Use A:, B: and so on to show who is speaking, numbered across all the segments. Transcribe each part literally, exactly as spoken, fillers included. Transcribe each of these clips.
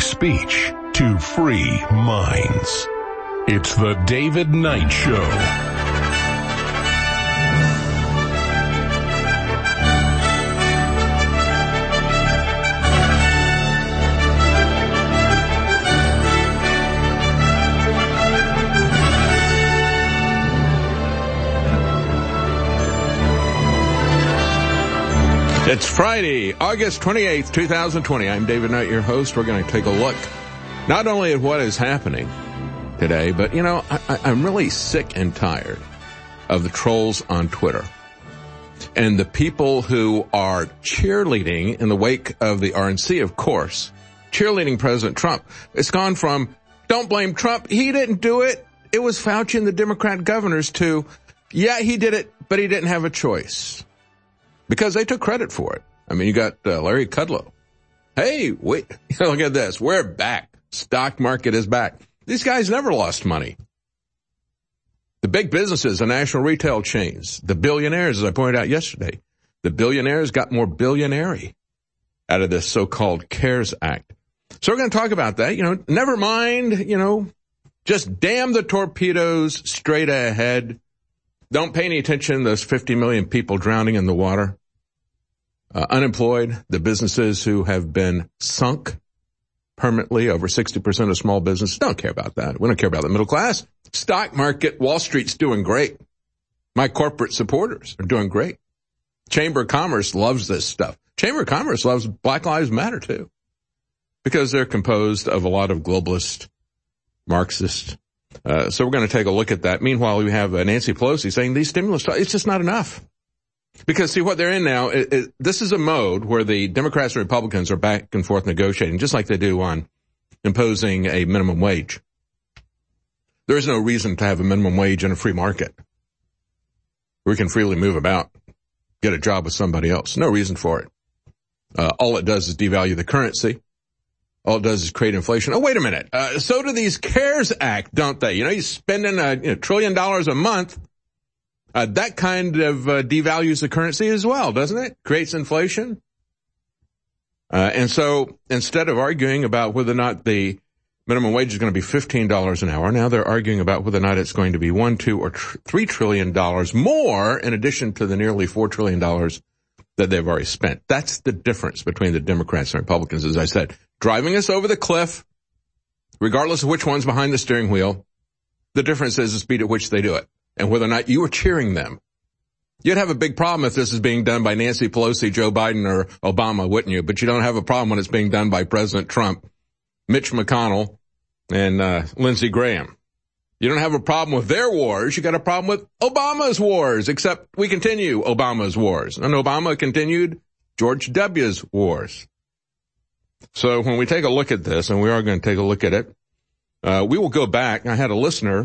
A: speech to free minds. It's the David Knight Show.
B: It's Friday, August twenty-eighth, twenty twenty. I'm David Knight, your host. We're going to take a look not only at what is happening today, but, you know, I, I'm really sick and tired of the trolls on Twitter and the people who are cheerleading in the wake of the R N C, of course, cheerleading President Trump. It's gone from, don't blame Trump, he didn't do it. It was Fauci and the Democrat governors to, yeah, he did it, but he didn't have a choice. Because they took credit for it. I mean, you got uh, Larry Kudlow. Hey, wait, look at this. We're back. Stock market is back. These guys never lost money. The big businesses, the national retail chains, the billionaires, as I pointed out yesterday, the billionaires got more billionaire out of this so-called CARES Act. So we're going to talk about that. You know, never mind, you know, just damn the torpedoes straight ahead. Don't pay any attention to those fifty million people drowning in the water, uh, unemployed, the businesses who have been sunk permanently, over sixty percent of small businesses. Don't care about that. We don't care about the middle class. Stock market, Wall Street's doing great. My corporate supporters are doing great. Chamber of Commerce loves this stuff. Chamber of Commerce loves Black Lives Matter too, because they're composed of a lot of globalist, Marxist. Uh, so we're going to take a look at that. Meanwhile, we have uh, Nancy Pelosi saying these stimulus, it's just not enough. Because, see, what they're in now, it, it, this is a mode where the Democrats and Republicans are back and forth negotiating, just like they do on imposing a minimum wage. There is no reason to have a minimum wage in a free market. We can freely move about, get a job with somebody else. No reason for it. Uh, all it does is devalue the currency. All it does is create inflation. Oh, wait a minute. Uh, so do these CARES Act, don't they? You know, you're spending a you know, trillion dollars a month. Uh, that kind of uh, devalues the currency as well, doesn't it? Creates inflation. Uh, and so instead of arguing about whether or not the minimum wage is going to be fifteen dollars an hour, now they're arguing about whether or not it's going to be one, two, or tr- three trillion dollars more in addition to the nearly four trillion dollars that they've already spent. That's the difference between the Democrats and Republicans, as I said. Driving us over the cliff, regardless of which one's behind the steering wheel. The difference is the speed at which they do it and whether or not you are cheering them. You'd have a big problem if this is being done by Nancy Pelosi, Joe Biden, or Obama, wouldn't you? But you don't have a problem when it's being done by President Trump, Mitch McConnell, and uh, Lindsey Graham. You don't have a problem with their wars. You got a problem with Obama's wars, except we continue Obama's wars. And Obama continued George W.'s wars. So when we take a look at this, and we are going to take a look at it, uh, we will go back. I had a listener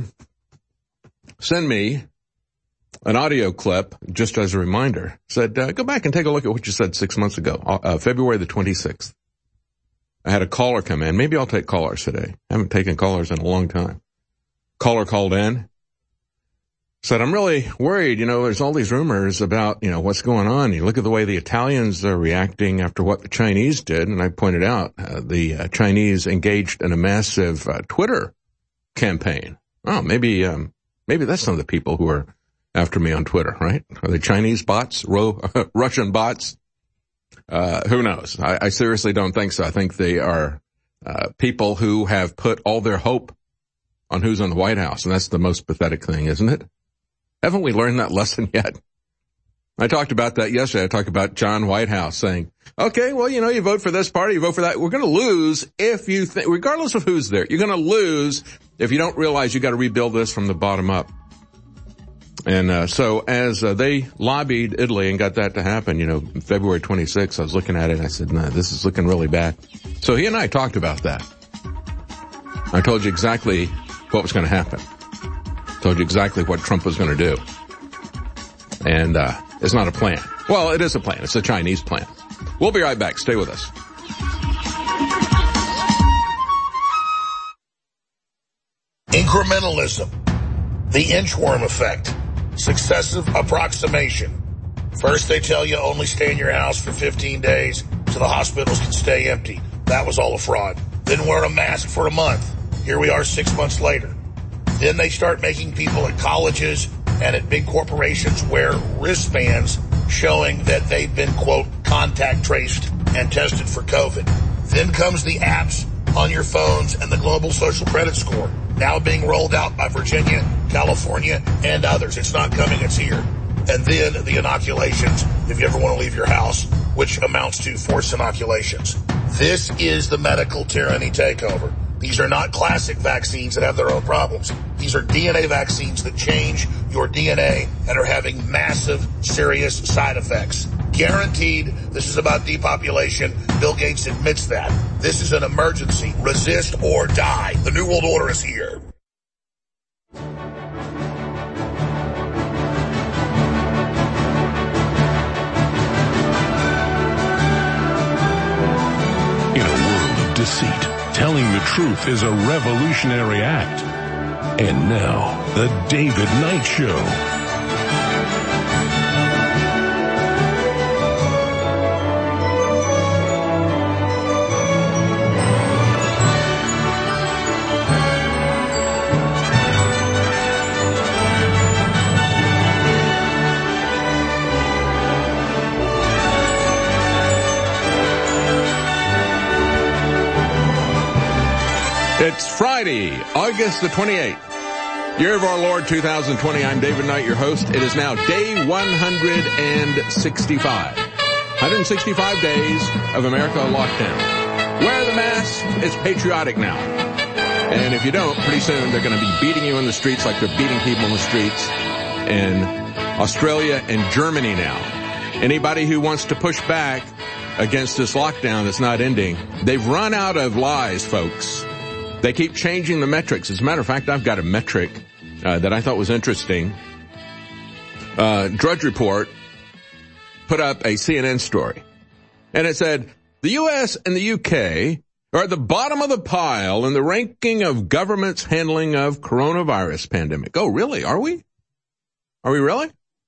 B: send me an audio clip, just as a reminder, said, uh, go back and take a look at what you said six months ago, uh, February the twenty-sixth. I had a caller come in. Maybe I'll take callers today. I haven't taken callers in a long time. Caller called in, said, I'm really worried. You know, there's all these rumors about, you know, what's going on. You look at the way the Italians are reacting after what the Chinese did. And I pointed out uh, the uh, Chinese engaged in a massive uh, Twitter campaign. Oh, maybe, um, maybe that's some of the people who are after me on Twitter, right? Are they Chinese bots, Ro- Russian bots? Uh, who knows? I, I seriously don't think so. I think they are uh, people who have put all their hope on who's in the White House. And that's the most pathetic thing, isn't it? Haven't we learned that lesson yet? I talked about that yesterday. I talked about John Whitehouse saying, okay, well, you know, you vote for this party, you vote for that. We're going to lose if you think, regardless of who's there, you're going to lose if you don't realize you got to rebuild this from the bottom up. And uh, so as uh, they lobbied Italy and got that to happen, you know, February twenty-sixth, I was looking at it and I said, no, this is looking really bad. So he and I talked about that. I told you exactly what was going to happen. Told you exactly what Trump was going to do. And uh it's not a plan. Well, it is a plan. It's a Chinese plan. We'll be right back. Stay with us.
C: Incrementalism. The inchworm effect. Successive approximation. First they tell you only stay in your house for fifteen days so the hospitals can stay empty. That was all a fraud. Then wear a mask for a month. Here we are six months later. Then they start making people at colleges and at big corporations wear wristbands showing that they've been, quote, contact traced and tested for COVID. Then comes the apps on your phones and the global social credit score, now being rolled out by Virginia, California, and others. It's not coming, it's here. And then the inoculations, if you ever want to leave your house, which amounts to forced inoculations. This is the medical tyranny takeover. These are not classic vaccines that have their own problems. These are D N A vaccines that change your D N A and are having massive, serious side effects. Guaranteed, this is about depopulation. Bill Gates admits that. This is an emergency. Resist or die. The New World Order is here.
A: In a world of deceit, telling the truth is a revolutionary act. And now, the David Knight Show.
B: It's Friday, August the twenty-eighth, year of our Lord two thousand twenty. I'm David Knight, your host. It is now day one hundred sixty-five. one hundred sixty-five days of America lockdown. Wear the mask. It's patriotic now. And if you don't, pretty soon they're going to be beating you in the streets like they're beating people in the streets in Australia and Germany now. Anybody who wants to push back against this lockdown that's not ending, they've run out of lies, folks. They keep changing the metrics. As a matter of fact, I've got a metric uh, that I thought was interesting. Uh, Drudge Report put up a C N N story, and it said, the U S and the U K are at the bottom of the pile in the ranking of government's handling of coronavirus pandemic. Oh, really? Are we? Are we really?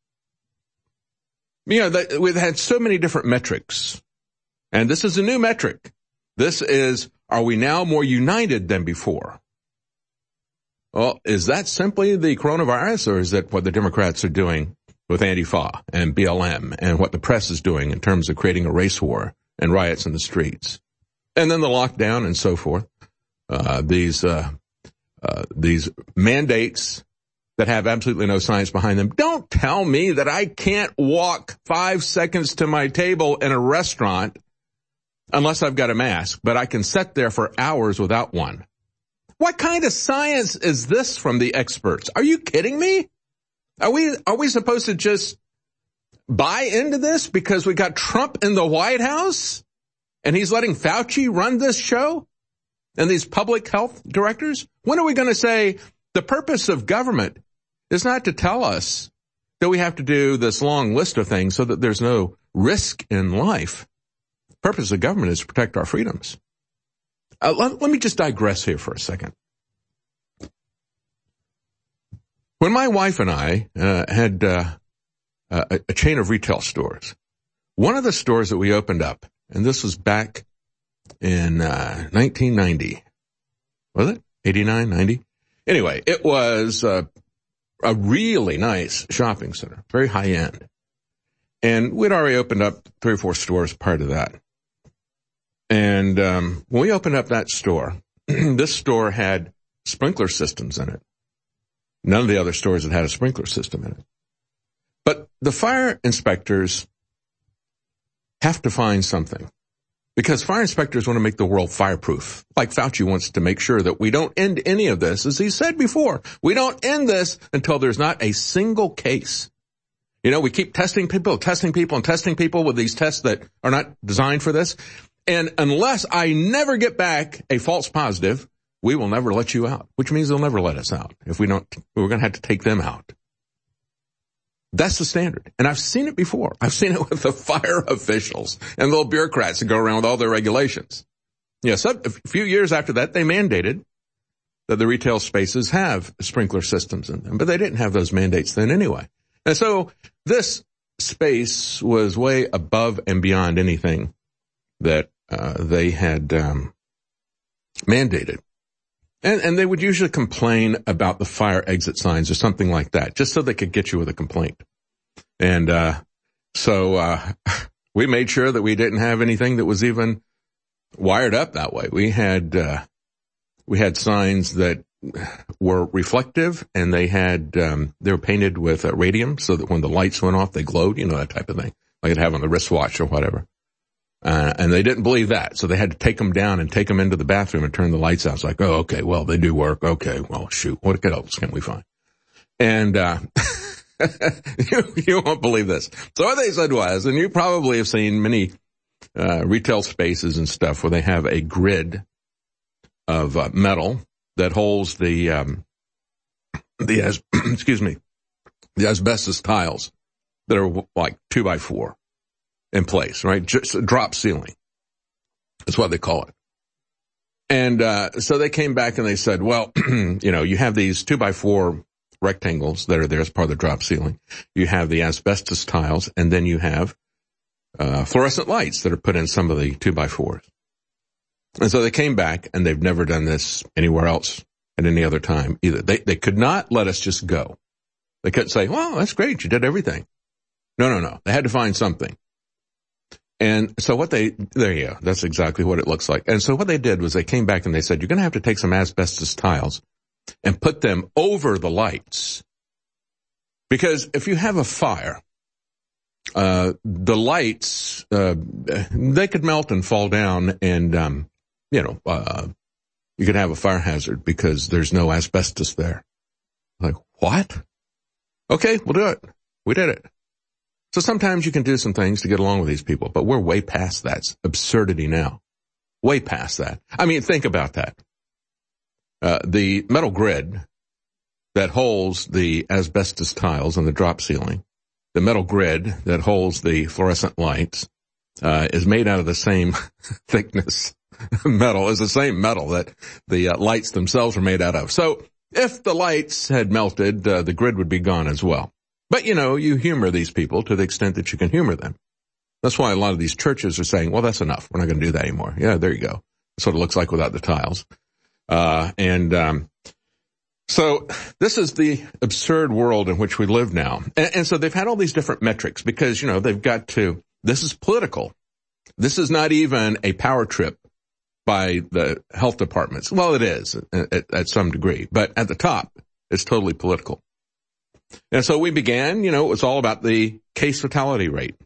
B: You know, the, we've had so many different metrics, and this is a new metric. This is, are we now more united than before? Well, is that simply the coronavirus, or is that what the Democrats are doing with Antifa and B L M and what the press is doing in terms of creating a race war and riots in the streets? And then the lockdown and so forth. Uh, these, uh, uh, these mandates that have absolutely no science behind them. Don't tell me that I can't walk five seconds to my table in a restaurant unless I've got a mask, but I can sit there for hours without one. What kind of science is this from the experts? Are you kidding me? Are we, are we supposed to just buy into this because we got Trump in the White House and he's letting Fauci run this show and these public health directors? When are we going to say the purpose of government is not to tell us that we have to do this long list of things so that there's no risk in life? The purpose of government is to protect our freedoms. Uh, let, let me just digress here for a second. When my wife and I uh, had uh, a, a chain of retail stores, one of the stores that we opened up, and this was back in uh, nineteen ninety, was it? eighty-nine, ninety? Anyway, it was uh, a really nice shopping center, very high end. And we'd already opened up three or four stores prior to that. And um, when we opened up that store, this store had sprinkler systems in it. None of the other stores had had a sprinkler system in it. But the fire inspectors have to find something, because fire inspectors want to make the world fireproof. Like Fauci wants to make sure that we don't end any of this. As he said before, we don't end this until there's not a single case. You know, we keep testing people, testing people, and testing people with these tests that are not designed for this. And unless I never get back a false positive, we will never let you out, which means they'll never let us out. If we don't, we're going to have to take them out. That's the standard. And I've seen it before. I've seen it with the fire officials and the little bureaucrats that go around with all their regulations. Yes, a few years after that, they mandated that the retail spaces have sprinkler systems in them, but they didn't have those mandates then anyway. And so this space was way above and beyond anything that uh, they had um, mandated. And, and they would usually complain about the fire exit signs or something like that, just so they could get you with a complaint. And, uh, so, uh, we made sure that we didn't have anything that was even wired up that way. We had, uh, we had signs that were reflective, and they had, um, they were painted with uh, radium so that when the lights went off, they glowed, you know, that type of thing, like you'd have on the wristwatch or whatever. Uh, and they didn't believe that, so they had to take them down and take them into the bathroom and turn the lights out. It's like, oh, okay, well, they do work. Okay, well, shoot, what else can we find? And, uh, you, you won't believe this. So what they said was, and you probably have seen many, uh, retail spaces and stuff where they have a grid of uh, metal that holds the, um, the, as, excuse me, the asbestos tiles that are like two by four. In place, right? Just a drop ceiling. That's what they call it. And, uh, so they came back and they said, well, you know, you have these two by four rectangles that are there as part of the drop ceiling. You have the asbestos tiles, and then you have, uh, fluorescent lights that are put in some of the two by fours. And so they came back, and they've never done this anywhere else at any other time either. They, they could not let us just go. They couldn't say, well, that's great. You did everything. No, no, no. They had to find something. And so what they, there you go, that's exactly what it looks like. And so what they did was they came back and they said, you're going to have to take some asbestos tiles and put them over the lights. Because if you have a fire, uh, the lights, uh, they could melt and fall down, and, um, you know, uh, you could have a fire hazard because there's no asbestos there. Like, what? Okay, we'll do it. We did it. So sometimes you can do some things to get along with these people, but we're way past that absurdity now. Way past that. I mean, think about that. Uh, the metal grid that holds the asbestos tiles on the drop ceiling, the metal grid that holds the fluorescent lights, uh, is made out of the same thickness metal, is the same metal that the uh, lights themselves are made out of. So if the lights had melted, uh, the grid would be gone as well. But, you know, you humor these people to the extent that you can humor them. That's why a lot of these churches are saying, well, that's enough. We're not going to do that anymore. Yeah, there you go. That's what it looks like without the tiles. Uh, and, um, so this is the absurd world in which we live now. And, and so they've had all these different metrics because, you know, they've got to, this is political. This is not even a power trip by the health departments. Well, it is at, at some degree, but at the top, it's totally political. And so we began, you know, it was all about the case fatality rate.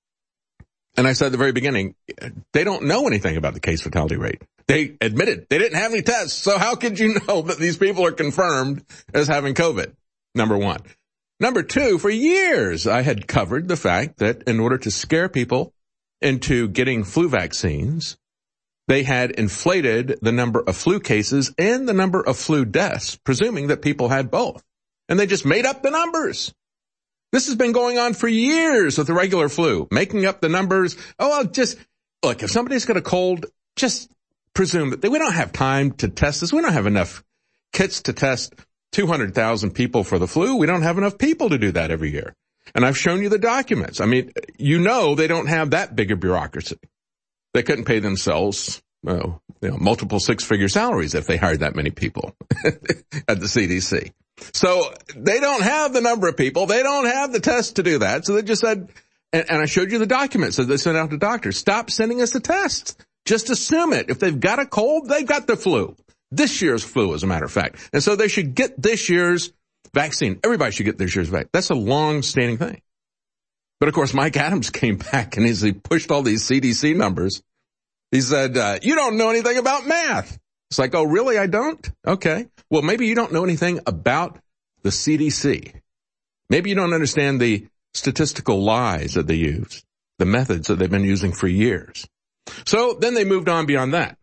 B: And I said at the very beginning, they don't know anything about the case fatality rate. They admitted they didn't have any tests. So how could you know that these people are confirmed as having COVID? Number one. Number two, for years I had covered the fact that in order to scare people into getting flu vaccines, they had inflated the number of flu cases and the number of flu deaths, presuming that people had both. And they just made up the numbers. This has been going on for years with the regular flu, making up the numbers. Oh, well, just, look, if somebody's got a cold, just presume that they, we don't have time to test this. We don't have enough kits to test two hundred thousand people for the flu. We don't have enough people to do that every year. And I've shown you the documents. I mean, you know they don't have that big a bureaucracy. They couldn't pay themselves uh, you know, multiple six-figure salaries if they hired that many people at the C D C. So they don't have the number of people. They don't have the tests to do that. So they just said, and, and I showed you the documents that they sent out to doctors. Stop sending us the tests. Just assume it. If they've got a cold, they've got the flu. This year's flu, as a matter of fact. And so they should get this year's vaccine. Everybody should get this year's vaccine. That's a long-standing thing. But, of course, Mike Adams came back, and as he pushed all these C D C numbers, he said, uh, you don't know anything about math. It's like, oh, really, I don't? Okay. Well, maybe you don't know anything about the C D C. Maybe you don't understand the statistical lies that they use, the methods that they've been using for years. So then they moved on beyond that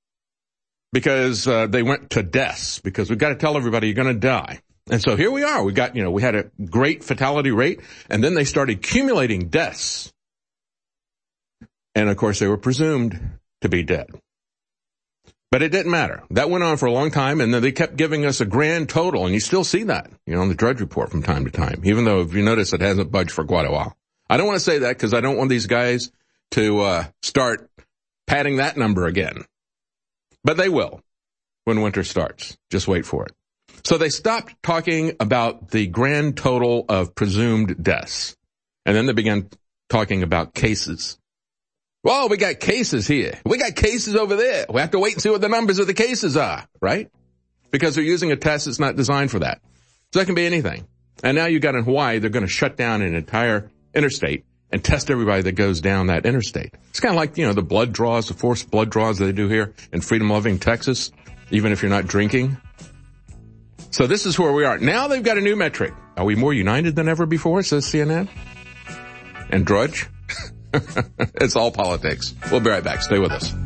B: because uh, they went to deaths, because we've got to tell everybody you're going to die. And so here we are. We got, you know, we had a great fatality rate, and then they started accumulating deaths. And, of course, they were presumed to be dead. But it didn't matter. That went on for a long time, and then they kept giving us a grand total, and you still see that, you know, on the Drudge Report from time to time, even though, if you notice, it hasn't budged for quite a while. I don't want to say that because I don't want these guys to uh start padding that number again. But they will when winter starts. Just wait for it. So they stopped talking about the grand total of presumed deaths. And then they began talking about cases. Well, we got cases here. We got cases over there. We have to wait and see what the numbers of the cases are, right? Because they're using a test that's not designed for that. So that can be anything. And now you got in Hawaii, they're going to shut down an entire interstate and test everybody that goes down that interstate. It's kind of like, you know, the blood draws, the forced blood draws that they do here in freedom-loving Texas, even if you're not drinking. So this is where we are. Now they've got a new metric. Are we more united than ever before, says C N N? And Drudge? It's all politics. We'll be right back. Stay with us.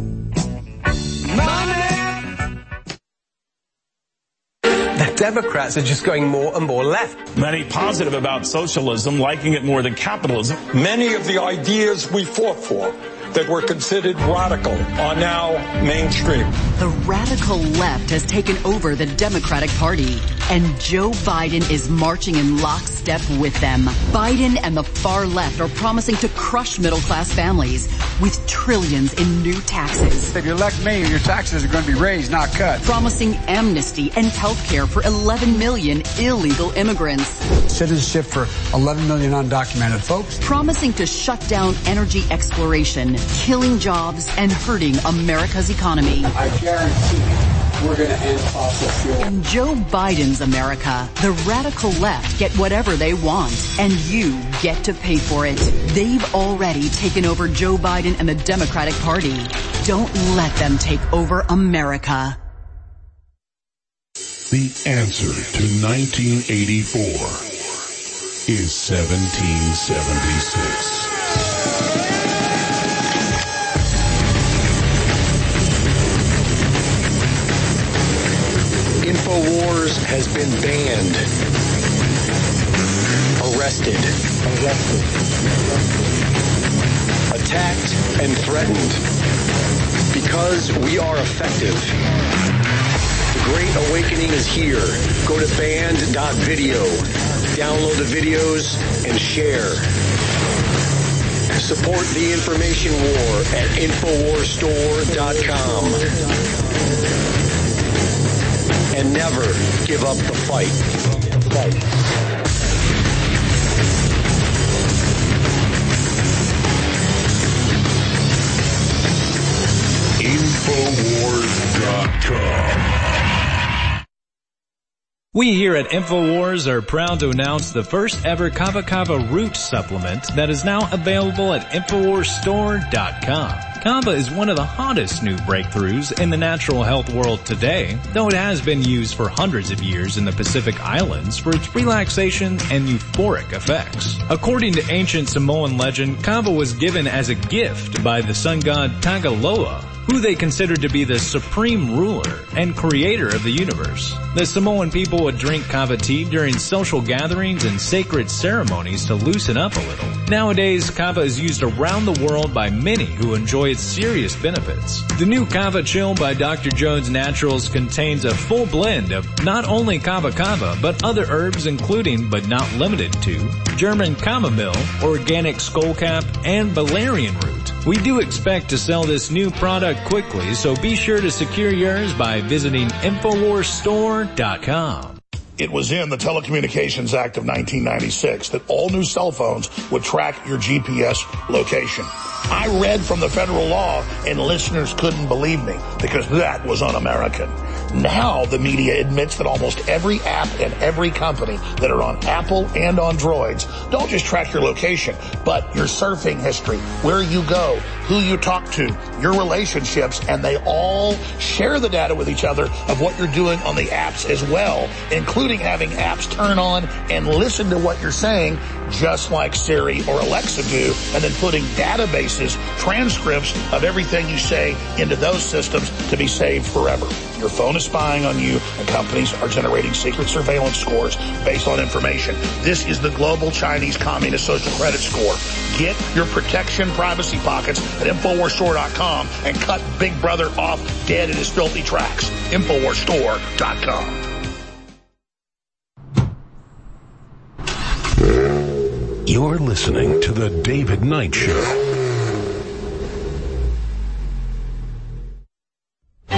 D: The Democrats are just going more and more left.
E: Many positive about socialism, liking it more than capitalism.
F: Many of the ideas we fought for that were considered radical are now mainstream.
G: The radical left has taken over the Democratic Party, and Joe Biden is marching in lockstep with them. Biden and the far left are promising to crush middle-class families with trillions in new taxes.
H: If you elect me, your taxes are going to be raised, not cut.
G: Promising amnesty and health care for eleven million illegal immigrants.
H: Citizenship for eleven million undocumented folks.
G: Promising to shut down energy exploration, killing jobs and hurting America's economy.
H: I guarantee we're going to end fossil fuel.
G: In Joe Biden's America, the radical left get whatever they want, and you get to pay for it. They've already taken over Joe Biden and the Democratic Party. Don't let them take over America.
A: The answer to nineteen eighty-four is seventeen seventy-six.
I: InfoWars has been banned, arrested, arrested, attacked, and threatened because we are effective. The Great Awakening is here. Go to banned dot video, download the videos, and share. Support the information war at infowars store dot com. And never give up the fight. The fight.
A: infowars dot com.
J: We here at InfoWars are proud to announce the first ever Kava Kava Root supplement that is now available at infowars store dot com. Kava is one of the hottest new breakthroughs in the natural health world today, though it has been used for hundreds of years in the Pacific Islands for its relaxation and euphoric effects. According to ancient Samoan legend, Kava was given as a gift by the sun god Tagaloa, who they considered to be the supreme ruler and creator of the universe. The Samoan people would drink kava tea during social gatherings and sacred ceremonies to loosen up a little. Nowadays, kava is used around the world by many who enjoy its serious benefits. The new Kava Chill by Doctor Jones Naturals contains a full blend of not only kava kava, but other herbs including, but not limited to, German chamomile, organic skullcap, and valerian root. We do expect to sell this new product quickly, so be sure to secure yours by visiting infowars store dot com.
C: It was in the Telecommunications Act of nineteen ninety-six that all new cell phones would track your G P S location. I read from the federal law, and listeners couldn't believe me because that was un-American. Now the media admits that almost every app and every company that are on Apple and on Droids don't just track your location, but your surfing history, where you go, who you talk to, your relationships, and they all share the data with each other of what you're doing on the apps as well, including having apps turn on and listen to what you're saying, just like Siri or Alexa do, and then putting databases, transcripts of everything you say into those systems to be saved forever. Your phone is spying on you, and companies are generating secret surveillance scores based on information. This is the global Chinese Communist social credit score. Get your protection privacy pockets at infowars store dot com and cut Big Brother off dead in his filthy tracks. infowars store dot com.
A: You're listening to The David Knight Show.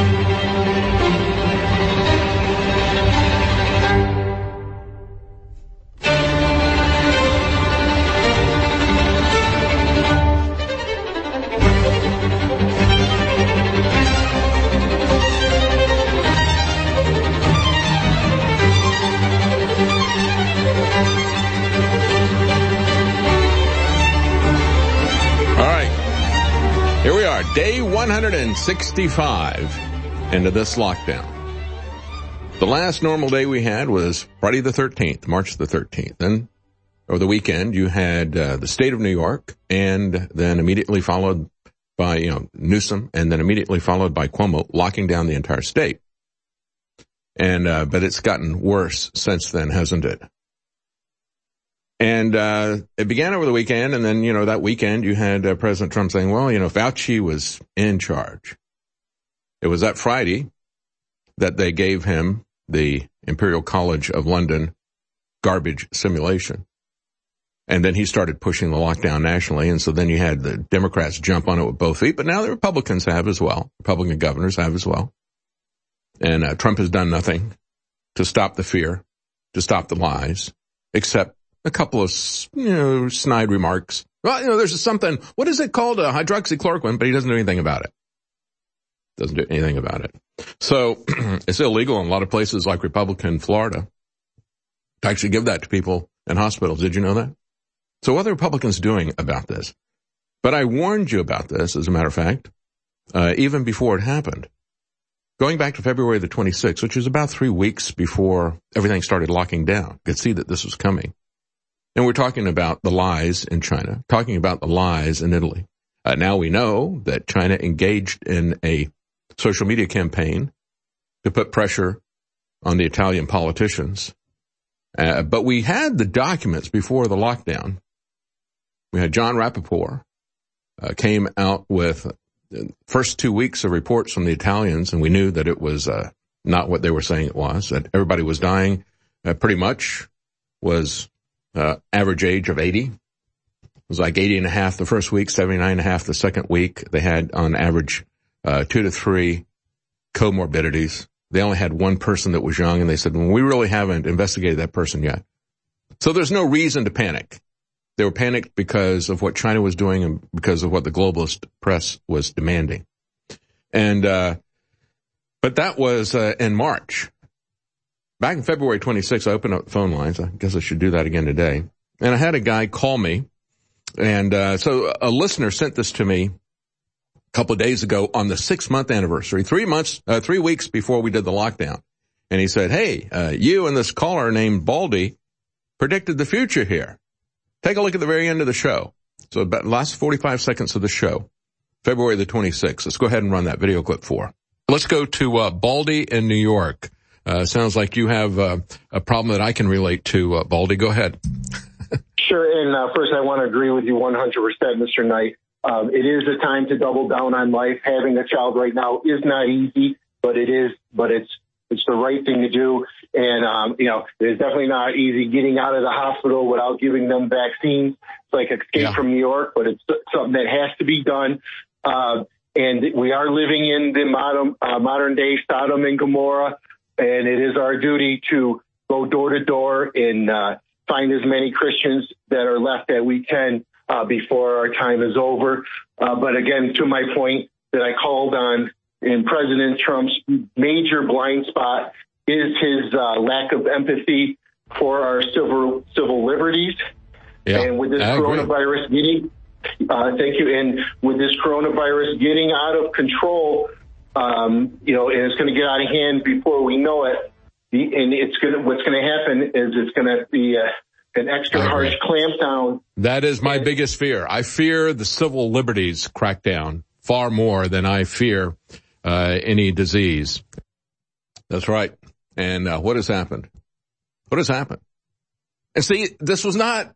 B: Day one hundred sixty-five into this lockdown. The last normal day we had was Friday the thirteenth, March the thirteenth. And over the weekend, you had uh, the state of New York, and then immediately followed by, you know, Newsom, and then immediately followed by Cuomo locking down the entire state. And, uh, but it's gotten worse since then, hasn't it? And, uh, it began over the weekend, and then, you know, that weekend you had uh, President Trump saying, well, you know, Fauci was in charge. It was that Friday that they gave him the Imperial College of London garbage simulation. And then he started pushing the lockdown nationally, and so then you had the Democrats jump on it with both feet, but now the Republicans have as well. Republican governors have as well. And uh, Trump has done nothing to stop the fear, to stop the lies, except a couple of, you know, snide remarks. Well, you know, there's something, what is it called? Uh, hydroxychloroquine, but he doesn't do anything about it. Doesn't do anything about it. So it's illegal in a lot of places like Republican Florida to actually give that to people in hospitals. Did you know that? So what are the Republicans doing about this? But I warned you about this, as a matter of fact, uh, even before it happened. Going back to February the twenty-sixth, which was about three weeks before everything started locking down, you could see that this was coming. And we're talking about the lies in China, talking about the lies in Italy. Uh, now we know that China engaged in a social media campaign to put pressure on the Italian politicians. Uh, but we had the documents before the lockdown. We had John Rappaport uh, came out with the first two weeks of reports from the Italians, and we knew that it was uh, not what they were saying it was, that everybody was dying uh, pretty much was uh, average age of eighty. It was like eighty and a half the first week, seventy-nine and a half the second week. They had on average uh, two to three comorbidities. They only had one person that was young, and they said, well, we really haven't investigated that person yet. So there's no reason to panic. They were panicked because of what China was doing and because of what the globalist press was demanding. And, uh, but that was, uh, in March. Back in February twenty-sixth, I opened up phone lines. I guess I should do that again today. And I had a guy call me. And, uh, so a listener sent this to me a couple of days ago on the six month anniversary, three months, uh, three weeks before we did the lockdown. And he said, hey, uh, you and this caller named Baldy predicted the future here. Take a look at the very end of the show. So about the last forty-five seconds of the show, February the twenty-sixth. Let's go ahead and run that video clip for. Let's go to uh, Baldy in New York. Uh, sounds like you have uh, a problem that I can relate to, uh, Baldy. Go ahead.
K: Sure. And uh, first, I want to agree with you one hundred percent, Mister Knight. Um, it is a time to double down on life. Having a child right now is not easy, but it is, but it's it's the right thing to do. And, um, you know, it's definitely not easy getting out of the hospital without giving them vaccines. It's like Escape yeah. from New York, but it's something that has to be done. Uh, and we are living in the modern, uh, modern day Sodom and Gomorrah, and it is our duty to go door to door and uh, find as many Christians that are left that we can uh, before our time is over. Uh, but again, to my point that I called on, in President Trump's major blind spot is his uh, lack of empathy for our civil civil liberties. Yeah, and with this coronavirus getting, uh, thank you, and with this coronavirus getting out of control, um, you know, and it's going to get out of hand before we know it. The, and it's going to, what's going to happen is it's going to be a, an extra harsh clampdown.
B: That is my and, biggest fear. I fear the civil liberties crackdown far more than I fear Uh, any disease. That's right. And uh, what has happened? What has happened? And see, this was not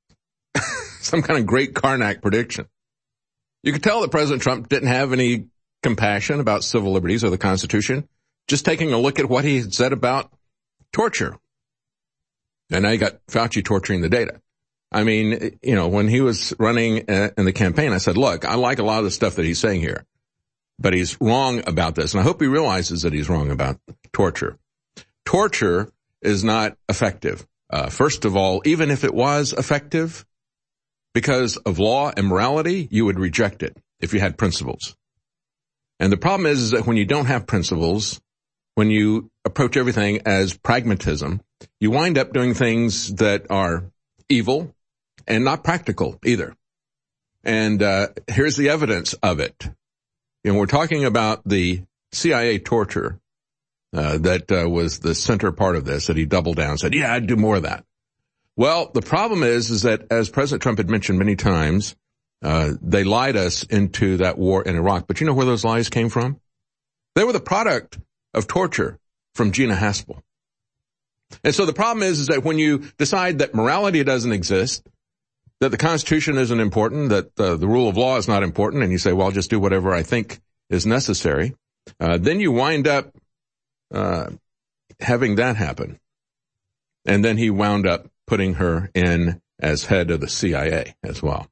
B: some kind of great Karnak prediction. You could tell that President Trump didn't have any compassion about civil liberties or the Constitution, just taking a look at what he had said about torture. And now you got Fauci torturing the data. I mean, you know, when he was running uh, in the campaign, I said, look, I like a lot of the stuff that he's saying here, but he's wrong about this. And I hope he realizes that he's wrong about torture. Torture is not effective. Uh, first of all, even if it was effective, because of law and morality, you would reject it if you had principles. And the problem is, is that when you don't have principles, when you approach everything as pragmatism, you wind up doing things that are evil and not practical either. And uh, here's the evidence of it. You know, we're talking about the C I A torture uh, that uh, was the center part of this, that he doubled down and said, yeah, I'd do more of that. Well, the problem is, is that as President Trump had mentioned many times, uh, they lied us into that war in Iraq. But you know where those lies came from? They were the product of torture from Gina Haspel. And so the problem is, is that when you decide that morality doesn't exist, that the Constitution isn't important, that uh, the rule of law is not important, and you say, well, I'll just do whatever I think is necessary, uh, then you wind up uh, having that happen. And then he wound up putting her in as head of the C I A as well.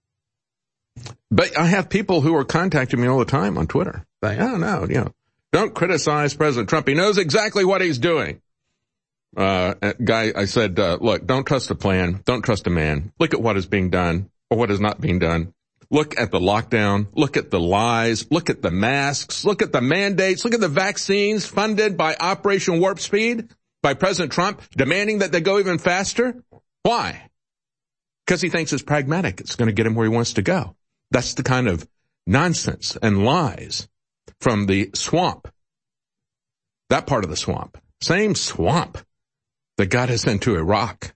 B: But I have people who are contacting me all the time on Twitter saying, oh, no, you know, don't criticize President Trump. He knows exactly what he's doing. Uh, guy, I said, uh, look, don't trust a plan. Don't trust a man. Look at what is being done or what is not being done. Look at the lockdown. Look at the lies. Look at the masks. Look at the mandates. Look at the vaccines funded by Operation Warp Speed by President Trump, demanding that they go even faster. Why? Because he thinks it's pragmatic. It's going to get him where he wants to go. That's the kind of nonsense and lies from the swamp. That part of the swamp. Same swamp that got us into Iraq.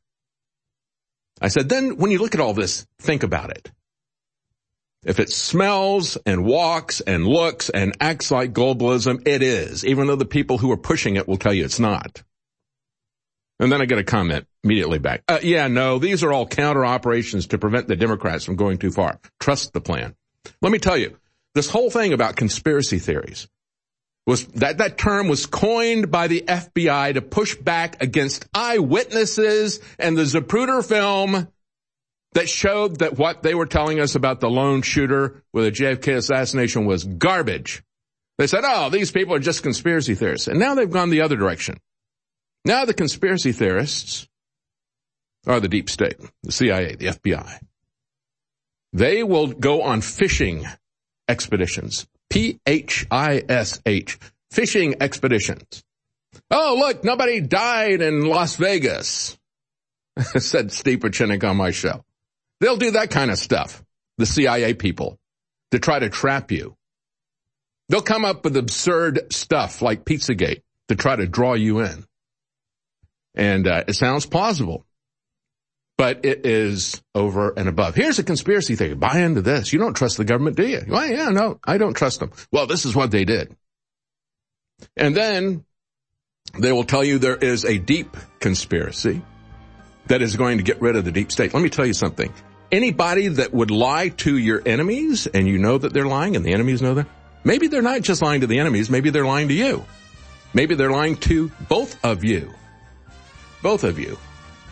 B: I said, then when you look at all this, think about it. If it smells and walks and looks and acts like globalism, it is, even though the people who are pushing it will tell you it's not. And then I get a comment immediately back. Uh, yeah, no, these are all counter operations to prevent the Democrats from going too far. Trust the plan. Let me tell you, this whole thing about conspiracy theories was that that term was coined by the F B I to push back against eyewitnesses and the Zapruder film that showed that what they were telling us about the lone shooter with a J F K assassination was garbage. They said, oh, these people are just conspiracy theorists. And now they've gone the other direction. Now the conspiracy theorists are the deep state, the C I A, the F B I. They will go on fishing expeditions. P H I S H, fishing expeditions. Oh, look, nobody died in Las Vegas, said Steve Pachinik on my show. They'll do that kind of stuff, the C I A people, to try to trap you. They'll come up with absurd stuff like Pizzagate to try to draw you in. And uh, it sounds plausible, but it is over and above. Here's a conspiracy theory. Buy into this. You don't trust the government, do you? Well, yeah, no, I don't trust them. Well, this is what they did. And then they will tell you there is a deep conspiracy that is going to get rid of the deep state. Let me tell you something. Anybody that would lie to your enemies, and you know that they're lying, and the enemies know that, maybe they're not just lying to the enemies, maybe they're lying to you. Maybe they're lying to both of you. Both of you.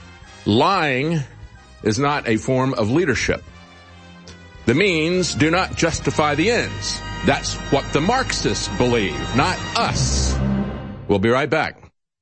B: Lying is not a form of leadership. The means do not justify the ends. That's what the Marxists believe, not us. We'll be right back.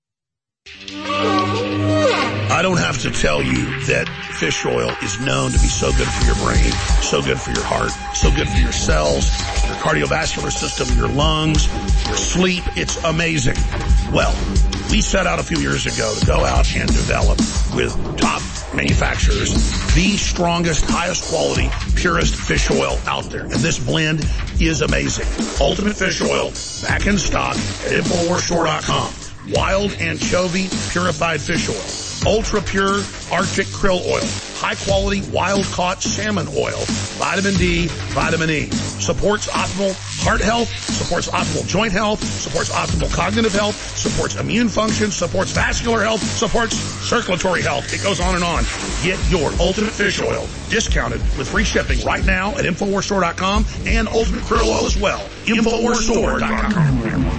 C: I don't have to tell you that fish oil is known to be so good for your brain, so good for your heart, so good for your cells, your cardiovascular system, your lungs, your sleep. It's amazing. Well, we set out a few years ago to go out and develop with top manufacturers the strongest, highest quality, purest fish oil out there. And this blend is amazing. Ultimate Fish Oil, back in stock at Infowars Store dot com. Wild anchovy purified fish oil. Ultra pure Arctic krill oil, high quality wild caught salmon oil, vitamin D, vitamin E, supports optimal heart health, supports optimal joint health, supports optimal cognitive health, supports immune function, supports vascular health, supports circulatory health. It goes on and on. Get your Ultimate Fish Oil discounted with free shipping right now at Infowars Store dot com and Ultimate Krill Oil as well. Infowars Store dot com.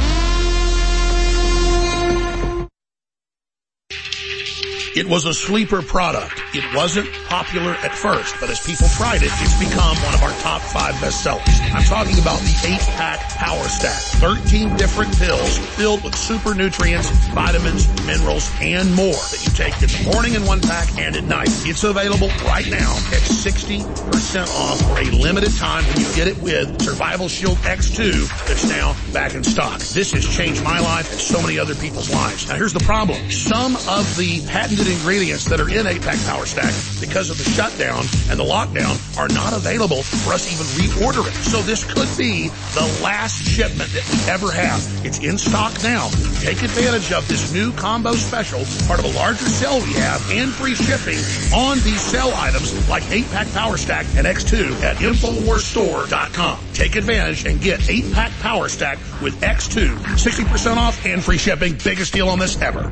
C: It was a sleeper product. It wasn't popular at first, but as people tried it, it's become one of our top five bestsellers. I'm talking about the eight-pack Power Stack. thirteen different pills filled with super nutrients, vitamins, minerals, and more that you take in the morning in one pack and at night. It's available right now at sixty percent off for a limited time when you get it with Survival Shield X two that's now back in stock. This has changed my life and so many other people's lives. Now here's the problem. Some of the patented good ingredients that are in eight pack Power Stack because of the shutdown and the lockdown are not available for us to even reorder it. So this could be the last shipment that we ever have. It's in stock now. Take advantage of this new combo special, part of a larger sale we have, and free shipping on these sale items like eight pack Power Stack and X two at Infowars Store dot com. Take advantage and get eight pack Power Stack with X two, sixty percent off and free shipping. Biggest deal on this ever.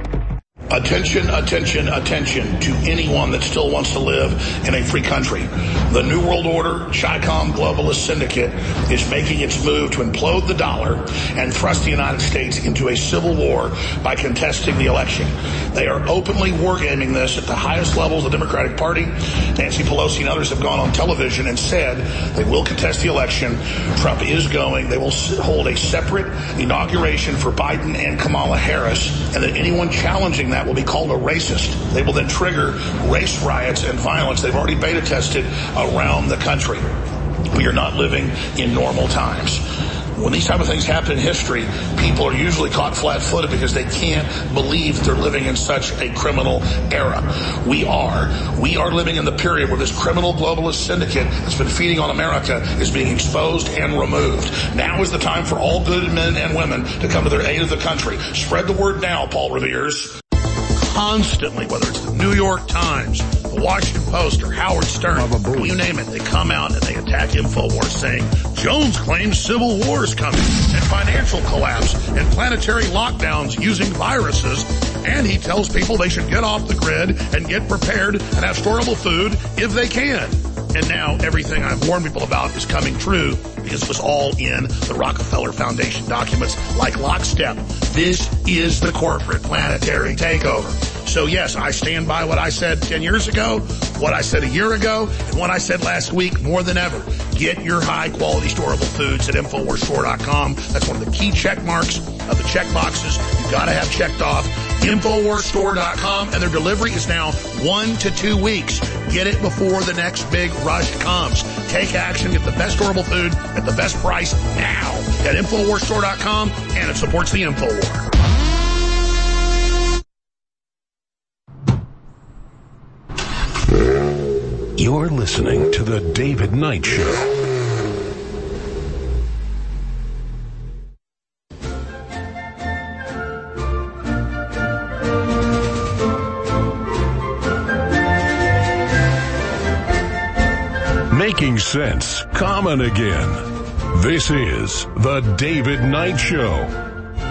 C: Attention, attention, attention to anyone that still wants to live in a free country. The New World Order, Chi-Com globalist syndicate is making its move to implode the dollar and thrust the United States into a civil war by contesting the election. They are openly wargaming this at the highest levels of the Democratic Party. Nancy Pelosi and others have gone on television and said they will contest the election. Trump is going. They will hold a separate inauguration for Biden and Kamala Harris, and that anyone challenging that will be called a racist. They will then trigger race riots and violence. They've already beta tested around the country. We are not living in normal times. When these type of things happen in history, people are usually caught flat-footed because they can't believe that they're living in such a criminal era. We are. We are living in the period where this criminal globalist syndicate that's been feeding on America is being exposed and removed. Now is the time for all good men and women to come to their aid of the country. Spread the word now, Paul Revere's. Constantly, whether it's the New York Times, the Washington Post, or Howard Stern, you name it, they come out and they attack InfoWars saying, Jones claims civil war is coming, and financial collapse, and planetary lockdowns using viruses, and he tells people they should get off the grid and get prepared and have storable food if they can. And now everything I've warned people about is coming true because it was all in the Rockefeller Foundation documents like lockstep. This is the corporate planetary takeover. So yes, I stand by what I said ten years ago, what I said a year ago, and what I said last week more than ever. Get your high quality storable foods at Infowars Store dot com. That's one of the key check marks of the check boxes you've got to have checked off. Infowars Store dot com, and their delivery is now one to two weeks. Get it before the next big rush comes. Take action, get the best storable food at the best price now at Infowars Store dot com, and it supports the InfoWar.
A: You're listening to The David Knight Show. Making sense common again. This is The David Knight Show.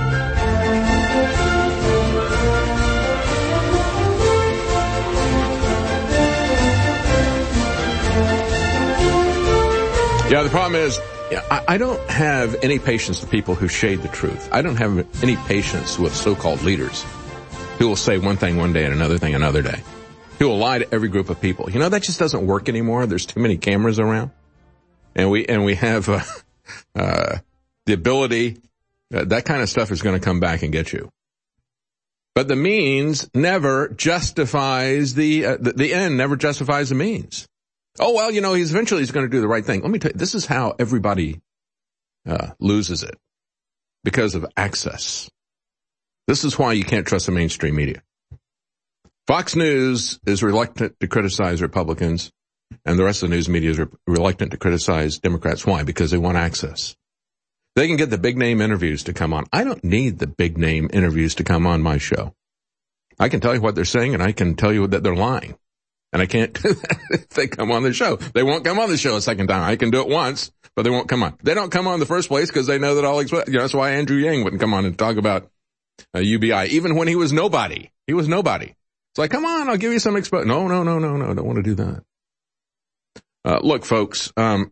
B: Yeah, the problem is, I, I don't have any patience with people who shade the truth. I don't have any patience with so-called leaders who will say one thing one day and another thing another day, who will lie to every group of people. You know, that just doesn't work anymore. There's too many cameras around. And we, and we have, uh, uh, the ability, uh, that kind of stuff is going to come back and get you. But the means never justifies the, uh, the, the end never justifies the means. Oh, well, you know, he's eventually he's going to do the right thing. Let me tell you, this is how everybody, uh, loses it. Because of access. This is why you can't trust the mainstream media. Fox News is reluctant to criticize Republicans, and the rest of the news media is re- reluctant to criticize Democrats. Why? Because they want access. They can get the big name interviews to come on. I don't need the big name interviews to come on my show. I can tell you what they're saying, and I can tell you that they're lying. And I can't do that if they come on the show. They won't come on the show a second time. I can do it once, but they won't come on. They don't come on in the first place because they know that I'll expect, you know, that's why Andrew Yang wouldn't come on and talk about uh, U B I, even when he was nobody. He was nobody. It's like, come on, I'll give you some expo. No, no, no, no, no, I don't want to do that. Uh, look, folks, um,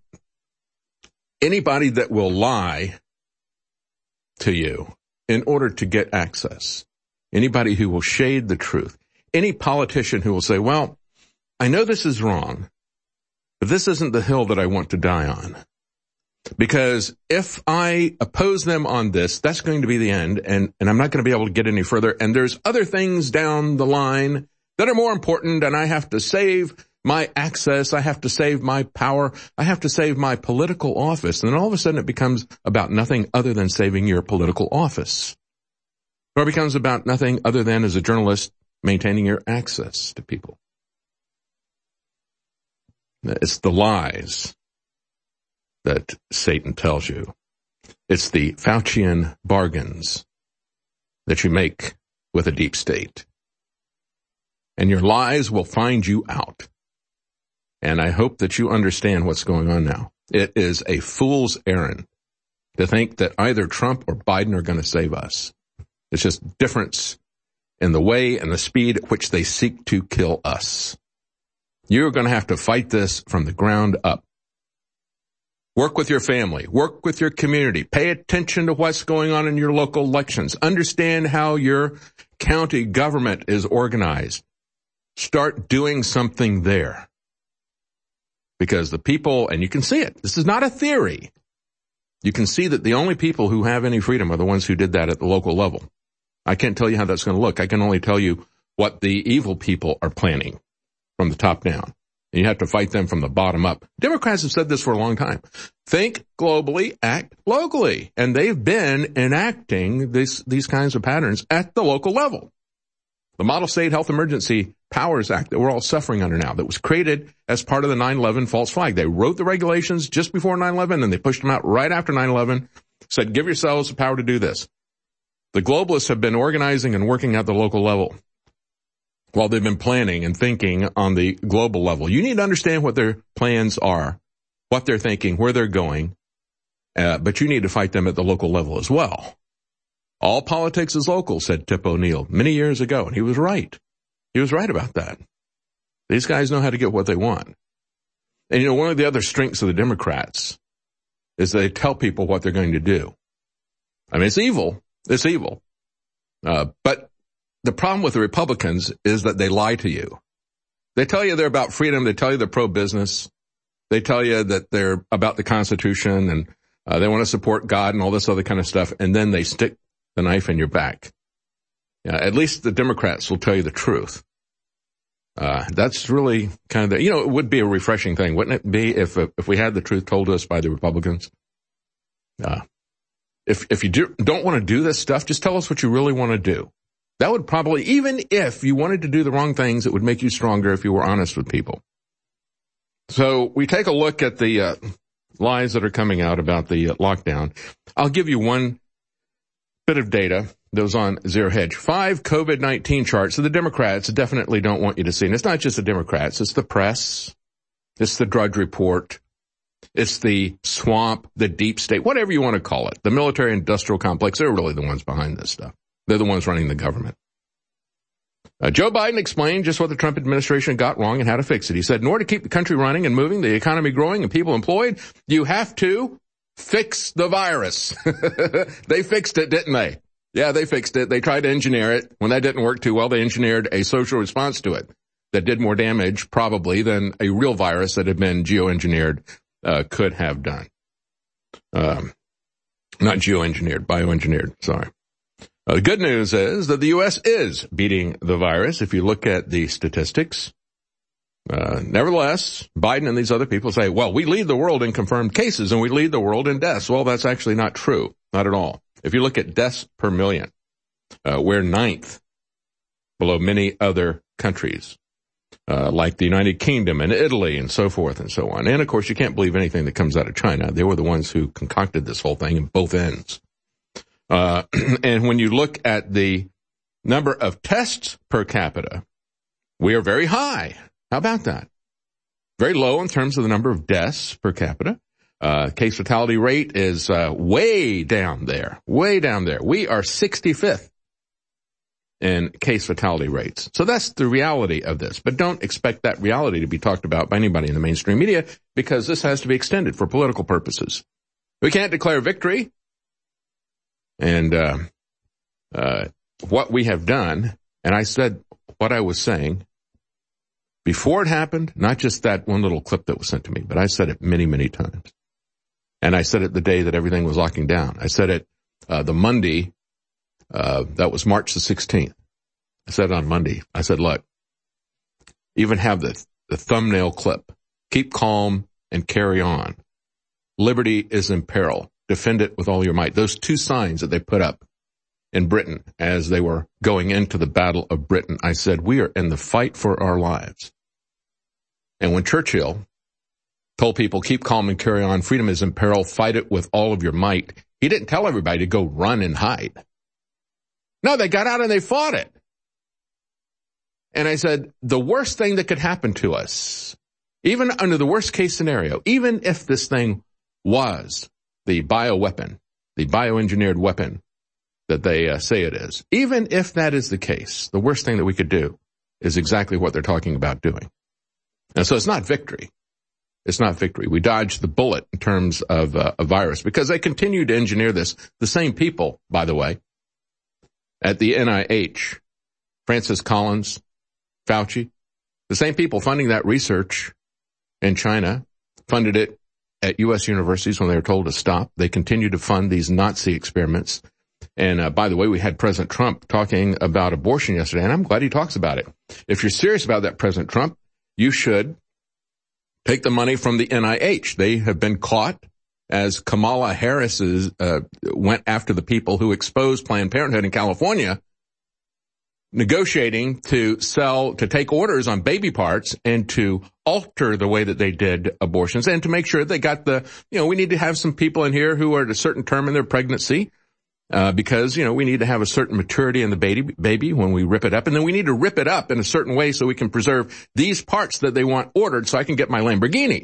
B: anybody that will lie to you in order to get access, anybody who will shade the truth, any politician who will say, well, I know this is wrong, but this isn't the hill that I want to die on. Because if I oppose them on this, that's going to be the end, and, and I'm not going to be able to get any further. And there's other things down the line that are more important, and I have to save my access, I have to save my power, I have to save my political office. And then all of a sudden it becomes about nothing other than saving your political office. Or it becomes about nothing other than, as a journalist, maintaining your access to people. It's the lies that Satan tells you. It's the Faucian bargains that you make with a deep state. And your lies will find you out. And I hope that you understand what's going on now. It is a fool's errand to think that either Trump or Biden are going to save us. It's just difference in the way and the speed at which they seek to kill us. You're going to have to fight this from the ground up. Work with your family. Work with your community. Pay attention to what's going on in your local elections. Understand how your county government is organized. Start doing something there. Because the people, and you can see it, this is not a theory. You can see that the only people who have any freedom are the ones who did that at the local level. I can't tell you how that's going to look. I can only tell you what the evil people are planning from the top down. And you have to fight them from the bottom up. Democrats have said this for a long time. Think globally, act locally. And they've been enacting this, these kinds of patterns at the local level. The Model State Health Emergency Powers Act that we're all suffering under now, that was created as part of the nine eleven false flag. They wrote the regulations just before nine eleven, and they pushed them out right after nine eleven, said, give yourselves the power to do this. The globalists have been organizing and working at the local level while they've been planning and thinking on the global level. You need to understand what their plans are, what they're thinking, where they're going, uh, but you need to fight them at the local level as well. All politics is local, said Tip O'Neill many years ago, and he was right. He was right about that. These guys know how to get what they want. And, you know, one of the other strengths of the Democrats is they tell people what they're going to do. I mean, it's evil. It's evil. Uh, but the problem with the Republicans is that they lie to you. They tell you they're about freedom. They tell you they're pro-business. They tell you that they're about the Constitution and uh, they want to support God and all this other kind of stuff. And then they stick the knife in your back. Yeah, at least the Democrats will tell you the truth. Uh, that's really kind of the, you know, it would be a refreshing thing, wouldn't it be, if uh, if we had the truth told to us by the Republicans? Uh, if if you do, don't want to do this stuff, just tell us what you really want to do. That would probably, even if you wanted to do the wrong things, it would make you stronger if you were honest with people. So we take a look at the uh, lies that are coming out about the uh, lockdown. I'll give you one bit of data that was on Zero Hedge. Five COVID nineteen charts that the Democrats definitely don't want you to see. And it's not just the Democrats. It's the press. It's the Drudge Report. It's the swamp, the deep state, whatever you want to call it. The military industrial complex. They're really the ones behind this stuff. They're the ones running the government. Uh, Joe Biden explained just what the Trump administration got wrong and how to fix it. He said, in order to keep the country running and moving, the economy growing and people employed, you have to fix the virus. They fixed it, didn't they? Yeah, they fixed it. They tried to engineer it. When that didn't work too well, they engineered a social response to it that did more damage probably than a real virus that had been geoengineered uh, could have done. Um, not geoengineered, bioengineered, sorry. Uh, the good news is that the U S is beating the virus if you look at the statistics. Uh, nevertheless, Biden and these other people say, well, we lead the world in confirmed cases and we lead the world in deaths. Well, that's actually not true. Not at all. If you look at deaths per million, uh, we're ninth below many other countries, uh, like the United Kingdom and Italy and so forth and so on. And of course, you can't believe anything that comes out of China. They were the ones who concocted this whole thing in both ends. Uh, and when you look at the number of tests per capita, we are very high. How about that? Very low in terms of the number of deaths per capita. Uh, case fatality rate is, uh, way down there, way down there. We are sixty-fifth in case fatality rates. So that's the reality of this. But don't expect that reality to be talked about by anybody in the mainstream media because this has to be extended for political purposes. We can't declare victory. And, uh, uh, what we have done, and I said what I was saying before it happened, not just that one little clip that was sent to me, but I said it many, many times. And I said it the day that everything was locking down. I said it, uh, the Monday, uh, that was March the sixteenth. I said it on Monday. I said, look, even have the, the thumbnail clip. Keep calm and carry on. Liberty is in peril. Defend it with all your might. Those two signs that they put up in Britain as they were going into the Battle of Britain. I said, we are in the fight for our lives. And when Churchill told people, keep calm and carry on, freedom is in peril, fight it with all of your might, he didn't tell everybody to go run and hide. No, they got out and they fought it. And I said, the worst thing that could happen to us, even under the worst case scenario, even if this thing was the bioweapon, the bioengineered weapon that they uh, say it is, even if that is the case, the worst thing that we could do is exactly what they're talking about doing. And so it's not victory. It's not victory. We dodged the bullet in terms of uh, a virus because they continue to engineer this. The same people, by the way, at the N I H, Francis Collins, Fauci, the same people funding that research in China, funded it at U S universities when they were told to stop. They continue to fund these Nazi experiments. And uh, by the way, we had President Trump talking about abortion yesterday, and I'm glad he talks about it. If you're serious about that, President Trump, you should take the money from the N I H. They have been caught as Kamala Harris is, uh, went after the people who exposed Planned Parenthood in California, negotiating to sell, to take orders on baby parts and to alter the way that they did abortions and to make sure they got the, you know, we need to have some people in here who are at a certain term in their pregnancy, uh, because, you know, we need to have a certain maturity in the baby, baby when we rip it up. And then we need to rip it up in a certain way so we can preserve these parts that they want ordered so I can get my Lamborghini.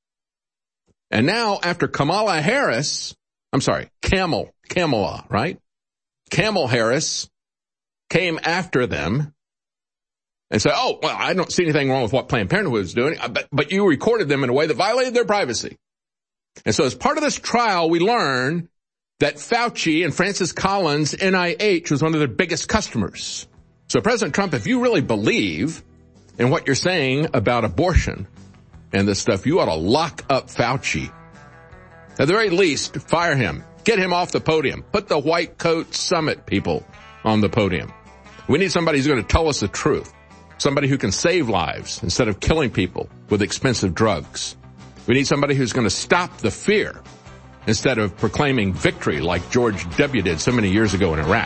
B: And now after Kamala Harris, I'm sorry, Camel, Kamala, right? Camel Harris came after them and said, oh, well, I don't see anything wrong with what Planned Parenthood was doing, but, but you recorded them in a way that violated their privacy. And so as part of this trial, we learned that Fauci and Francis Collins, N I H, was one of their biggest customers. So President Trump, if you really believe in what you're saying about abortion and this stuff, you ought to lock up Fauci. At the very least, fire him. Get him off the podium. Put the White Coat Summit people on the podium. We need somebody who's going to tell us the truth. Somebody who can save lives instead of killing people with expensive drugs. We need somebody who's going to stop the fear instead of proclaiming victory like George W. did so many years ago in Iraq.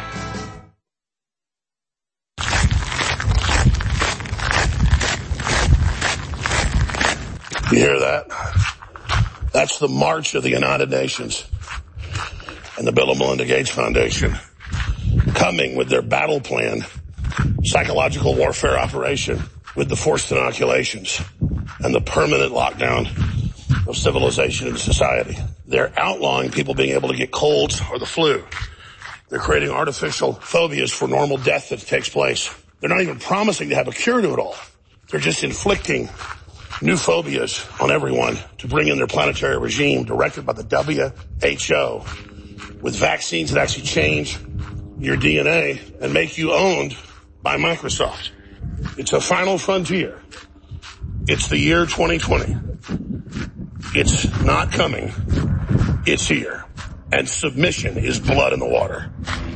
C: You hear that? That's the march of the United Nations and the Bill and Melinda Gates Foundation coming with their battle plan, psychological warfare operation with the forced inoculations and the permanent lockdown of civilization and society. They're outlawing people being able to get colds or the flu. They're creating artificial phobias for normal death that takes place. They're not even promising to have a cure to it all. They're just inflicting new phobias on everyone to bring in their planetary regime directed by the W H O with vaccines that actually change your D N A and make you owned by Microsoft. It's a final frontier. It's the year twenty twenty. It's not coming. It's here. And submission is blood in the water.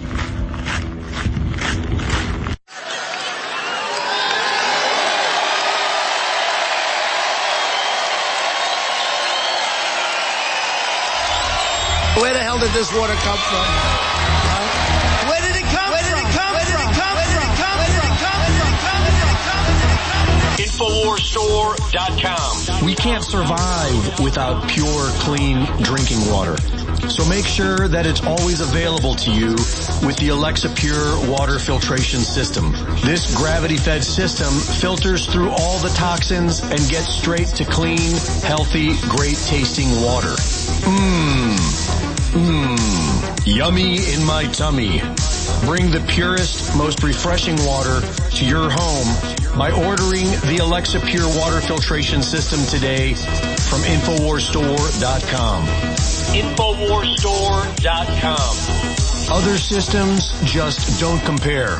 L: Where the hell did this water come from? Huh? Where did it come Where did it come Where did it come Where did it come Where did it come Where did it come Where did it come Where did it come
I: Infowars Store dot com. We can't survive without pure, clean drinking water. So make sure that it's always available to you with the Alexa Pure water filtration system. This gravity-fed system filters through all the toxins and gets straight to clean, healthy, great-tasting water. Mmm. Mmm. Yummy in my tummy. Bring the purest, most refreshing water to your home by ordering the Alexa Pure water filtration system today from Infowars Store dot com. Infowars Store dot com. Other systems just don't compare.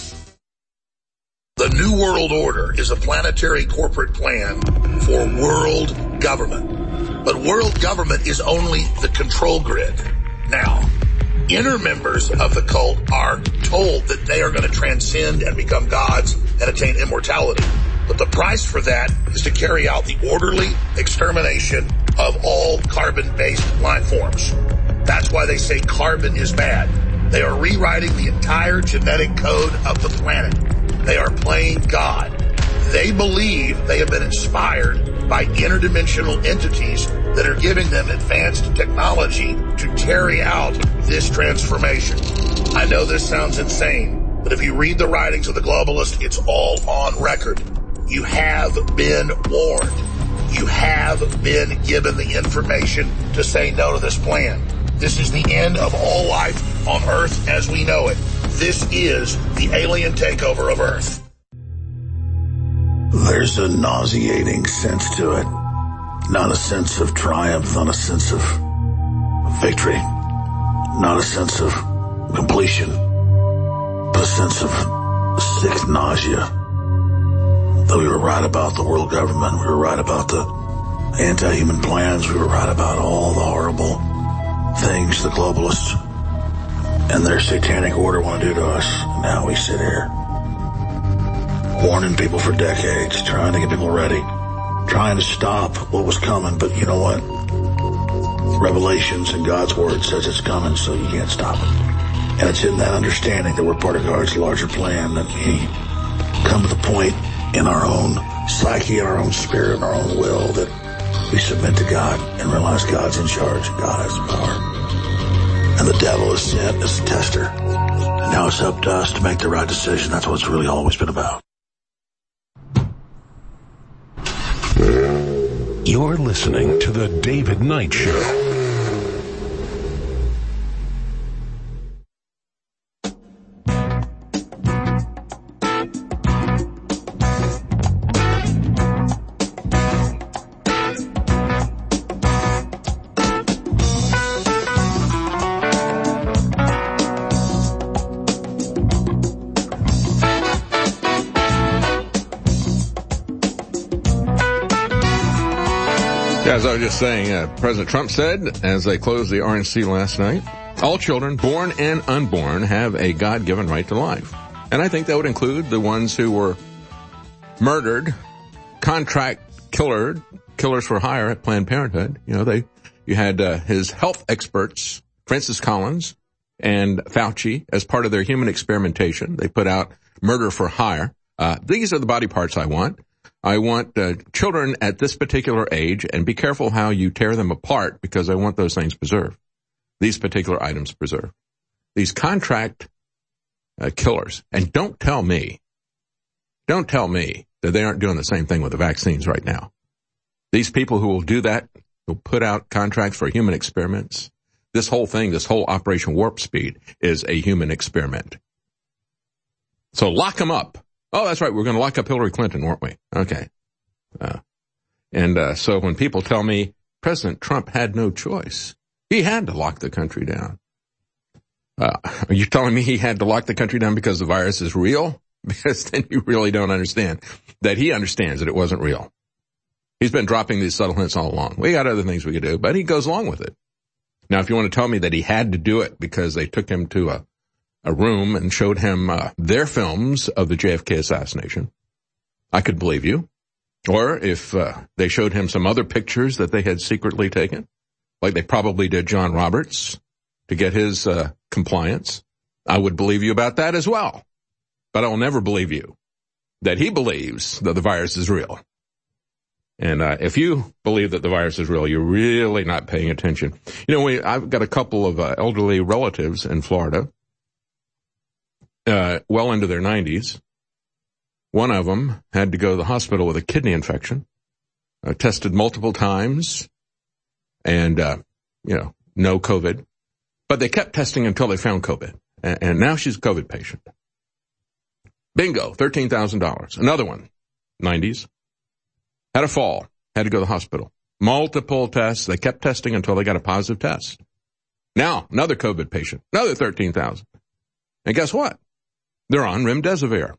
C: The New World Order is a planetary corporate plan for world government. But world government is only the control grid. Now, inner members of the cult are told that they are going to transcend and become gods and attain immortality. But the price for that is to carry out the orderly extermination of all carbon-based life forms. That's why they say carbon is bad. They are rewriting the entire genetic code of the planet. They are playing God. They believe they have been inspired by interdimensional entities that are giving them advanced technology to carry out this transformation. I know this sounds insane, but if you read the writings of the globalists, it's all on record. You have been warned. You have been given the information to say no to this plan. This is the end of all life on Earth as we know it. This is the alien takeover of Earth.
M: There's a nauseating sense to it. Not a sense of triumph, not a sense of victory, not a sense of completion, but a sense of sick nausea. That we were right about the world government, we were right about the anti-human plans, we were right about all the horrible things the globalists and their satanic order want to do to us. Now we sit here warning people for decades, trying to get people ready, trying to stop what was coming. But you know what? Revelations and God's word says it's coming, so you can't stop it. And it's in that understanding that we're part of God's larger plan, that He come to the point in our own psyche, in our own spirit, in our own will, that we submit to God and realize God's in charge and God has the power. And the devil is sent as a tester. And now it's up to us to make the right decision. That's what it's really always been about.
A: You're listening to The David Knight Show.
B: As I was just saying, uh, President Trump said, as they closed the R N C last night, all children, born and unborn, have a God-given right to life. And I think that would include the ones who were murdered, contract killer, killers for hire at Planned Parenthood. You know, they, you had uh, his health experts, Francis Collins and Fauci, as part of their human experimentation. They put out murder for hire. Uh, these are the body parts I want. I want uh, children at this particular age, and be careful how you tear them apart, because I want those things preserved. These particular items preserved. These contract uh, killers. And don't tell me, don't tell me that they aren't doing the same thing with the vaccines right now. These people who will do that, will put out contracts for human experiments. This whole thing, this whole Operation Warp Speed is a human experiment. So lock them up. Oh, that's right. We're going to lock up Hillary Clinton, weren't we? Okay. Uh, and uh, so when people tell me President Trump had no choice, he had to lock the country down. Uh, are you telling me he had to lock the country down because the virus is real? Because then you really don't understand that he understands that it wasn't real. He's been dropping these subtle hints all along. We got other things we could do, but he goes along with it. Now, if you want to tell me that he had to do it because they took him to a a room and showed him uh, their films of the J F K assassination, I could believe you. Or if uh, they showed him some other pictures that they had secretly taken, like they probably did John Roberts to get his uh, compliance, I would believe you about that as well. But I will never believe you that he believes that the virus is real. And uh, if you believe that the virus is real, you're really not paying attention. You know, we, I've got a couple of uh, elderly relatives in Florida, Uh, well into their nineties. One of them had to go to the hospital with a kidney infection, uh, tested multiple times, and, uh, you know, no COVID. But they kept testing until they found COVID. And, and now she's a COVID patient. Bingo, thirteen thousand dollars. Another one, nineties, had a fall, had to go to the hospital. Multiple tests. They kept testing until they got a positive test. Now, another COVID patient, another thirteen thousand dollars. And guess what? They're on remdesivir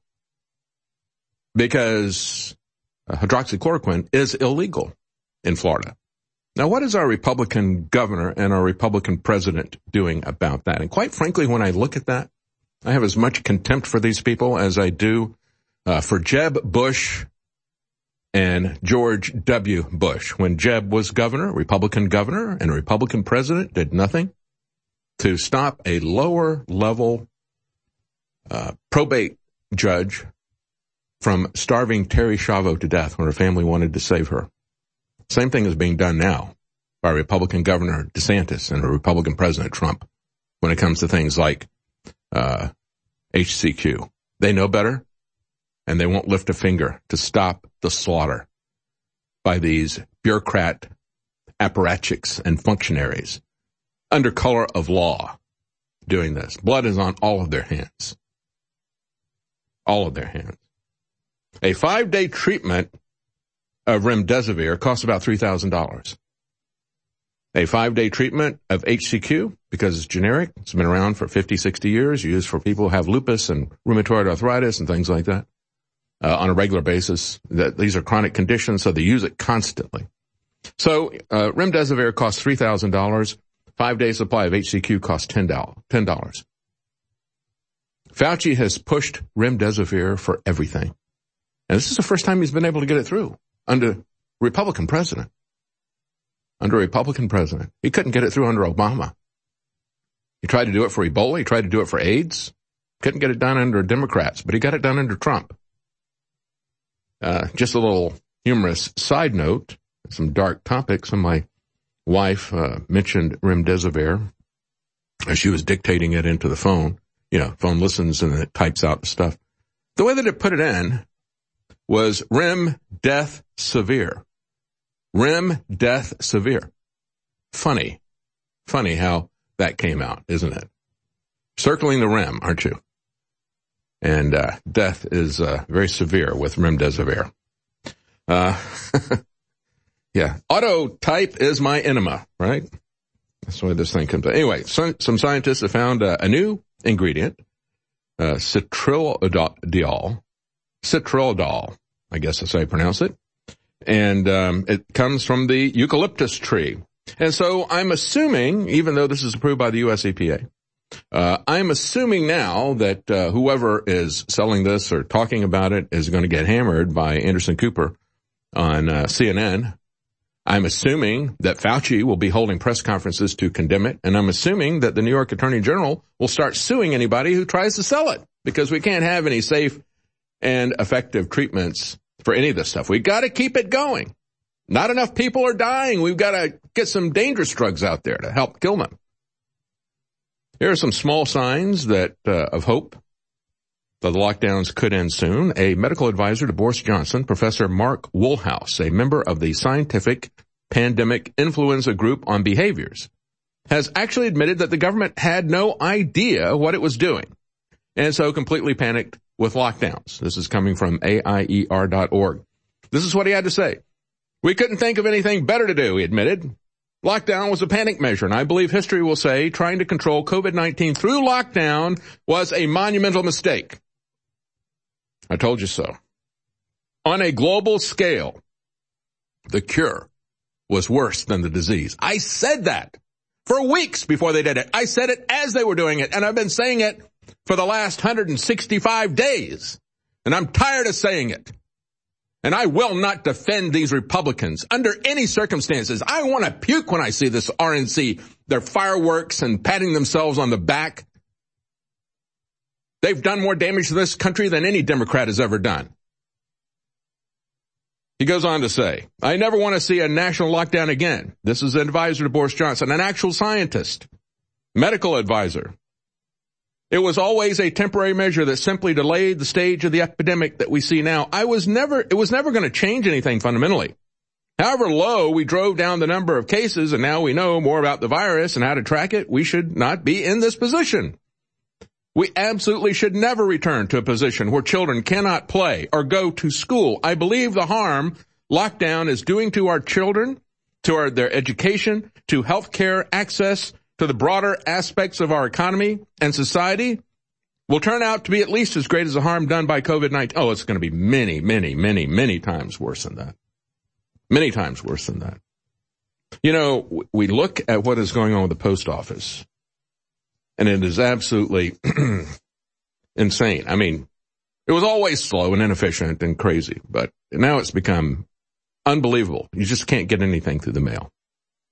B: because uh, hydroxychloroquine is illegal in Florida. Now, what is our Republican governor and our Republican president doing about that? And quite frankly, when I look at that, I have as much contempt for these people as I do uh, for Jeb Bush and George W. Bush. When Jeb was governor, Republican governor, and a Republican president did nothing. to stop a lower level uh, probate judge from starving Terry Schiavo to death when her family wanted to save her. Same thing is being done now by Republican Governor DeSantis and a Republican President Trump when it comes to things like uh, H C Q. They know better, and they won't lift a finger to stop the slaughter by these bureaucrat apparatchiks and functionaries under color of law doing this. Blood is on all of their hands. All of their hands. A five-day treatment of remdesivir costs about three thousand dollars. A five-day treatment of H C Q, because it's generic, it's been around for fifty, sixty years, used for people who have lupus and rheumatoid arthritis and things like that uh, on a regular basis. That these are chronic conditions, so they use it constantly. So uh, remdesivir costs three thousand dollars. Five-day supply of H C Q costs ten dollars. Fauci has pushed remdesivir for everything. And this is the first time he's been able to get it through under Republican president. Under a Republican president. He couldn't get it through under Obama. He tried to do it for Ebola. He tried to do it for AIDS. Couldn't get it done under Democrats, but he got it done under Trump. Uh, just a little humorous side note, some dark topics. And my wife uh, mentioned remdesivir as she was dictating it into the phone. You know, phone listens and it types out the stuff. The way that it put it in was rem death severe. Rem death severe. Funny. Funny how that came out, isn't it? Circling the rem, aren't you? And uh, death is uh, very severe with remdesivir. Uh, yeah. Autotype is my enema, right? That's the way this thing comes out. Anyway, some, some scientists have found uh, a new ingredient, uh, citrilodol. Citrilodol, I guess that's how you pronounce it. And um, it comes from the eucalyptus tree. And so I'm assuming, even though this is approved by the U S E P A, uh, I'm assuming now that uh, whoever is selling this or talking about it is going to get hammered by Anderson Cooper on uh, C N N. I'm assuming that Fauci will be holding press conferences to condemn it. And I'm assuming that the New York Attorney General will start suing anybody who tries to sell it, because we can't have any safe and effective treatments for any of this stuff. We've got to keep it going. Not enough people are dying. We've got to get some dangerous drugs out there to help kill them. Here are some small signs that uh, of hope that the lockdowns could end soon. A medical advisor to Boris Johnson, Professor Mark Woolhouse, a member of the Scientific Pandemic Influenza Group on Behaviors, has actually admitted that the government had no idea what it was doing, and so completely panicked with lockdowns. This is coming from A I E R dot org. This is what he had to say. We couldn't think of anything better to do, he admitted. Lockdown was a panic measure, and I believe history will say trying to control COVID nineteen through lockdown was a monumental mistake. I told you so. On a global scale, the cure was worse than the disease. I said that for weeks before they did it. I said it as they were doing it, and I've been saying it for the last one hundred sixty-five days, and I'm tired of saying it. And I will not defend these Republicans under any circumstances. I want to puke when I see this R N C, their fireworks and patting themselves on the back. They've done more damage to this country than any Democrat has ever done. He goes on to say, I never want to see a national lockdown again. This is an advisor to Boris Johnson, an actual scientist, medical advisor. It was always a temporary measure that simply delayed the stage of the epidemic that we see now. I was never, it was never going to change anything fundamentally. However low we drove down the number of cases, and now we know more about the virus and how to track it, we should not be in this position. We absolutely should never return to a position where children cannot play or go to school. I believe the harm lockdown is doing to our children, to our, their education, to health care access, to the broader aspects of our economy and society will turn out to be at least as great as the harm done by COVID nineteen. Oh, it's going to be many, many, many, many times worse than that. Many times worse than that. You know, we look at what is going on with the post office, and it is absolutely insane. I mean, it was always slow and inefficient and crazy, but now it's become unbelievable. You just can't get anything through the mail.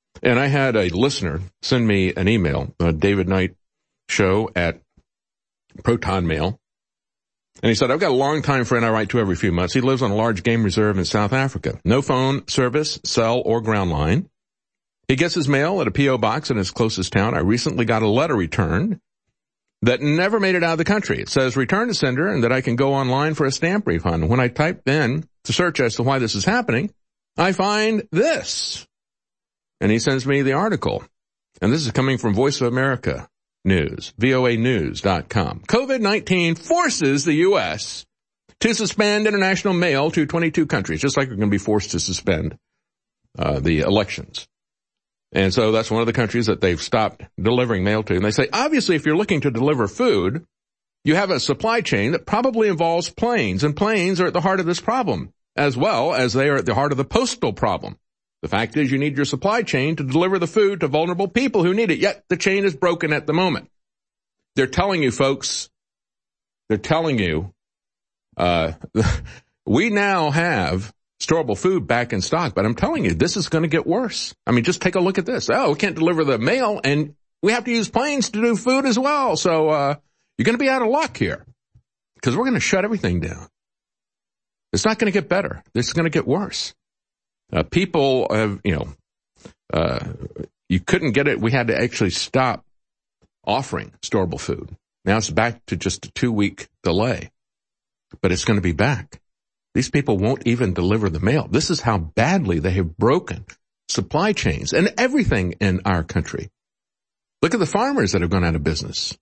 B: And I had a listener send me an email, uh, David Knight Show at Proton Mail. And he said, I've got a long-time friend I write to every few months. He lives on a large game reserve in South Africa. No phone service, cell, or ground line. He gets his mail at a P O box in his closest town. I recently got a letter returned that never made it out of the country. It says, return to sender, and that I can go online for a stamp refund. When I type in to search as to why this is happening, I find this. And he sends me the article. And this is coming from Voice of America News, V O A news dot com. COVID nineteen forces the U S to suspend international mail to twenty-two countries, just like we're going to be forced to suspend uh, the elections. And so that's one of the countries that they've stopped delivering mail to. And they say, obviously, if you're looking to deliver food, you have a supply chain that probably involves planes, and planes are at the heart of this problem, as well as they are at the heart of the postal problem. The fact is you need your supply chain to deliver the food to vulnerable people who need it, yet the chain is broken at the moment. They're telling you, folks, they're telling you, uh, we now have storable food back in stock, but I'm telling you, this is going to get worse. I mean, just take a look at this. Oh, we can't deliver the mail, and we have to use planes to do food as well. So, uh, you're going to be out of luck here, because we're going to shut everything down. It's not going to get better. It's going to get worse. Uh, people have, you know, uh, you couldn't get it. We had to actually stop offering storable food. Now it's back to just a two-week delay, but it's going to be back. These people won't even deliver the mail. This is how badly they have broken supply chains and everything in our country. Look at the farmers that have gone out of business.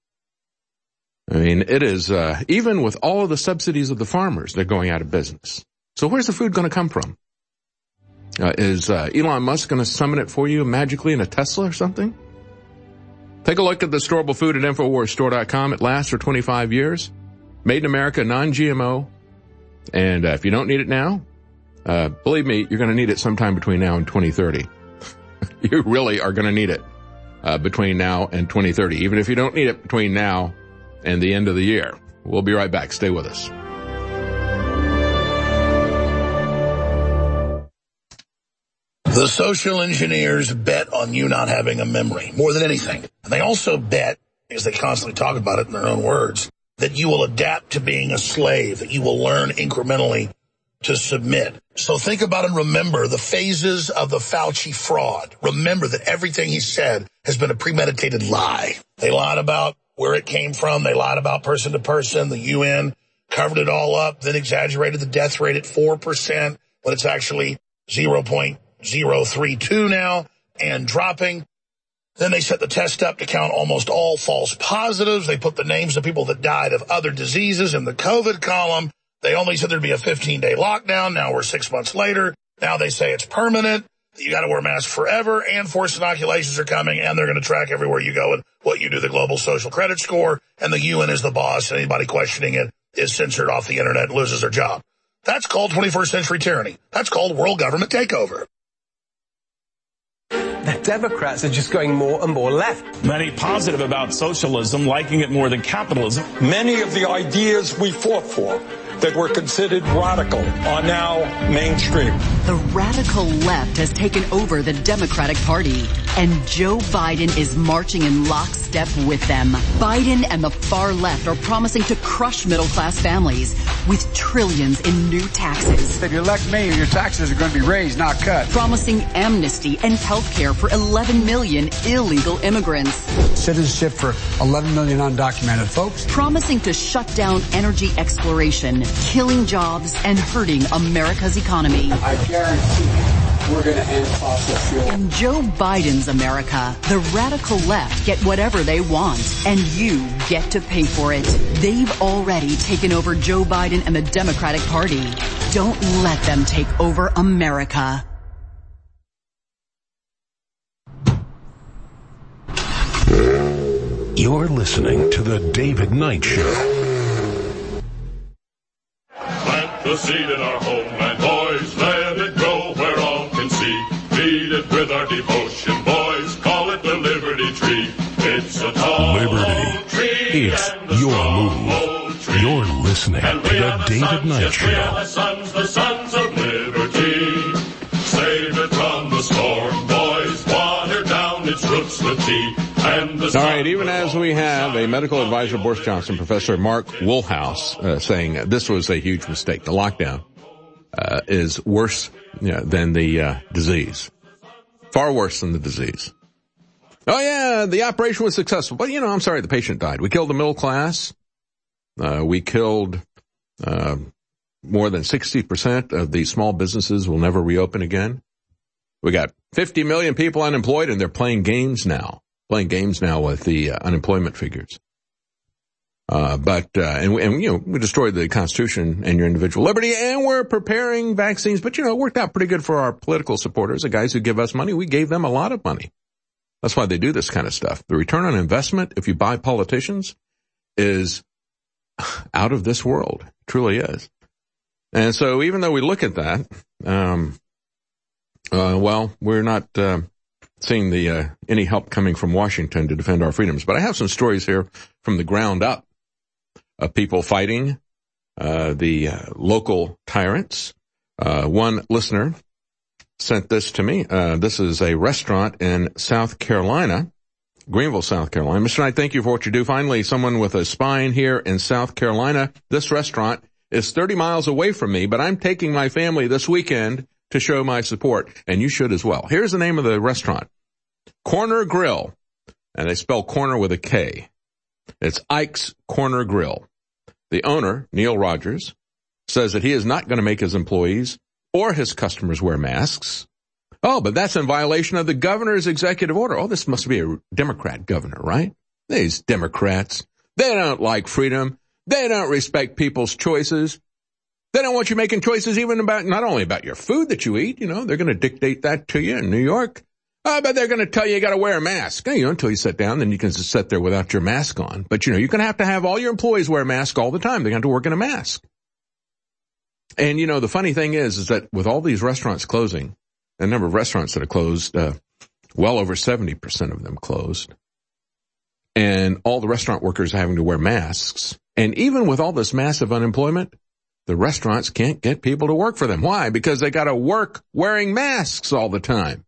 B: I mean, it is, uh, even with all of the subsidies of the farmers, they're going out of business. So where's the food going to come from? Uh, is uh, Elon Musk going to summon it for you magically in a Tesla or something? Take a look at the storable food at Infowars Store dot com. It lasts for twenty-five years. Made in America, non G M O. And uh, if you don't need it now, uh, believe me, you're going to need it sometime between now and twenty thirty. You really are going to need it uh, between now and twenty thirty, even if you don't need it between now and the end of the year. We'll be right back. Stay with us.
C: The social engineers bet on you not having a memory more than anything. And they also bet, because they constantly talk about it in their own words, that you will adapt to being a slave, that you will learn incrementally to submit. So think about and remember the phases of the Fauci fraud. Remember that everything he said has been a premeditated lie. They lied about where it came from. They lied about person to person. The U N covered it all up, then exaggerated the death rate at four percent, when it's actually zero point zero three two now and dropping. Then they set the test up to count almost all false positives. They put the names of people that died of other diseases in the COVID column. They only said there'd be a fifteen-day lockdown. Now we're six months later. Now they say it's permanent. You got to wear masks forever, and forced inoculations are coming, and they're going to track everywhere you go and what you do, the global social credit score, and the U N is the boss, and anybody questioning it is censored off the internet and loses their job. That's called twenty-first century tyranny. That's called world government takeover.
D: The Democrats are just going more and more left.
E: Many positive about socialism, liking it more than capitalism.
F: Many of the ideas we fought for that were considered radical are now mainstream.
G: The radical left has taken over the Democratic Party, and Joe Biden is marching in lockstep with them. Biden and the far left are promising to crush middle-class families with trillions in new taxes.
H: If you elect me, your taxes are going to be raised, not cut.
G: Promising amnesty and health care for eleven million illegal immigrants.
H: Citizenship for eleven million undocumented folks.
G: Promising to shut down energy exploration, killing jobs, and hurting America's economy.
H: I guarantee we're going to end fossil fuel.
G: In Joe Biden's America, the radical left get whatever they want, and you get to pay for it. They've already taken over Joe Biden and the Democratic Party. Don't let them take over America.
A: You're listening to The David Knight Show.
N: Plant the seed in our homeland, boys. Let it grow where all can see. Feed it with our devotion, boys. Call it the Liberty Tree. It's a tall
A: Liberty.
N: tree.
A: It's your move. Tree. You're listening to The David Knight Show. We have sons, the sons of liberty.
N: Save it from the storm, boys. One see. And the
B: All right, even as we have a medical advisor, Boris Johnson, Professor Mark Woolhouse, uh, saying this was a huge mistake. The lockdown uh, is worse you know, than the uh, disease. Far worse than the disease. Oh, yeah, the operation was successful. But, you know, I'm sorry, the patient died. We killed the middle class. Uh, we killed uh, more than sixty percent of the small businesses will never reopen again. We got fifty million people unemployed, and they're playing games now. Playing games now with the uh, unemployment figures. Uh, but, uh, and, we, and, you know, we destroyed the Constitution and your individual liberty, and we're preparing vaccines. But, you know, it worked out pretty good for our political supporters, the guys who give us money. We gave them a lot of money. That's why they do this kind of stuff. The return on investment, if you buy politicians, is out of this world. It truly is. And so even though we look at that, um, uh, well, we're not, uh, seeing the, uh, any help coming from Washington to defend our freedoms. But I have some stories here from the ground up of people fighting, uh, the uh, local tyrants. Uh, one listener sent this to me. Uh, this is a restaurant in South Carolina, Greenville, South Carolina. Mister Knight, thank you for what you do. Finally, someone with a spine here in South Carolina. This restaurant is thirty miles away from me, but I'm taking my family this weekend to show my support, and you should as well. Here's the name of the restaurant. Corner Grill, and they spell corner with a K. It's Ike's Corner Grill. The owner, Neil Rogers, says that he is not going to make his employees or his customers wear masks. Oh, but that's in violation of the governor's executive order. Oh, this must be a Democrat governor, right? These Democrats, they don't like freedom. They don't respect people's choices. They don't want you making choices even about, not only about your food that you eat, you know, they're going to dictate that to you in New York. Oh, but they're going to tell you you got to wear a mask. You know, until you sit down, then you can just sit there without your mask on. But, you know, you're going to have to have all your employees wear a mask all the time. They're going to have to work in a mask. And, you know, the funny thing is, is that with all these restaurants closing, the number of restaurants that are closed, uh, well over seventy percent of them closed. And all the restaurant workers having to wear masks. And even with all this massive unemployment, the restaurants can't get people to work for them. Why? Because they got to work wearing masks all the time.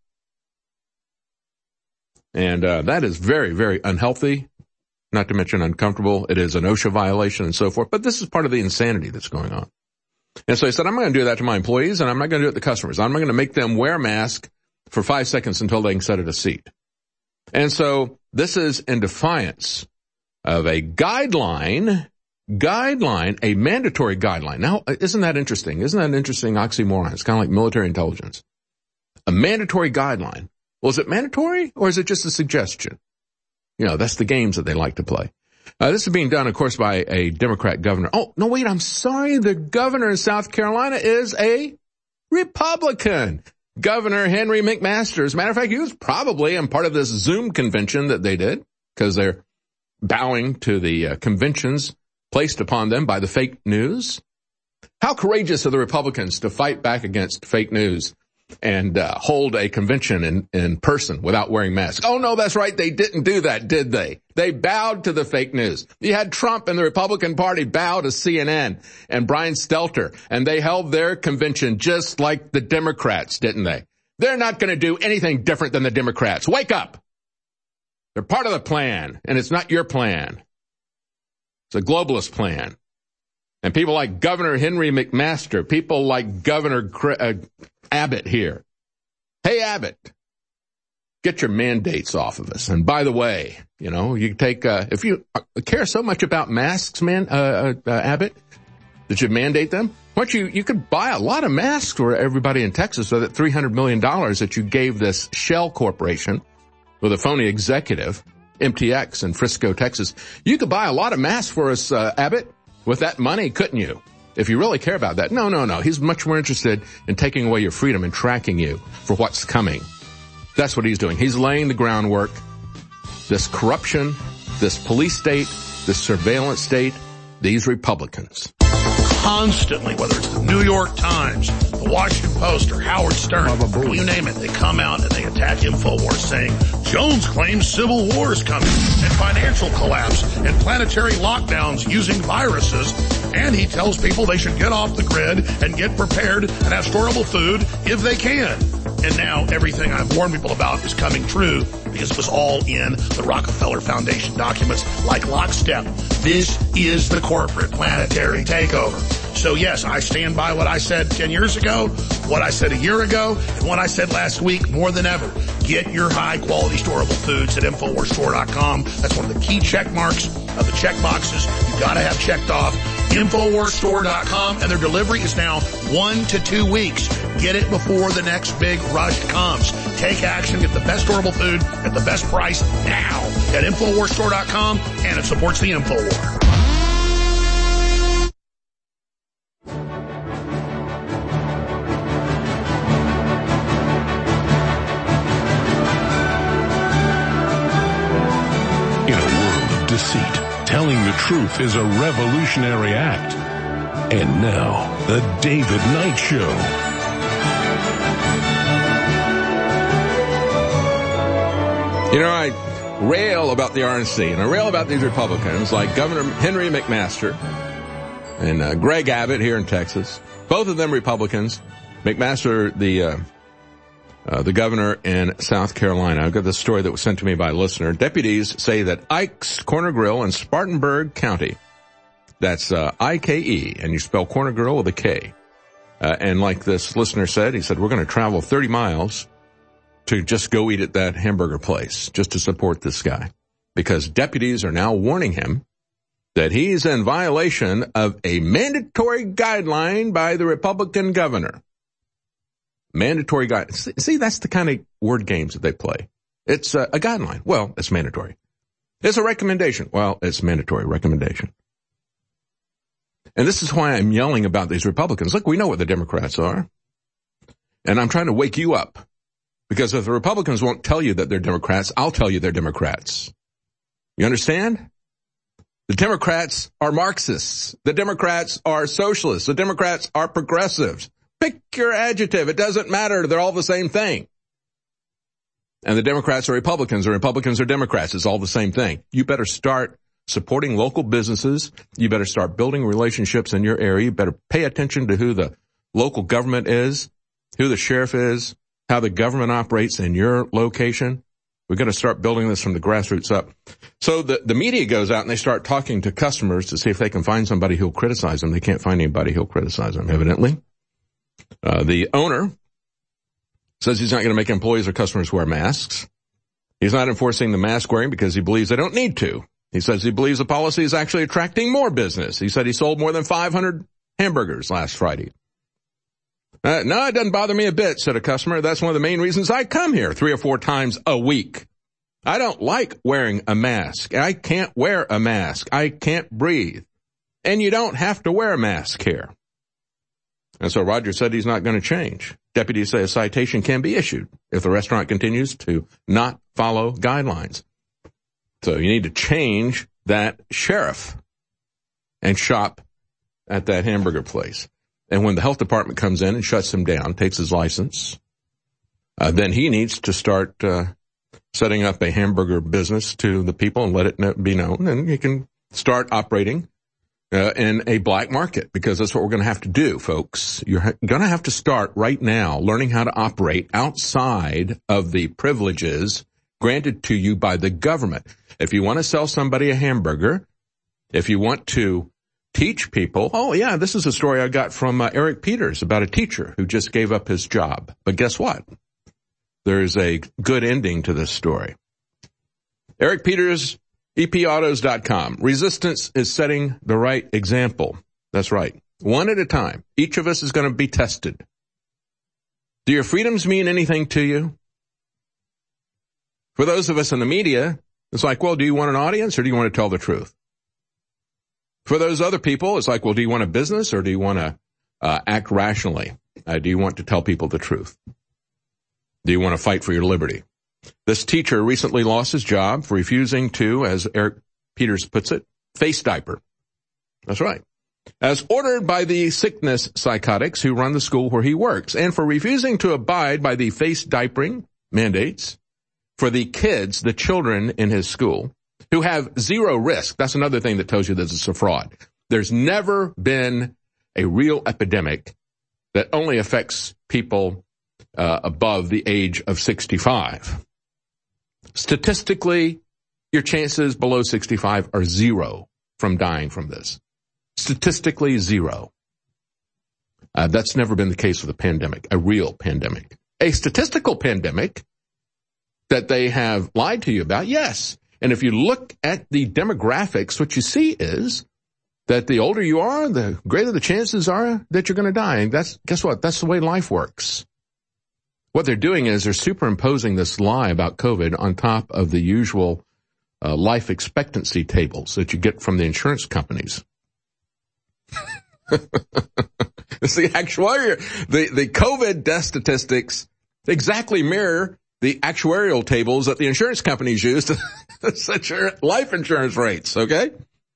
B: And uh, that is very, very unhealthy, not to mention uncomfortable. It is an OSHA violation and so forth. But this is part of the insanity that's going on. And so I said, I'm not going to do that to my employees, and I'm not going to do it to customers. I'm not going to make them wear a mask for five seconds until they can sit at a seat. And so this is in defiance of a guideline, guideline, a mandatory guideline. Now, isn't that interesting? Isn't that an interesting oxymoron? It's kind of like military intelligence. A mandatory guideline. Well, is it mandatory or is it just a suggestion? You know, that's the games that they like to play. Uh, this is being done, of course, by a Democrat governor. Oh, no, wait, I'm sorry. The governor in South Carolina is a Republican. Governor Henry McMaster. As a matter of fact, he was probably in part of this Zoom convention that they did because they're bowing to the uh, conventions placed upon them by the fake news. How courageous are the Republicans to fight back against fake news and uh, hold a convention in, in person without wearing masks? Oh, no, that's right. They didn't do that, did they? They bowed to the fake news. You had Trump and the Republican Party bow to C N N and Brian Stelter, and they held their convention just like the Democrats, didn't they? They're not going to do anything different than the Democrats. Wake up! They're part of the plan, and it's not your plan. It's a globalist plan. And people like Governor Henry McMaster, people like Governor uh, Abbott here. Hey, Abbott, get your mandates off of us. And by the way, you know, you take, uh, if you care so much about masks, man, uh, uh, Abbott, that you mandate them, why don't you, you could buy a lot of masks for everybody in Texas so that three hundred million dollars that you gave this shell corporation with a phony executive, M T X in Frisco, Texas, you could buy a lot of masks for us, uh, Abbott, with that money, couldn't you? If you really care about that. No, no, no. He's much more interested in taking away your freedom and tracking you for what's coming. That's what he's doing. He's laying the groundwork. This corruption, this police state, this surveillance state, these Republicans.
C: Constantly, whether it's the New York Times, the the Washington Post or Howard Stern, or you name it, they come out and they attack InfoWars saying, Jones claims civil war is coming, and financial collapse, and planetary lockdowns using viruses, and he tells people they should get off the grid and get prepared and have storable food if they can. And now everything I've warned people about is coming true because it was all in the Rockefeller Foundation documents like lockstep. This is the corporate planetary takeover. So yes, I stand by what I said ten years ago, what I said a year ago, and what I said last week more than ever. Get your high quality storable foods at Infowars Store dot com. That's one of the key check marks of the check boxes you've got to have checked off. Infowars Store dot com, and their delivery is now one to two weeks. Get it before the next big rush comes. Take action, get the best storable food at the best price now at Infowars Store dot com, and it supports the InfoWar.
A: In a world of deceit, telling the truth is a revolutionary act. And now, the David Knight Show.
B: You know, I rail about the R N C, and I rail about these Republicans like Governor Henry McMaster and uh, Greg Abbott here in Texas. Both of them Republicans. McMaster, the uh, uh, the governor in South Carolina. I've got this story that was sent to me by a listener. Deputies say that Ike's Corner Grill in Spartanburg County, that's uh, I K E, and you spell Corner Grill with a K. Uh, and like this listener said, he said, we're going to travel thirty miles to just go eat at that hamburger place, just to support this guy. Because deputies are now warning him that he's in violation of a mandatory guideline by the Republican governor. Mandatory guide. See, that's the kind of word games that they play. It's a, a guideline. Well, it's mandatory. It's a recommendation. Well, it's mandatory recommendation. And this is why I'm yelling about these Republicans. Look, we know what the Democrats are. And I'm trying to wake you up. Because if the Republicans won't tell you that they're Democrats, I'll tell you they're Democrats. You understand? The Democrats are Marxists. The Democrats are socialists. The Democrats are progressives. Pick your adjective. It doesn't matter. They're all the same thing. And the Democrats are Republicans, or Republicans are Democrats. It's all the same thing. You better start supporting local businesses. You better start building relationships in your area. You better pay attention to who the local government is, who the sheriff is, how the government operates in your location. We've got to start building this from the grassroots up. So the, the media goes out and they start talking to customers to see if they can find somebody who'll criticize them. They can't find anybody who'll criticize them, evidently. Uh, the owner says he's not going to make employees or customers wear masks. He's not enforcing the mask wearing because he believes they don't need to. He says he believes the policy is actually attracting more business. He said he sold more than five hundred hamburgers last Friday. Uh, no, it doesn't bother me a bit, said a customer. That's one of the main reasons I come here three or four times a week. I don't like wearing a mask. I can't wear a mask. I can't breathe. And you don't have to wear a mask here. And so Roger said he's not going to change. Deputies say a citation can be issued if the restaurant continues to not follow guidelines. So you need to change that sheriff and shop at that hamburger place. And when the health department comes in and shuts him down, takes his license, uh, then he needs to start uh, setting up a hamburger business to the people and let it know, be known. And he can start operating uh, in a black market, because that's what we're going to have to do, folks. You're ha- going to have to start right now learning how to operate outside of the privileges granted to you by the government. If you want to sell somebody a hamburger, if you want to teach people, oh yeah, this is a story I got from uh, Eric Peters about a teacher who just gave up his job. But guess what? There's a good ending to this story. Eric Peters, E P autos dot com. Resistance is setting the right example. That's right. One at a time. Each of us is going to be tested. Do your freedoms mean anything to you? For those of us in the media, it's like, well, do you want an audience or do you want to tell the truth? For those other people, it's like, well, do you want a business or do you want to uh, act rationally? Uh, do you want to tell people the truth? Do you want to fight for your liberty? This teacher recently lost his job for refusing to, as Eric Peters puts it, face diaper. That's right. as ordered by the sickness psychotics who run the school where he works, and for refusing to abide by the face diapering mandates for the kids, the children in his school, who have zero risk. That's another thing that tells you this is a fraud. There's never been a real epidemic that only affects people uh, above the age of sixty-five. Statistically, your chances below sixty-five are zero from dying from this. Statistically, zero. Uh, that's never been the case with a pandemic, a real pandemic. A statistical pandemic that they have lied to you about, yes. And if you look at the demographics, what you see is that the older you are, the greater the chances are that you're going to die. And that's, guess what? That's the way life works. What they're doing is they're superimposing this lie about COVID on top of the usual uh, life expectancy tables that you get from the insurance companies. It's the actuarial, the, the COVID death statistics exactly mirror the actuarial tables that the insurance companies use to set your life insurance rates, okay?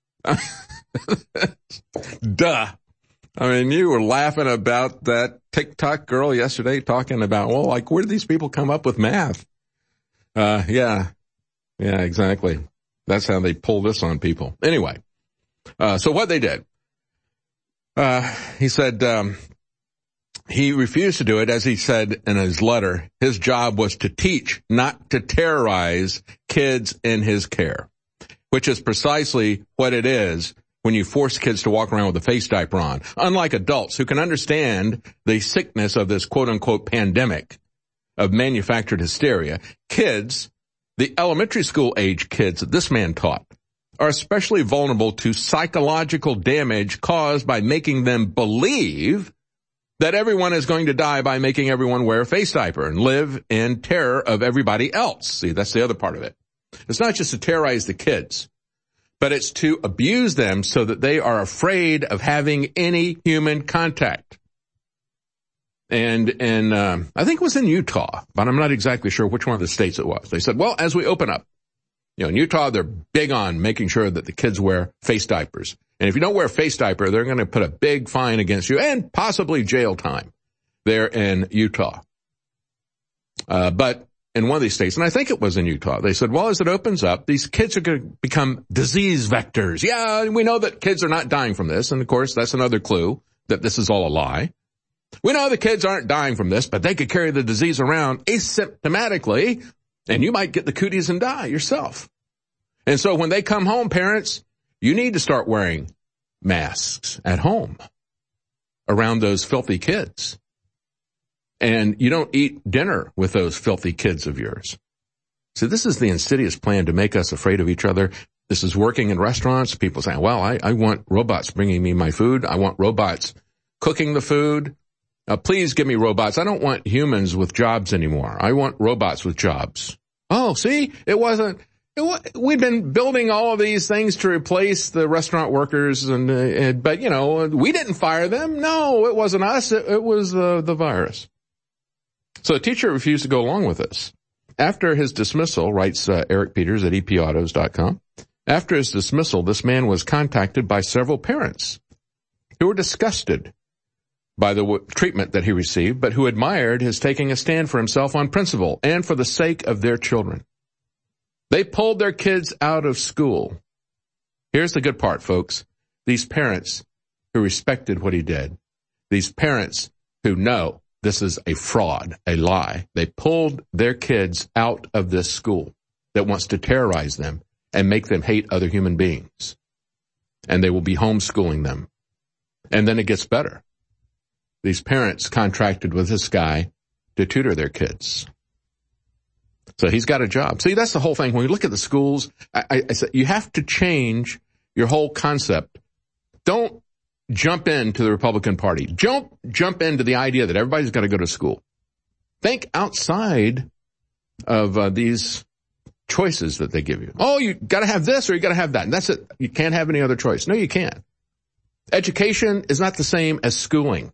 B: Duh. I mean, you were laughing about that TikTok girl yesterday talking about, well, like, where do these people come up with math? Uh, yeah. Yeah, exactly. That's how they pull this on people. Anyway, uh, so what they did, uh, he said, um, he refused to do it. As he said in his letter, his job was to teach, not to terrorize kids in his care, which is precisely what it is when you force kids to walk around with a face diaper on. Unlike adults who can understand the sickness of this quote-unquote pandemic of manufactured hysteria, kids, the elementary school age kids that this man taught, are especially vulnerable to psychological damage caused by making them believe that everyone is going to die by making everyone wear a face diaper and live in terror of everybody else. See, that's the other part of it. It's not just to terrorize the kids, but it's to abuse them so that they are afraid of having any human contact. And, and, um, I think it was in Utah, but I'm not exactly sure which one of the states it was. They said, well, as we open up, you know, in Utah, they're big on making sure that the kids wear face diapers. And if you don't wear a face diaper, they're going to put a big fine against you and possibly jail time there in Utah. Uh, but in one of these states, and I think it was in Utah, they said, well, as it opens up, these kids are going to become disease vectors. Yeah, we know that kids are not dying from this. And of course, that's another clue that this is all a lie. We know the kids aren't dying from this, but they could carry the disease around asymptomatically, and you might get the cooties and die yourself. And so when they come home, parents, you need to start wearing masks at home around those filthy kids. And you don't eat dinner with those filthy kids of yours. So this is the insidious plan to make us afraid of each other. This is working in restaurants. People saying, well, I, I want robots bringing me my food. I want robots cooking the food. Uh, please give me robots. I don't want humans with jobs anymore. I want robots with jobs. Oh, see, it wasn't. We've been building all of these things to replace the restaurant workers, and, uh, and but, you know, we didn't fire them. No, it wasn't us. It, it was uh, the virus. So the teacher refused to go along with this. After his dismissal, writes uh, Eric Peters at E P autos dot com, after his dismissal, this man was contacted by several parents who were disgusted by the w- treatment that he received, but who admired his taking a stand for himself on principle and for the sake of their children. They pulled their kids out of school. Here's the good part, folks. These parents who respected what he did, these parents who know this is a fraud, a lie, they pulled their kids out of this school that wants to terrorize them and make them hate other human beings. And they will be homeschooling them. And then it gets better. These parents contracted with this guy to tutor their kids. So he's got a job. See, that's the whole thing. When you look at the schools, I, I, I said you have to change your whole concept. Don't jump into the Republican Party. Don't jump into the idea that everybody's got to go to school. Think outside of uh, these choices that they give you. Oh, you got to have this or you got to have that. And that's it. You can't have any other choice. No, you can't. Education is not the same as schooling.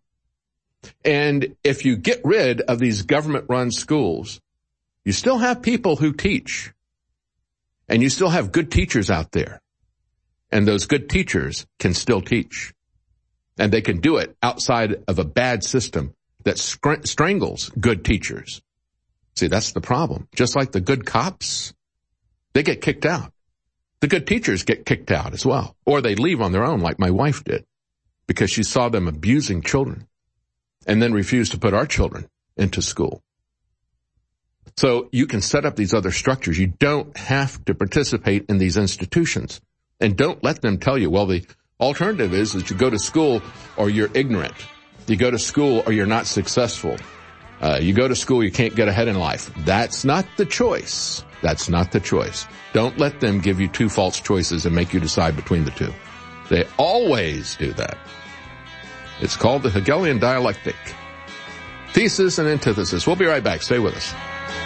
B: And if you get rid of these government-run schools, you still have people who teach. And you still have good teachers out there. And those good teachers can still teach. And they can do it outside of a bad system that str- strangles good teachers. See, that's the problem. Just like the good cops, they get kicked out. The good teachers get kicked out as well. Or they leave on their own like my wife did because she saw them abusing children and then refused to put our children into school. So you can set up these other structures. You don't have to participate in these institutions. And don't let them tell you, well, the alternative is that you go to school or you're ignorant. You go to school or you're not successful. Uh, you go to school, you can't get ahead in life. That's not the choice. That's not the choice. Don't let them give you two false choices and make you decide between the two. They always do that. It's called the Hegelian dialectic. Thesis and antithesis. We'll be right back. Stay with us.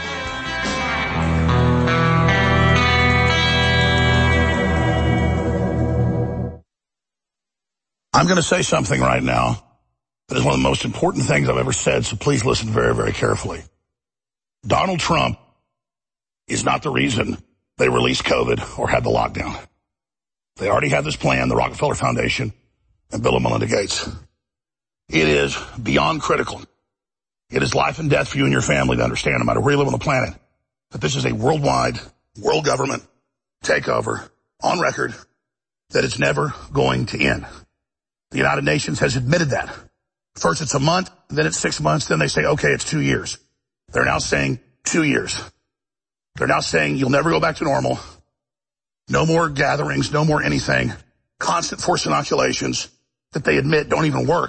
C: I'm going to say something right now that is one of the most important things I've ever said, so please listen very, very carefully. Donald Trump is not the reason they released COVID or had the lockdown. They already had this plan, the Rockefeller Foundation and Bill and Melinda Gates. It is beyond critical. It is life and death for you and your family to understand, no matter where you live on the planet, that this is a worldwide, world government takeover on record, that it's never going to end. The United Nations has admitted that. First it's a month, then it's six months, then they say, okay, it's two years. They're now saying two years. They're now saying you'll never go back to normal. No more gatherings, no more anything. Constant forced inoculations that they admit don't even work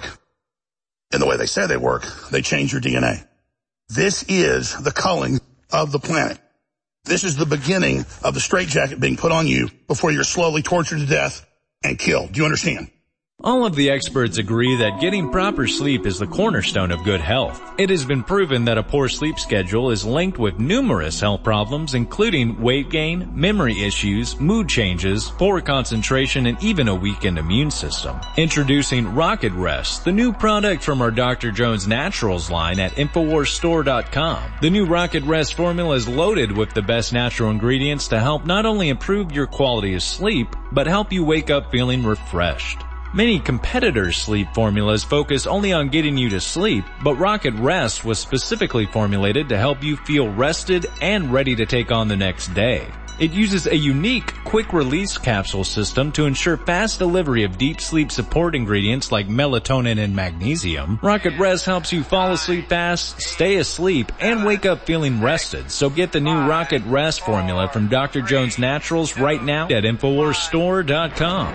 C: in the way they say they work. They change your D N A. This is the culling of the planet. This is the beginning of the straitjacket being put on you before you're slowly tortured to death and killed. Do you understand?
J: All of the experts agree that getting proper sleep is the cornerstone of good health. It has been proven that a poor sleep schedule is linked with numerous health problems, including weight gain, memory issues, mood changes, poor concentration, and even a weakened immune system. Introducing Rocket Rest, the new product from our Doctor Jones Naturals line at Infowars Store dot com. The new Rocket Rest formula is loaded with the best natural ingredients to help not only improve your quality of sleep, but help you wake up feeling refreshed. Many competitors' sleep formulas focus only on getting you to sleep, but Rocket Rest was specifically formulated to help you feel rested and ready to take on the next day. It uses a unique quick-release capsule system to ensure fast delivery of deep sleep support ingredients like melatonin and magnesium. Rocket Rest helps you fall asleep fast, stay asleep, and wake up feeling rested. So get the new Rocket Rest formula from Doctor Jones Naturals right now at Infowars Store dot com.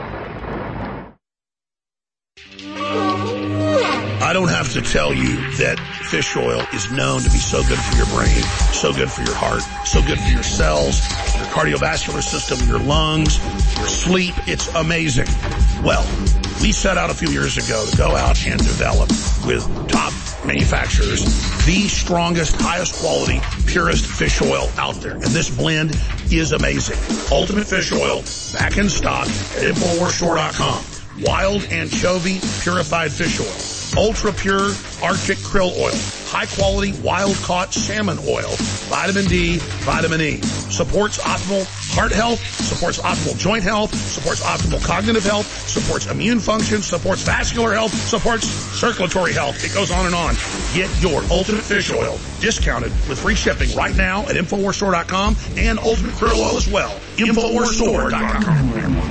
C: I don't have to tell you that fish oil is known to be so good for your brain, so good for your heart, so good for your cells, your cardiovascular system, your lungs, your sleep. It's amazing. Well, we set out a few years ago to go out and develop with top manufacturers the strongest, highest quality, purest fish oil out there. And this blend is amazing. Ultimate Fish Oil, back in stock at Infowars Store dot com. Wild anchovy purified fish oil. Ultra pure Arctic krill oil, high quality wild caught salmon oil, vitamin D, vitamin E, supports optimal heart health, supports optimal joint health, supports optimal cognitive health, supports immune function, supports vascular health, supports circulatory health. It goes on and on. Get your Ultimate Fish Oil discounted with free shipping right now at Infowars Store dot com and Ultimate Krill Oil as well. Infowars Store dot com.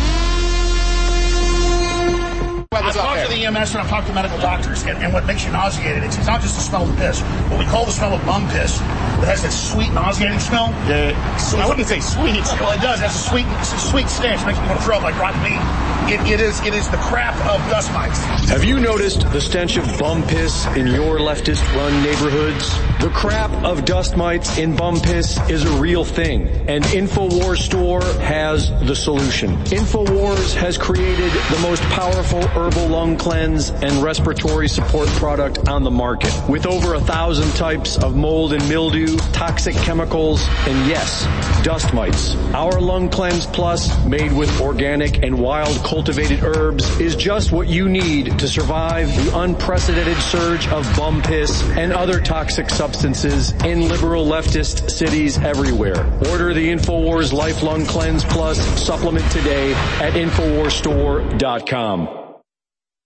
C: I've talked to the E M S and I've talked to medical doctors, and, and what makes you nauseated, it's, it's not just the smell of piss. What we call the smell of bum piss, that has that sweet, nauseating smell. Yeah, so I wouldn't say sweet. Well, it does. It has a sweet, it's a sweet stench. It makes me want to throw up like rotten meat. It, it is it is the crap of dust mites.
I: Have you noticed the stench of bum piss in your leftist-run neighborhoods? The crap of dust mites in bum piss is a real thing, and Infowars Store has the solution. Infowars has created the most powerful herbal lung cleanse and respiratory support product on the market, with over a thousand types of mold and mildew, toxic chemicals, and yes, dust mites. Our Lung Cleanse Plus, made with organic and wild cultivated herbs, is just what you need to survive the unprecedented surge of bum piss and other toxic substances in liberal leftist cities everywhere. Order the Infowars Life Lung Cleanse Plus supplement today at Infowars Store dot com.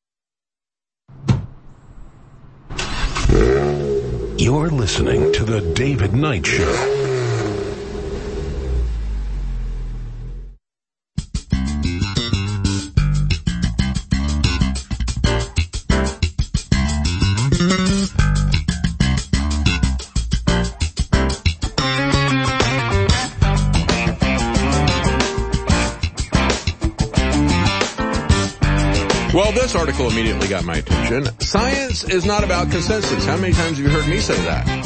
A: You're listening to The David Knight Show.
B: Well, this article immediately got my attention. Science is not about consensus. How many times have you heard me say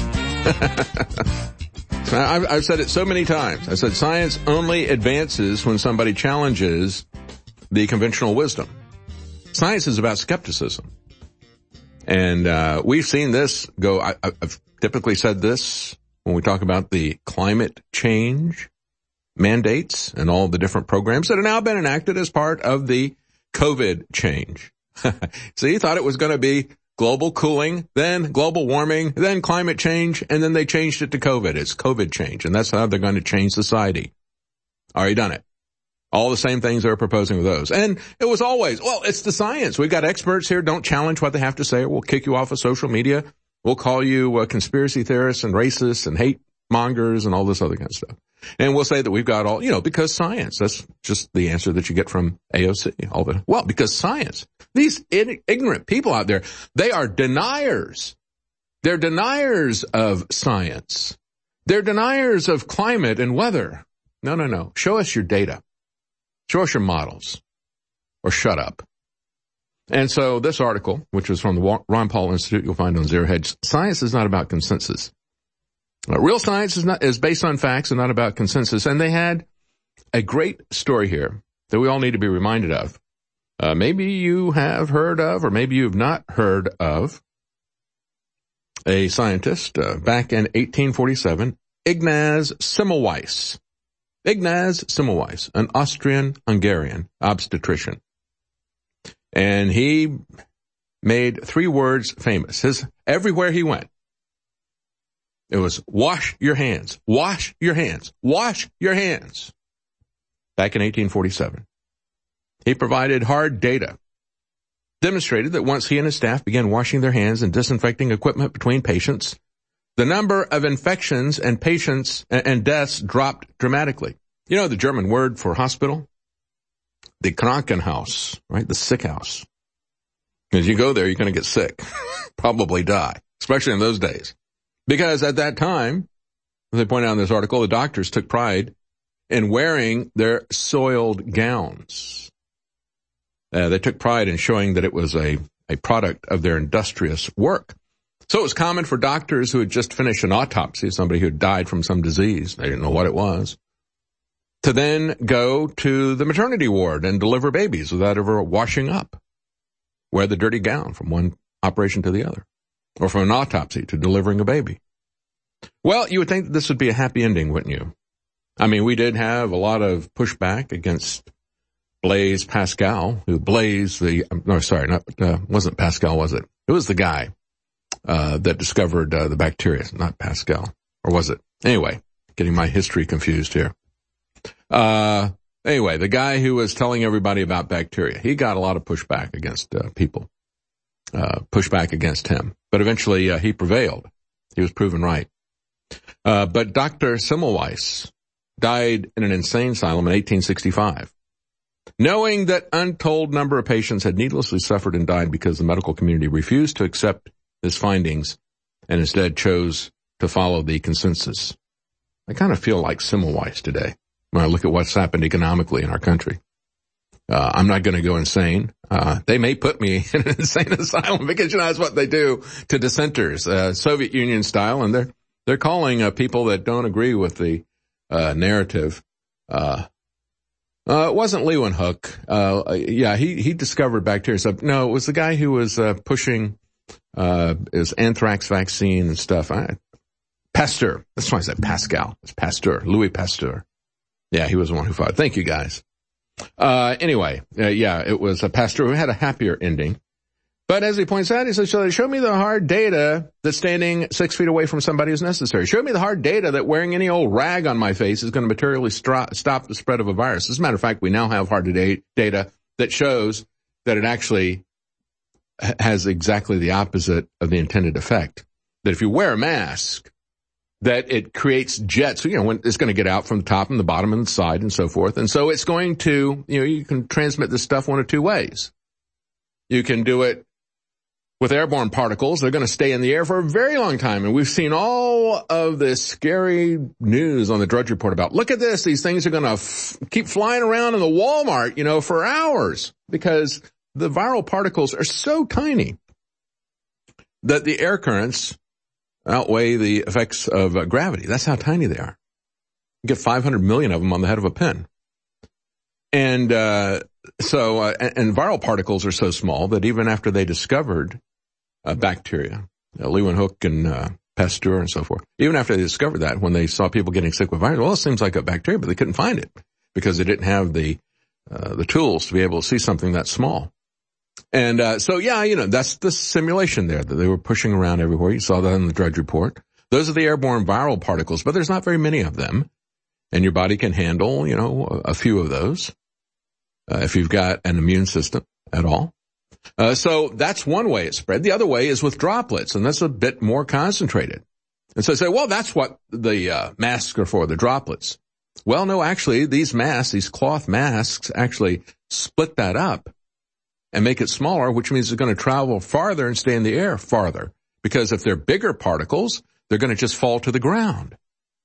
B: that? I've, I've said it so many times. I said science only advances when somebody challenges the conventional wisdom. Science is about skepticism. And uh we've seen this go. I, I've typically said this when we talk about the climate change mandates and all the different programs that have now been enacted as part of the COVID change. So you thought it was going to be global cooling, then global warming, then climate change, and then they changed it to COVID. It's COVID change, and that's how they're going to change society. Already done it. All the same things they're proposing with those. And it was always, well, it's the science. We've got experts here. Don't challenge what they have to say, or we'll kick you off of social media. We'll call you uh, conspiracy theorists and racists and hate mongers and all this other kind of stuff. And we'll say that we've got all, you know, because science. That's just the answer that you get from A O C. All the, well, because science. These ignorant people out there, they are deniers. They're deniers of science. They're deniers of climate and weather. No, no, no. Show us your data. Show us your models. Or shut up. And so this article, which was from the Ron Paul Institute, you'll find on Zero Hedge, science is not about consensus. Uh, real science is not is based on facts and not about consensus. And they had a great story here that we all need to be reminded of. Uh, maybe you have heard of, or maybe you have not heard of, a scientist uh, back in eighteen forty-seven, Ignaz Semmelweis. Ignaz Semmelweis, an Austrian-Hungarian obstetrician. And he made three words famous. His everywhere he went, it was wash your hands, wash your hands, wash your hands. Back in eighteen forty-seven. He provided hard data, demonstrated that once he and his staff began washing their hands and disinfecting equipment between patients, the number of infections and patients and deaths dropped dramatically. You know the German word for hospital? The Krankenhaus, right? The sick house. As you go there, you're going to get sick, probably die, especially in those days. Because at that time, as they point out in this article, the doctors took pride in wearing their soiled gowns. Uh, they took pride in showing that it was a, a product of their industrious work. So it was common for doctors who had just finished an autopsy, somebody who had died from some disease, they didn't know what it was, to then go to the maternity ward and deliver babies without ever washing up. Wear the dirty gown from one operation to the other. Or from an autopsy to delivering a baby. Well, you would think that this would be a happy ending, wouldn't you? I mean, we did have a lot of pushback against Blaise Pascal, who Blaise the, no, sorry, not, uh, wasn't Pascal, was it? It was the guy, uh, that discovered, uh, the bacteria, not Pascal. Or was it? Anyway, getting my history confused here. Uh, anyway, the guy who was telling everybody about bacteria, he got a lot of pushback against, uh, people. Uh, pushback against him. But eventually, uh, he prevailed. He was proven right. Uh, but Doctor Semmelweis died in an insane asylum in eighteen sixty-five. Knowing that untold number of patients had needlessly suffered and died because the medical community refused to accept his findings and instead chose to follow the consensus. I kind of feel like Semmelweis today when I look at what's happened economically in our country. Uh, I'm not going to go insane. Uh, they may put me in an insane asylum because, you know, that's what they do to dissenters, uh, Soviet Union style. And they're, they're calling uh, people that don't agree with the, uh, narrative. Uh, uh, it wasn't Leeuwenhoek. Uh, yeah, he, he discovered bacteria. So, no, it was the guy who was, uh, pushing, uh, his anthrax vaccine and stuff. I, Pasteur. That's why I said Pascal. It's Pasteur. Louis Pasteur. Yeah, he was the one who fought. Thank you, guys. Uh, anyway, uh, yeah, it was a Pasteur who had a happier ending. But as he points out, he says, show me the hard data that standing six feet away from somebody is necessary. Show me the hard data that wearing any old rag on my face is going to materially stro- stop the spread of a virus. As a matter of fact, we now have hard data that shows that it actually has exactly the opposite of the intended effect. that if you wear a mask, that it creates jets, you know, when it's going to get out from the top and the bottom and the side and so forth. And so it's going to, you know, you can transmit this stuff one of two ways. You can do it with airborne particles. They're going to stay in the air for a very long time. And we've seen all of this scary news on the Drudge Report about, look at this, these things are going to f- keep flying around in the Walmart, you know, for hours because the viral particles are so tiny that the air currents outweigh the effects of uh, gravity. That's how tiny they are. You get five hundred million of them on the head of a pin. And uh so, uh, and, and viral particles are so small that even after they discovered uh, bacteria, uh, Leeuwenhoek and uh, Pasteur and so forth, even after they discovered that, when they saw people getting sick with virus, well, it seems like a bacteria, but they couldn't find it because they didn't have the uh, the tools to be able to see something that small. And, uh, so yeah, you know, that's the simulation there that they were pushing around everywhere. You saw that in the Drudge Report. Those are the airborne viral particles, but there's not very many of them. And your body can handle, you know, a few of those, uh, if you've got an immune system at all. Uh, so that's one way it's spread. The other way is with droplets, and that's a bit more concentrated. And so they say, well, that's what the, uh, masks are for, the droplets. Well, no, actually, these masks, these cloth masks actually split that up and make it smaller, which means it's going to travel farther and stay in the air farther. Because if they're bigger particles, they're going to just fall to the ground.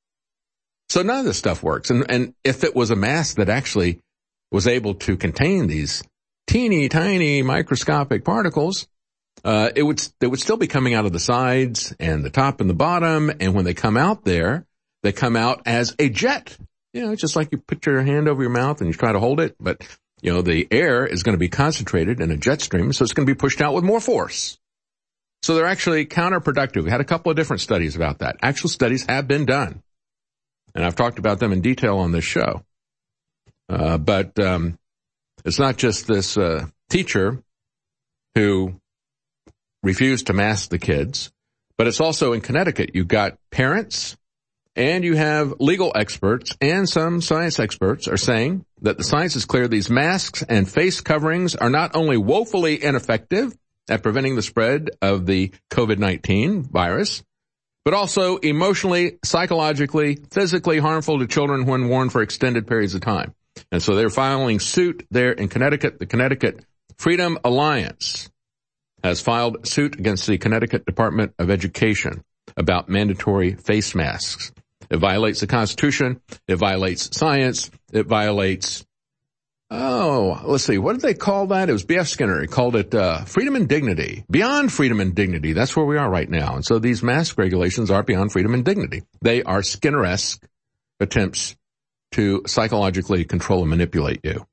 B: So none of this stuff works. And, and if it was a mask that actually was able to contain these teeny tiny microscopic particles, uh, it would, they would still be coming out of the sides and the top and the bottom. And when they come out there, they come out as a jet. You know, it's just like you put your hand over your mouth and you try to hold it, but you know, the air is going to be concentrated in a jet stream, so it's going to be pushed out with more force. So they're actually counterproductive. We had a couple of different studies about that. Actual studies have been done, and I've talked about them in detail on this show. Uh, but um, it's not just this uh, teacher who refused to mask the kids, but it's also in Connecticut. You've got parents and you have legal experts and some science experts are saying that the science is clear. These masks and face coverings are not only woefully ineffective at preventing the spread of the COVID nineteen virus, but also emotionally, psychologically, physically harmful to children when worn for extended periods of time. And so they're filing suit there in Connecticut. The Connecticut Freedom Alliance has filed suit against the Connecticut Department of Education about mandatory face masks. It violates the Constitution. It violates science. It violates, oh, let's see, what did they call that? It was B F Skinner. He called it uh freedom and dignity. Beyond freedom and dignity. That's where we are right now. And so these mask regulations are beyond freedom and dignity. They are Skinner-esque attempts to psychologically control and manipulate you.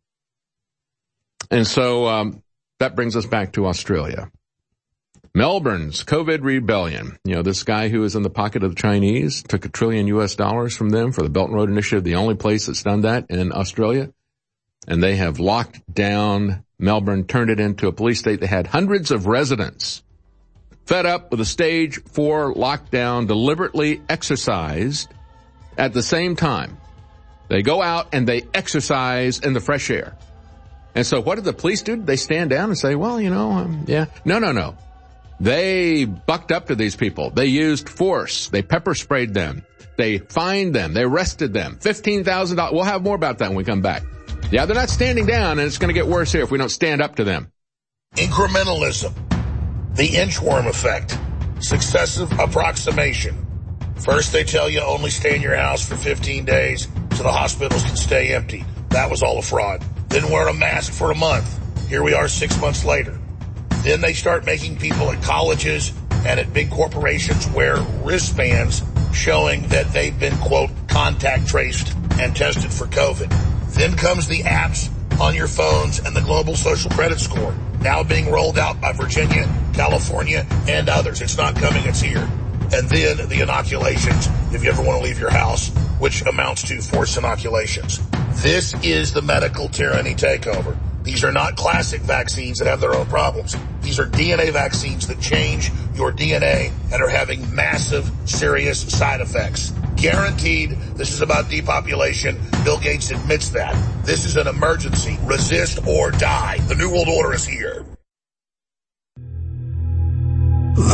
B: And so um that brings us back to Australia. Melbourne's COVID rebellion. You know, this guy who is in the pocket of the Chinese took a trillion U S dollars from them for the Belt and Road Initiative, the only place that's done that in Australia. And they have locked down Melbourne, turned it into a police state. They had hundreds of residents fed up with a stage four lockdown deliberately exercised at the same time. They go out and they exercise in the fresh air. And so what did the police do? They stand down and say, well, you know, um, yeah. No, no, no. They bucked up to these people. They used force. They pepper sprayed them. They fined them. They arrested them. fifteen thousand dollars. We'll have more about that when we come back. Yeah, they're not standing down, and it's going to get worse here if we don't stand up to them.
C: Incrementalism. The inchworm effect. Successive approximation. First they tell you only stay in your house for fifteen days so the hospitals can stay empty. That was all a fraud. Then wear a mask for a month. Here we are six months later. Then they start making people at colleges and at big corporations wear wristbands showing that they've been, quote, contact traced and tested for COVID. Then comes the apps on your phones and the global social credit score, now being rolled out by Virginia, California, and others. It's not coming, it's here. And then the inoculations, if you ever want to leave your house, which amounts to forced inoculations. This is the medical tyranny takeover. These are not classic vaccines that have their own problems. These are D N A vaccines that change your D N A and are having massive, serious side effects. Guaranteed, this is about depopulation. Bill Gates admits that. This is an emergency. Resist or die. The New World Order is here.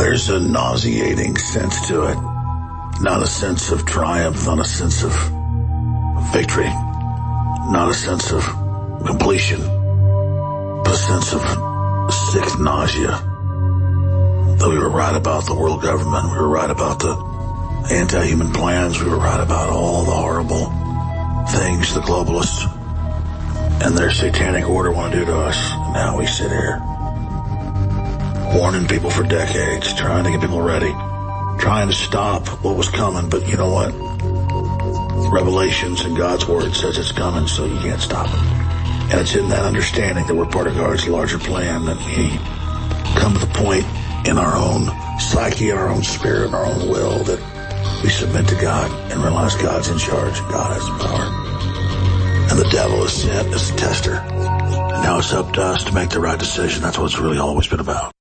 M: There's a nauseating sense to it. Not a sense of triumph, not a sense of victory, not a sense of completion, but a sense of sick nausea. That we were right about the world government, we were right about the anti-human plans, we were right about all the horrible things the globalists and their satanic order want to do to us. Now we sit here warning people for decades, trying to get people ready, trying to stop what was coming. But you know what? Revelations and God's word says it's coming, so you can't stop it. And it's in that understanding that we're part of God's larger plan, that we come to the point in our own psyche, in our own spirit, in our own will, that we submit to God and realize God's in charge and God has the power. And the devil is sin, is the tester. And now it's up to us to make the right decision. That's what it's really always been about.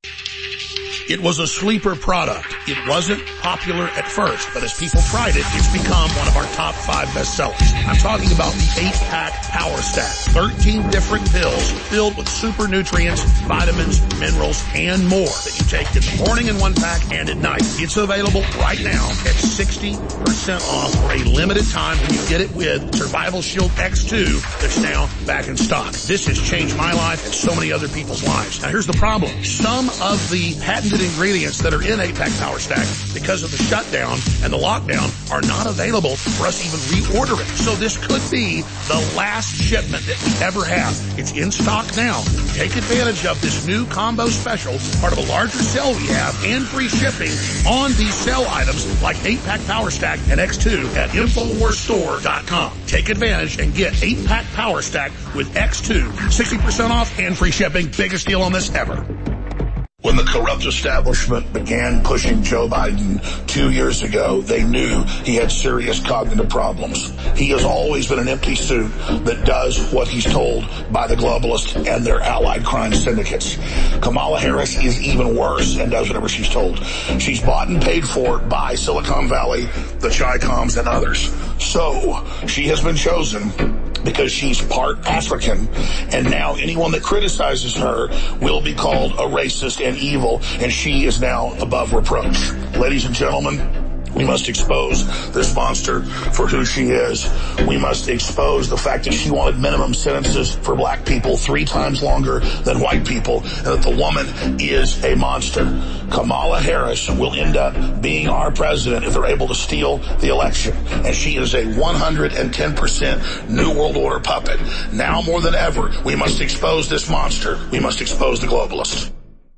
C: It was a sleeper product. It wasn't popular at first, but as people tried it, it's become one of our top five bestsellers. I'm talking about the eight-pack Power Stack. thirteen different pills filled with super nutrients, vitamins, minerals, and more that you take in the morning in one pack and at night. It's available right now at sixty percent off for a limited time when you get it with Survival Shield X two that's now back in stock. This has changed my life and so many other people's lives. Now here's the problem. Some of the patented ingredients that are in eight-pack Power Stack, because of the shutdown and the lockdown, are not available for us to even reorder it. So this could be the last shipment that we ever have. It's in stock now. Take advantage of this new combo special, part of a larger sale we have, and free shipping on these sale items like eight-pack Power Stack and X two at Infowars Store dot com. Take advantage and get eight-pack Power Stack with X two. sixty percent off and free shipping. Biggest deal on this ever. When the corrupt establishment began pushing Joe Biden two years ago, they knew he had serious cognitive problems. He has always been an empty suit that does what he's told by the globalists and their allied crime syndicates. Kamala Harris is even worse and does whatever she's told. She's bought and paid for by Silicon Valley, the Chi-Coms, and others. So she has been chosen because she's part African, and now anyone that criticizes her will be called a racist and evil, and she is now above reproach. Ladies and gentlemen, we must expose this monster for who she is. We must expose the fact that she wanted minimum sentences for black people three times longer than white people, and that the woman is a monster. Kamala Harris will end up being our president if they're able to steal the election. And she is a one hundred ten percent New World Order puppet. Now more than ever, we must expose this monster. We must expose the globalists.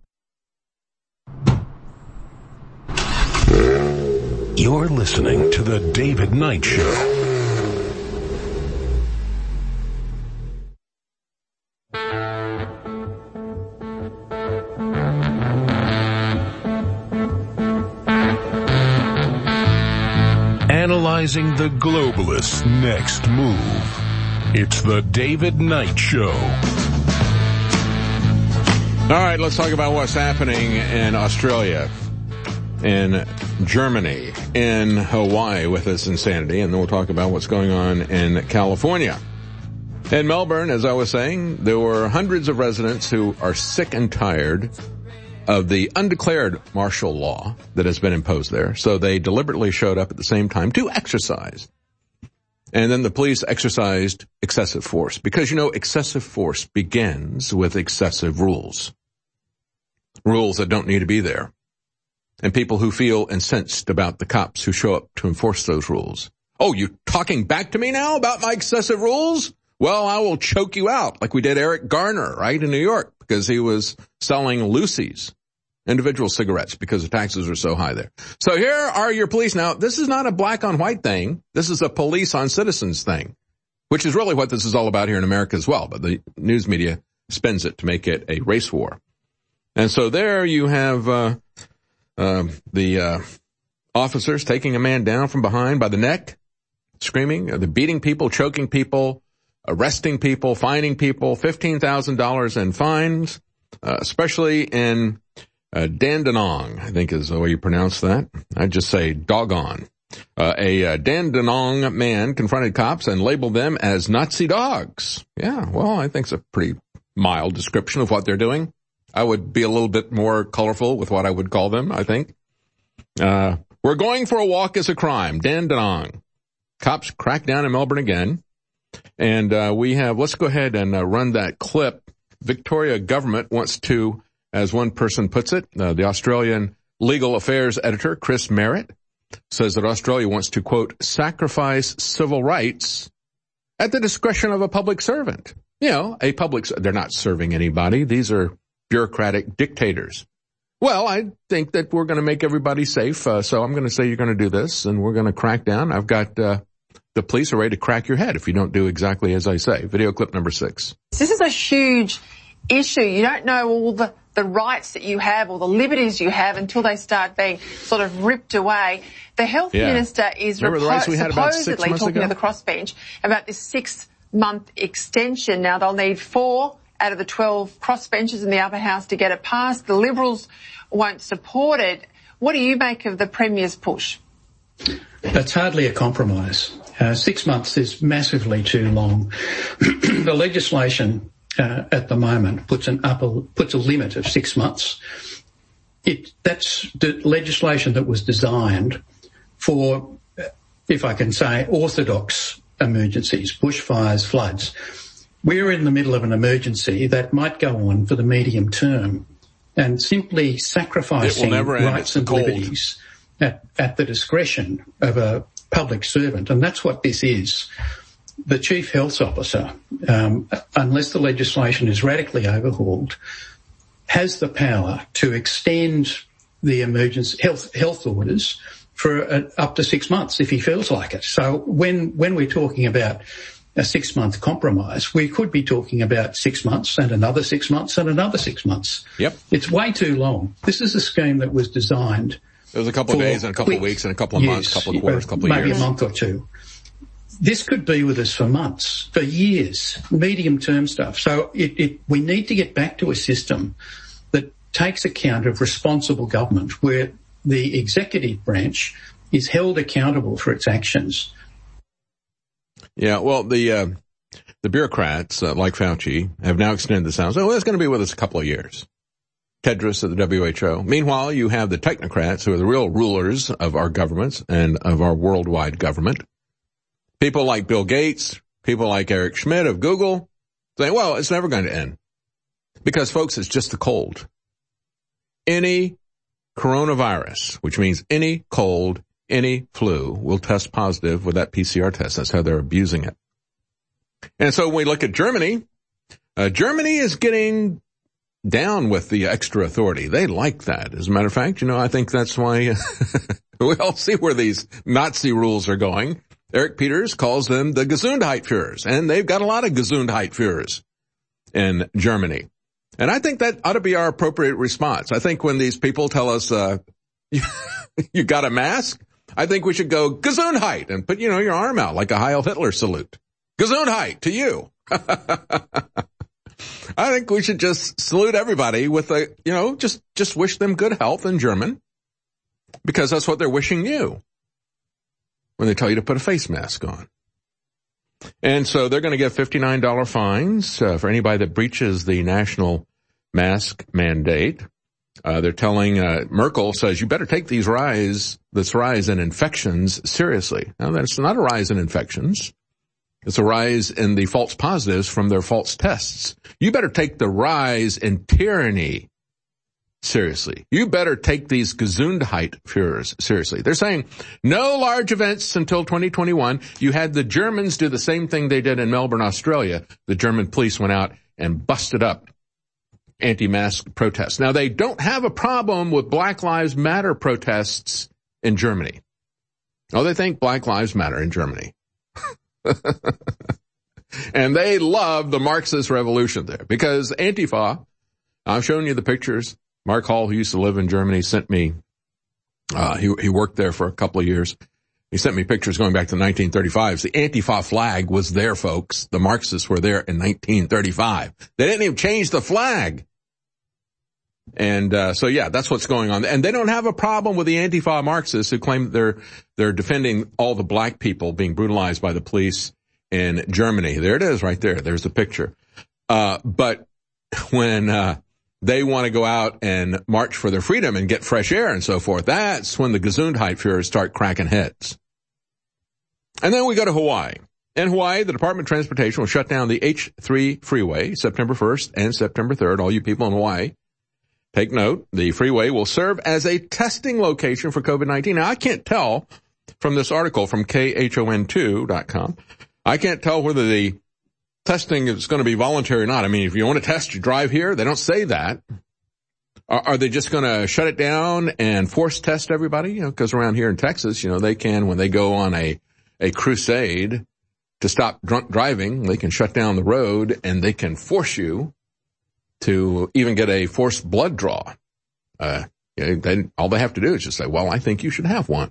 A: You're listening to The David Knight Show. Analyzing the globalists' next move. It's The David Knight Show.
B: All right, let's talk about what's happening in Australia, in Germany, in Hawaii with this insanity, and then we'll talk about what's going on in California. In Melbourne, as I was saying, there were hundreds of residents who are sick and tired of the undeclared martial law that has been imposed there, so they deliberately showed up at the same time to exercise. And then the police exercised excessive force, because, you know, excessive force begins with excessive rules. Rules that don't need to be there. And people who feel incensed about the cops who show up to enforce those rules. Oh, you talking back to me now about my excessive rules? Well, I will choke you out like we did Eric Garner, right, in New York, because he was selling Lucy's, individual cigarettes, because the taxes are so high there. So here are your police. Now, this is not a black on white thing. This is a police on citizens thing, which is really what this is all about here in America as well. But the news media spins it to make it a race war. And so there you have uh, uh, the uh, officers taking a man down from behind by the neck, screaming. They're beating people, choking people, arresting people, fining people, fifteen thousand dollars in fines, uh, especially in uh, Dandenong, I think is the way you pronounce that. I just say doggone. Uh, a uh, Dandenong man confronted cops and labeled them as Nazi dogs. Yeah, well, I think it's a pretty mild description of what they're doing. I would be a little bit more colorful with what I would call them, I think. Uh, we're going for a walk is a crime. Dandenong. Cops crack down in Melbourne again. And uh, we have, let's go ahead and uh, run that clip. Victoria government wants to, as one person puts it, uh, the Australian legal affairs editor, Chris Merritt, says that Australia wants to, quote, sacrifice civil rights at the discretion of a public servant. You know, a public, they're not serving anybody. These are bureaucratic dictators. Well, I think that we're going to make everybody safe, uh, so I'm going to say you're going to do this, and we're going to crack down. I've got uh, the police are ready to crack your head if you don't do exactly as I say. Video clip number six.
O: This is a huge issue. You don't know all the, the rights that you have or the liberties you have until they start being sort of ripped away. The health
B: yeah.
O: minister is repo- supposedly talking ago? to the crossbench about this six-month extension. Now, they'll need four out of the twelve crossbenchers in the upper house to get it passed. The Liberals won't support it. What do you make of the Premier's push?
P: That's hardly a compromise. Uh, six months is massively too long. The legislation uh, at the moment puts an upper, puts a limit of six months. It, that's the legislation that was designed for, if I can say, orthodox emergencies, bushfires, floods. We're in the middle of an emergency that might go on for the medium term, and simply sacrificing rights and liberties at, at the discretion of a public servant, and that's what this is. The Chief Health Officer, um, unless the legislation is radically overhauled, has the power to extend the emergency health health orders for uh, up to six months if he feels like it. So when when we're talking about a six-month compromise, we could be talking about six months and another six months and another six months.
B: Yep.
P: It's way too long. This is a scheme that was designed.
B: It was a couple of days and a couple of weeks and a couple of
P: years,
B: months, a couple of quarters, a couple of
P: maybe
B: years.
P: Maybe a month or two. This could be with us for months, for years, medium-term stuff. So it, it, we need to get back to a system that takes account of responsible government, where the executive branch is held accountable for its actions.
B: Yeah, well, the uh, the bureaucrats, uh, like Fauci, have now extended this out. So well, it's going to be with us a couple of years. Tedros at the W H O. Meanwhile, you have the technocrats who are the real rulers of our governments and of our worldwide government. People like Bill Gates, people like Eric Schmidt of Google, saying, well, it's never going to end. Because, folks, it's just the cold. Any coronavirus, which means any cold, any flu, will test positive with that P C R test. That's how they're abusing it. And so when we look at Germany, uh, Germany is getting down with the extra authority. They like that. As a matter of fact, you know, I think that's why we all see where these Nazi rules are going. Eric Peters calls them the Gesundheitsführers, and they've got a lot of Gesundheitsführers in Germany. And I think that ought to be our appropriate response. I think when these people tell us, uh, you got a mask, I think we should go Gesundheit and put, you know, your arm out like a Heil Hitler salute. Gesundheit to you. I think we should just salute everybody with a, you know, just, just wish them good health in German, because that's what they're wishing you when they tell you to put a face mask on. And so they're going to get fifty-nine dollars fines uh, for anybody that breaches the national mask mandate. Uh, they're telling, uh, Merkel says, you better take these rise, this rise in infections seriously. Now, that's not a rise in infections. It's a rise in the false positives from their false tests. You better take the rise in tyranny seriously. You better take these Gesundheitsführers seriously. They're saying no large events until twenty twenty-one. You had the Germans do the same thing they did in Melbourne, Australia. The German police went out and busted up anti-mask protests. Now, they don't have a problem with Black Lives Matter protests in Germany. Oh, they think Black Lives Matter in Germany. And they love the Marxist revolution there, because Antifa, I've shown you the pictures. Mark Hall, who used to live in Germany, sent me, uh, he, he worked there for a couple of years. He sent me pictures going back to nineteen thirty-five. The Antifa flag was there, folks. The Marxists were there in nineteen thirty-five. They didn't even change the flag. And, uh, so yeah, that's what's going on. And they don't have a problem with the Antifa Marxists who claim that they're, they're defending all the black people being brutalized by the police in Germany. There it is right there. There's the picture. Uh, but when, uh, they want to go out and march for their freedom and get fresh air and so forth. That's when the Gesundheitsführer start cracking heads. And then we go to Hawaii. In Hawaii, the Department of Transportation will shut down the H three freeway September first and September third. All you people in Hawaii, take note. The freeway will serve as a testing location for COVID nineteen. Now, I can't tell from this article from K H O N two dot com, I can't tell whether the testing is going to be voluntary or not. I mean, if you want to test, you drive here. They don't say that. Are, are they just going to shut it down and force test everybody? You know, because around here in Texas, you know, they can, when they go on a, a crusade to stop drunk driving, they can shut down the road and they can force you to even get a forced blood draw. Uh, you know, then all they have to do is just say, well, I think you should have one.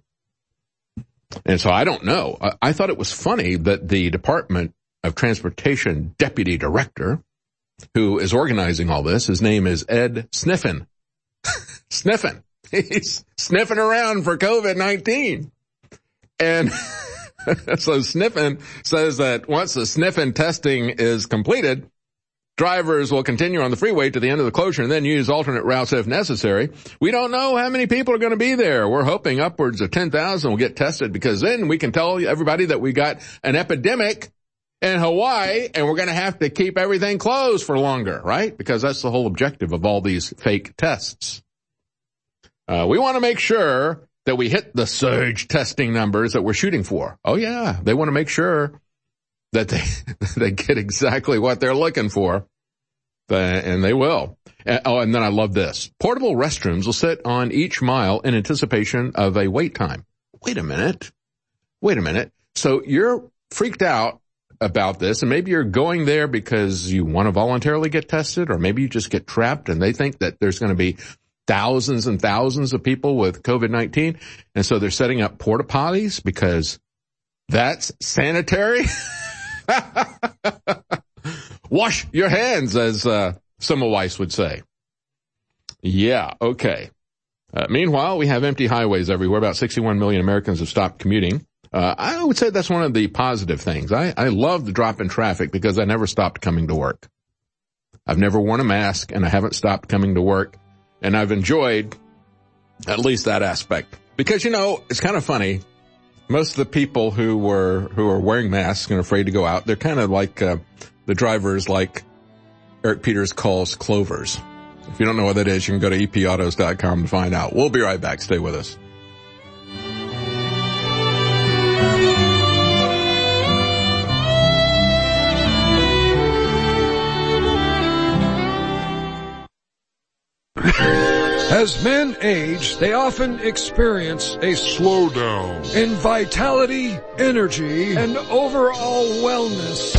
B: And so I don't know. I, I thought it was funny that the Department of Transportation Deputy Director, who is organizing all this, his name is Ed Sniffen. Sniffen. He's sniffing around for COVID nineteen. And so Sniffen says that once the sniffing testing is completed, drivers will continue on the freeway to the end of the closure and then use alternate routes if necessary. We don't know how many people are going to be there. We're hoping upwards of ten thousand will get tested, because then we can tell everybody that we got an epidemic in Hawaii and we're going to have to keep everything closed for longer, right? Because that's the whole objective of all these fake tests. Uh, we want to make sure that we hit the surge testing numbers that we're shooting for. Oh yeah, they want to make sure that they they get exactly what they're looking for, uh, and they will. Uh, oh, and then I love this. Portable restrooms will sit on each mile in anticipation of a wait time. Wait a minute. Wait a minute. So you're freaked out about this, and maybe you're going there because you want to voluntarily get tested, or maybe you just get trapped and they think that there's going to be thousands and thousands of people with COVID nineteen, and so they're setting up porta potties because that's sanitary. Wash your hands, as uh, Semmelweis would say. Yeah, okay. Uh, meanwhile, we have empty highways everywhere. About sixty-one million Americans have stopped commuting. Uh, I would say that's one of the positive things. I, I love the drop in traffic because I never stopped coming to work. I've never worn a mask, and I haven't stopped coming to work. And I've enjoyed at least that aspect. Because, you know, it's kind of funny. Most of the people who were who are wearing masks and afraid to go out, they're kind of like uh, the drivers like Eric Peters calls clovers. If you don't know what that is, you can go to E P autos dot com to find out. We'll be right back. Stay with us.
Q: As men age, they often experience a slowdown in vitality, energy, and overall wellness.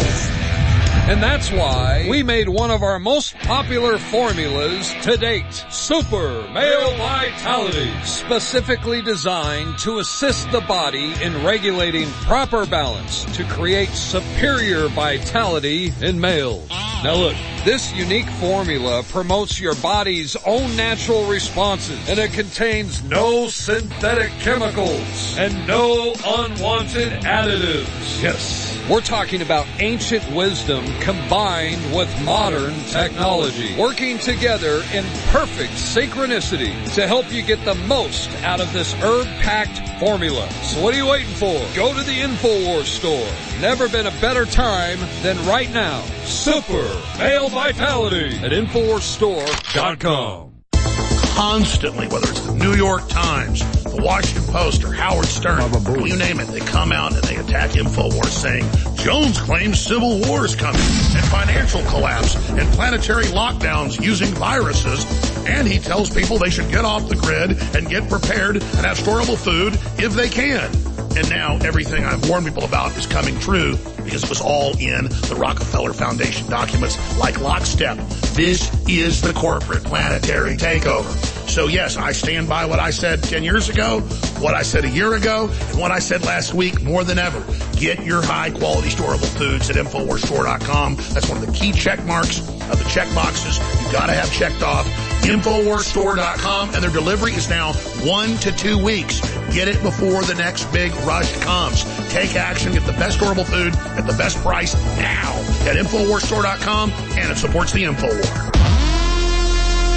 Q: And that's why we made one of our most popular formulas to date, Super Male Vitality, specifically designed to assist the body in regulating proper balance to create superior vitality in males. Now look, this unique formula promotes your body's own natural responses, and it contains no synthetic chemicals and no unwanted additives. Yes, we're talking about ancient wisdom combined with modern technology, working together in perfect synchronicity to help you get the most out of this herb-packed formula. So what are you waiting for? Go to the InfoWars store. Never been a better time than right now. Super Male Vitality at InfoWars store dot com.
C: Constantly, whether it's the New York Times, the Washington Post, or Howard Stern, you name it, they come out and they attack InfoWars saying, Jones claims civil war is coming, and financial collapse, and planetary lockdowns using viruses, and he tells people they should get off the grid and get prepared and have storable food if they can. And now everything I've warned people about is coming true because it was all in the Rockefeller Foundation documents like lockstep. This is the corporate planetary takeover. So yes, I stand by what I said ten years ago, what I said a year ago, and what I said last week more than ever. Get your high quality storable foods at InfoWars store dot com. That's one of the key check marks of the check boxes you've got to have checked off. InfoWars store dot com, and their delivery is now one to two weeks. Get it before the next big rush comes. Take action, get the best storable food at the best price now at InfoWars store dot com, and it supports the InfoWar.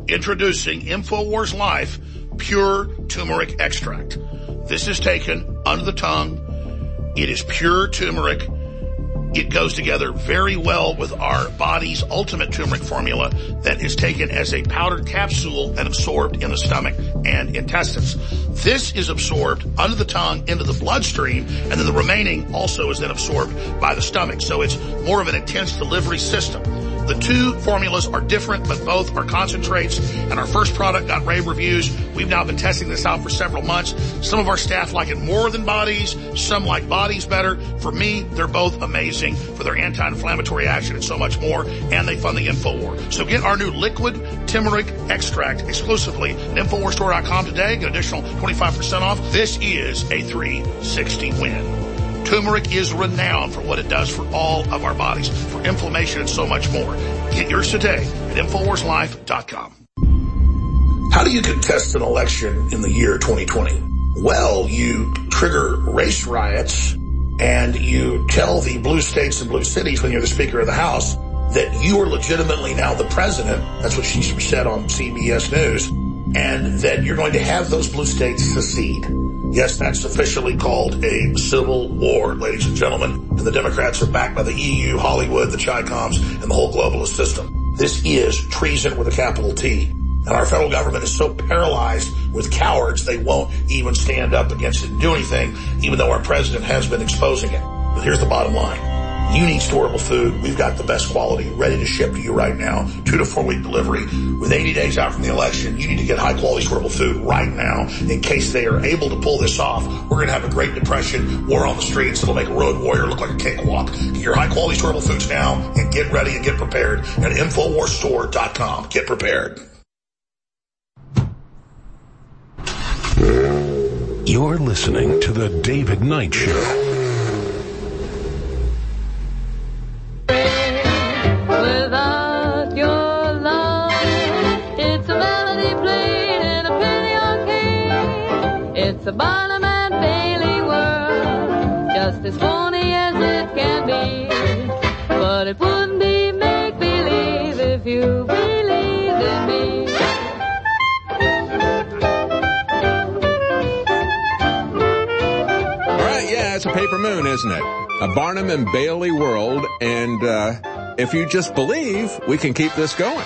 C: introducing InfoWars Life Pure Turmeric Extract. This is taken under the tongue. It is pure turmeric. It goes together very well with our body's ultimate turmeric formula that is taken as a powdered capsule and absorbed in the stomach and intestines. This is absorbed under the tongue into the bloodstream, and then the remaining also is then absorbed by the stomach. So it's more of an intense delivery system. The two formulas are different, but both are concentrates, and our first product got rave reviews. We've now been testing this out for several months. Some of our staff like it more than bodies. Some like bodies better. For me, they're both amazing for their anti-inflammatory action and so much more, and they fund the InfoWar. So get our new liquid turmeric extract exclusively at Infowars Store dot com today. Get an additional twenty-five percent off. This is a three sixty win. Turmeric is renowned for what it does for all of our bodies, for inflammation and so much more. Get yours today at Infowars Life dot com.
M: How do you contest an election in the year twenty twenty? Well, you trigger race riots and you tell the blue states and blue cities when you're the Speaker of the House that you are legitimately now the president. That's what she said on C B S News. And that you're going to have those blue states secede. Yes, that's officially called a civil war, ladies and gentlemen. And the Democrats are backed by the E U, Hollywood, the Chi-Coms, and the whole globalist system. This is treason with a capital T. And our federal government is so paralyzed with cowards, they won't even stand up against it and do anything, even though our president has been exposing it. But here's the bottom line. You need storable food. We've got the best quality ready to ship to you right now. Two to four week delivery. With eighty days out from the election, you need to get high quality storable food right now in case they are able to pull this off. We're going to have a Great Depression, war on the streets. It'll make a road warrior look like a cakewalk. Get your high quality storable foods now and get ready and get prepared at Infowars Store dot com. Get prepared.
A: You're listening to The David Knight Show.
R: Without your love, it's a melody played in a penny arcade. It's a Barnum and Bailey world, just as phony as it can be. But it wouldn't be make-believe if you believed in me.
B: All right, yeah, it's a paper moon, isn't it? A Barnum and Bailey world, and uh, if you just believe, we can keep this going.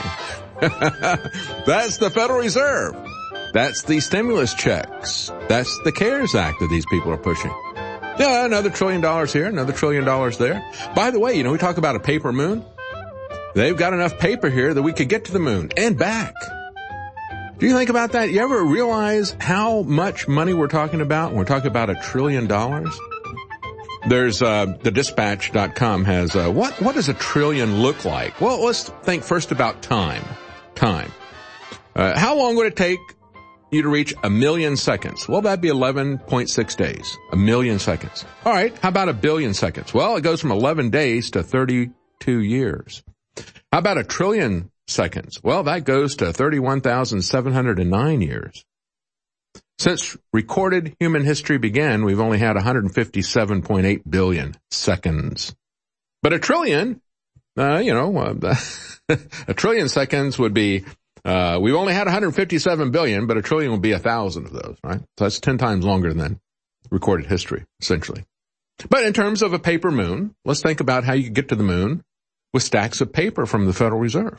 B: That's the Federal Reserve. That's the stimulus checks. That's the CARES Act that these people are pushing. Yeah, another trillion dollars here, another trillion dollars there. By the way, you know, we talk about a paper moon. They've got enough paper here that we could get to the moon and back. Do you think about that? You ever realize how much money we're talking about when we're talking about a trillion dollars? There's, uh, the dispatch dot com has, uh, what, what does a trillion look like? Well, let's think first about time. Time. Uh, how long would it take you to reach a million seconds? Well, that'd be eleven point six days. A million seconds. All right. How about a billion seconds? Well, it goes from eleven days to thirty-two years. How about a trillion seconds? Well, that goes to thirty-one thousand seven hundred nine years. Since recorded human history began, we've only had one hundred fifty-seven point eight billion seconds. But a trillion, uh, you know, uh, a trillion seconds would be, uh, we've only had one hundred fifty-seven billion, but a trillion would be a thousand of those, right? So that's ten times longer than recorded history, essentially. But in terms of a paper moon, let's think about how you could get to the moon with stacks of paper from the Federal Reserve.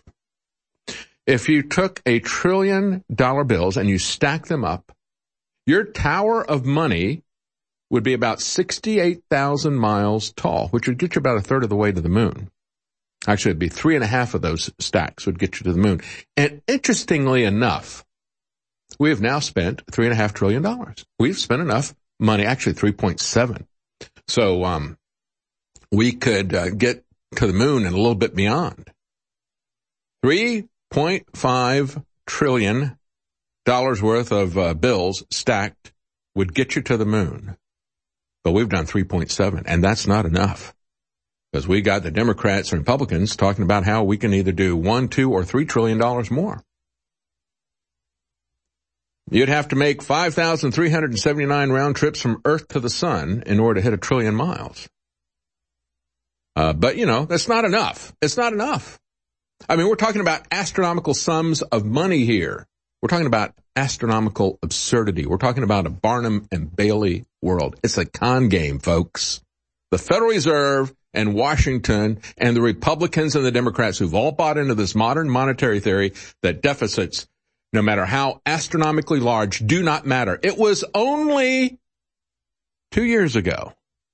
B: If you took a trillion dollar bills and you stack them up, your tower of money would be about sixty-eight thousand miles tall, which would get you about a third of the way to the moon. Actually, it'd be three and a half of those stacks would get you to the moon. And interestingly enough, we have now spent three and a half trillion dollars. We've spent enough money, actually three point seven. So, um, we could uh, get to the moon and a little bit beyond. three point five trillion dollars worth of uh, bills stacked would get you to the moon. But we've done three point seven, and that's not enough. Because we got the Democrats and Republicans talking about how we can either do one, two, or three trillion dollars more. You'd have to make five thousand three hundred seventy-nine round trips from Earth to the sun in order to hit a trillion miles. Uh, but, you know, that's not enough. It's not enough. I mean, we're talking about astronomical sums of money here. We're talking about astronomical absurdity. We're talking about a Barnum and Bailey world. It's a con game, folks. The Federal Reserve and Washington and the Republicans and the Democrats who've all bought into this modern monetary theory that deficits, no matter how astronomically large, do not matter. It was only two years ago.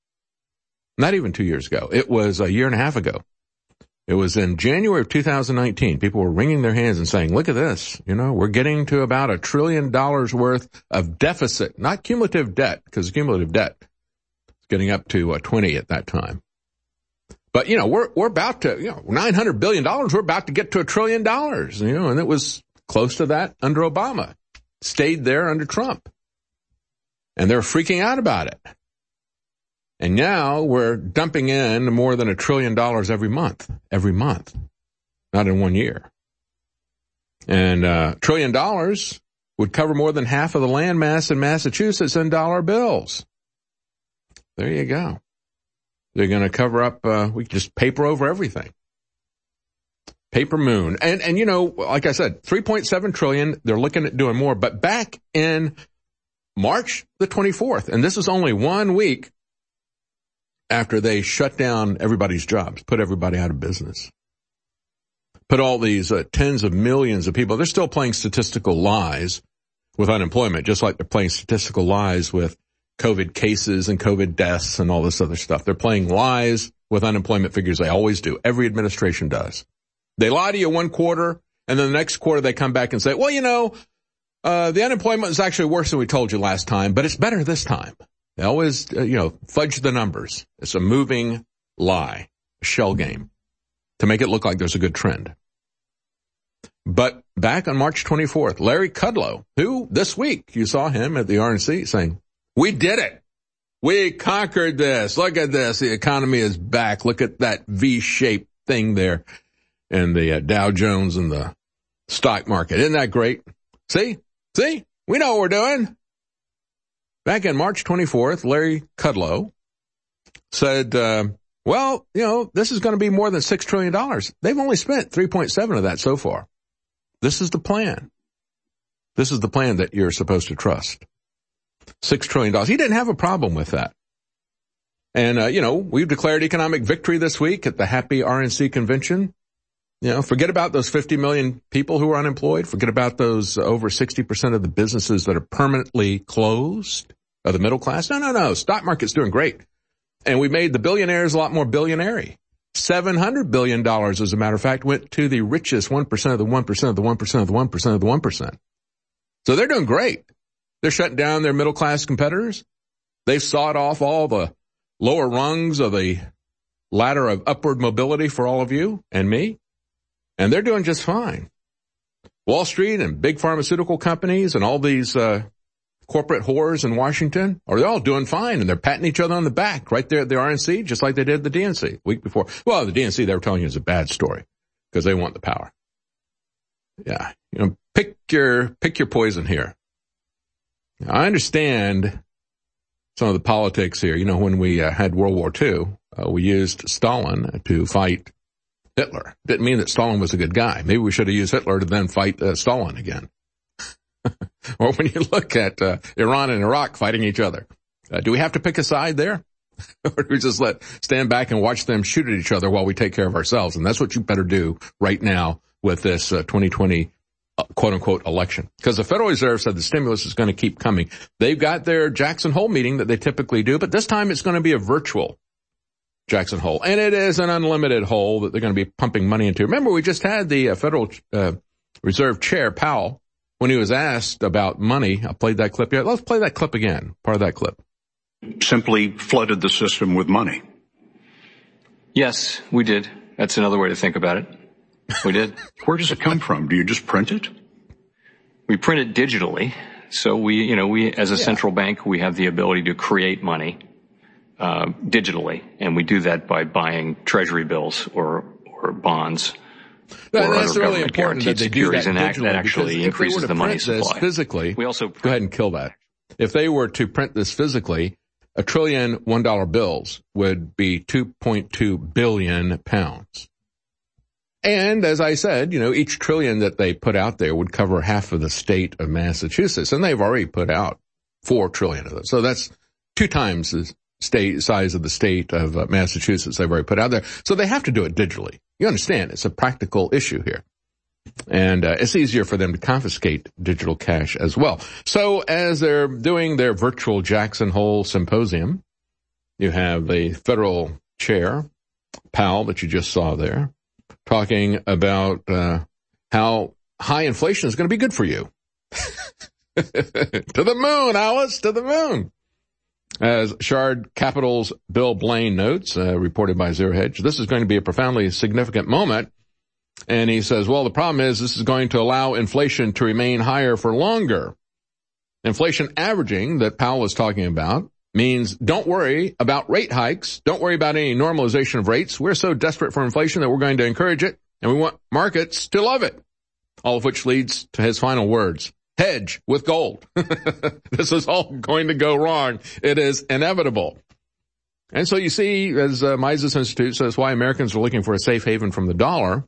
B: Not even two years ago. It was a year and a half ago. It was in January of two thousand nineteen. People were wringing their hands and saying, look at this. You know, we're getting to about a trillion dollars worth of deficit, not cumulative debt, because cumulative debt is getting up to uh, twenty at that time. But, you know, we're, we're about to, you know, nine hundred billion dollars, we're about to get to a trillion dollars, you know, and it was close to that under Obama. Stayed there under Trump. And they're freaking out about it. And now we're dumping in more than a trillion dollars every month, every month, not in one year. And a trillion dollars would cover more than half of the land mass in Massachusetts in dollar bills. There you go. They're going to cover up, uh, we just paper over everything. Paper moon. And, and, you know, like I said, three point seven trillion, they're looking at doing more. But back in March the twenty-fourth, and this is only one week after they shut down everybody's jobs, put everybody out of business, put all these uh, tens of millions of people, they're still playing statistical lies with unemployment, just like they're playing statistical lies with COVID cases and COVID deaths and all this other stuff. They're playing lies with unemployment figures. They always do. Every administration does. They lie to you one quarter, and then the next quarter they come back and say, well, you know, uh, the unemployment is actually worse than we told you last time, but it's better this time. They always, uh, you know, fudge the numbers. It's a moving lie, a shell game, to make it look like there's a good trend. But back on March twenty-fourth, Larry Kudlow, who this week you saw him at the R N C saying, we did it. We conquered this. Look at this. The economy is back. Look at that V-shaped thing there in the uh, Dow Jones and the stock market. Isn't that great? See? See? We know what we're doing. Back in March twenty-fourth, Larry Kudlow said, uh, well, you know, this is going to be more than six trillion dollars. They've only spent three point seven of that so far. This is the plan. This is the plan that you're supposed to trust. six trillion dollars. He didn't have a problem with that. And, uh, you know, we've declared economic victory this week at the Happy R N C convention. You know, forget about those fifty million people who are unemployed. Forget about those uh, over sixty percent of the businesses that are permanently closed, of the middle class. No, no, no. Stock market's doing great. And we made the billionaires a lot more billionaire-y. seven hundred billion dollars, as a matter of fact, went to the richest one percent of the one percent of the one percent of the one percent of the one percent. So they're doing great. They're shutting down their middle-class competitors. They've sawed off all the lower rungs of the ladder of upward mobility for all of you and me. And they're doing just fine. Wall Street and big pharmaceutical companies and all these uh, corporate whores in Washington, are they all doing fine, and they're patting each other on the back right there at the R N C, just like they did the D N C the week before. Well, the D N C, they were telling you is a bad story because they want the power. Yeah, you know, pick your pick your poison here. I understand some of the politics here. You know, when we uh, had World War Two, uh, we used Stalin to fight Hitler. Didn't mean that Stalin was a good guy. Maybe we should have used Hitler to then fight uh, Stalin again. Or when you look at uh, Iran and Iraq fighting each other, uh, do we have to pick a side there? Or do we just let stand back and watch them shoot at each other while we take care of ourselves? And that's what you better do right now with this uh, twenty twenty uh, quote-unquote election. Because the Federal Reserve said the stimulus is going to keep coming. They've got their Jackson Hole meeting that they typically do, but this time it's going to be a virtual Jackson Hole. And it is an unlimited hole that they're going to be pumping money into. Remember, we just had the uh, Federal uh, Reserve Chair, Powell, when he was asked about money. I played that clip yet. Let's play that clip again, part of that clip.
S: Simply flooded the system with money.
T: Yes, we did. That's another way to think about it. We did.
S: Where does it come from? Do you just print it?
T: We print it digitally. So we, you know, we, as a yeah. central bank, we have the ability to create money uh, digitally. And we do that by buying treasury bills or, or bonds.
B: But or that's other really important that they do that
T: and
B: digitally,
T: that actually increases the money supply.
B: Physically,
T: we also
B: go ahead and kill that. If they were to print this physically, a trillion one dollar bills would be two point two billion pounds. And as I said, you know, each trillion that they put out there would cover half of the state of Massachusetts, and they've already put out four trillion of those. So that's two times the state size of the state of uh, Massachusetts they've already put out there. So they have to do it digitally. You understand, it's a practical issue here. And uh, it's easier for them to confiscate digital cash as well. So as they're doing their virtual Jackson Hole symposium, you have the federal chair, Powell, that you just saw there, talking about uh, how high inflation is going to be good for you. To the moon, Alice, to the moon. As Shard Capital's Bill Blaine notes, uh, reported by Zero Hedge, this is going to be a profoundly significant moment. And he says, well, the problem is this is going to allow inflation to remain higher for longer. Inflation averaging that Powell is talking about means don't worry about rate hikes. Don't worry about any normalization of rates. We're so desperate for inflation that we're going to encourage it, and we want markets to love it. All of which leads to his final words. Hedge with gold. This is all going to go wrong. It is inevitable. And so you see, as uh, Mises Institute says, why Americans are looking for a safe haven from the dollar.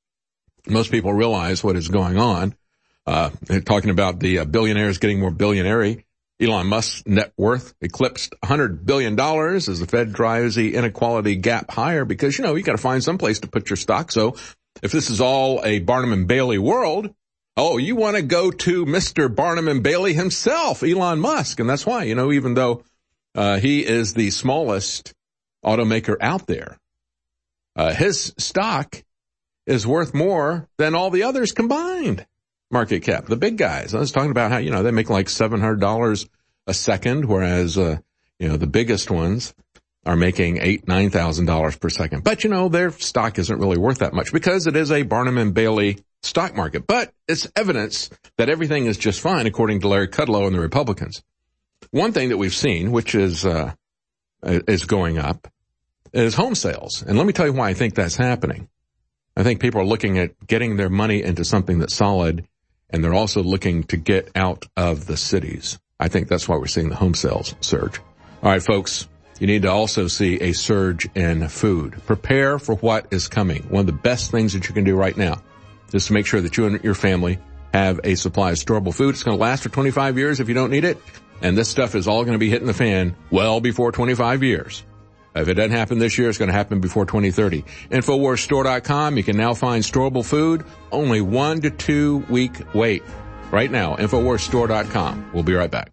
B: Most people realize what is going on. Uh, they're talking about the uh, billionaires getting more billionaire. Elon Musk's net worth eclipsed one hundred billion dollars as the Fed drives the inequality gap higher because, you know, you got to find some place to put your stock. So if this is all a Barnum and Bailey world, oh, you want to go to Mister Barnum and Bailey himself, Elon Musk. And that's why, you know, even though uh, he is the smallest automaker out there, uh, his stock is worth more than all the others combined. Market cap, the big guys. I was talking about how, you know, they make like seven hundred dollars a second, whereas, uh, you know, the biggest ones are making eight, nine thousand dollars per second. But, you know, their stock isn't really worth that much because it is a Barnum and Bailey stock market. But it's evidence that everything is just fine, according to Larry Kudlow and the Republicans. One thing that we've seen, which is, uh, is going up, is home sales. And let me tell you why I think that's happening. I think people are looking at getting their money into something that's solid, and they're also looking to get out of the cities. I think that's why we're seeing the home sales surge. All right, folks, you need to also see a surge in food. Prepare for what is coming. One of the best things that you can do right now is to make sure that you and your family have a supply of storable food. It's going to last for twenty-five years if you don't need it, and this stuff is all going to be hitting the fan well before twenty-five years. If it doesn't happen this year, it's going to happen before twenty thirty. Infowars Store dot com. You can now find storable food. Only one to two week wait. Right now, Infowars Store dot com. We'll be right back.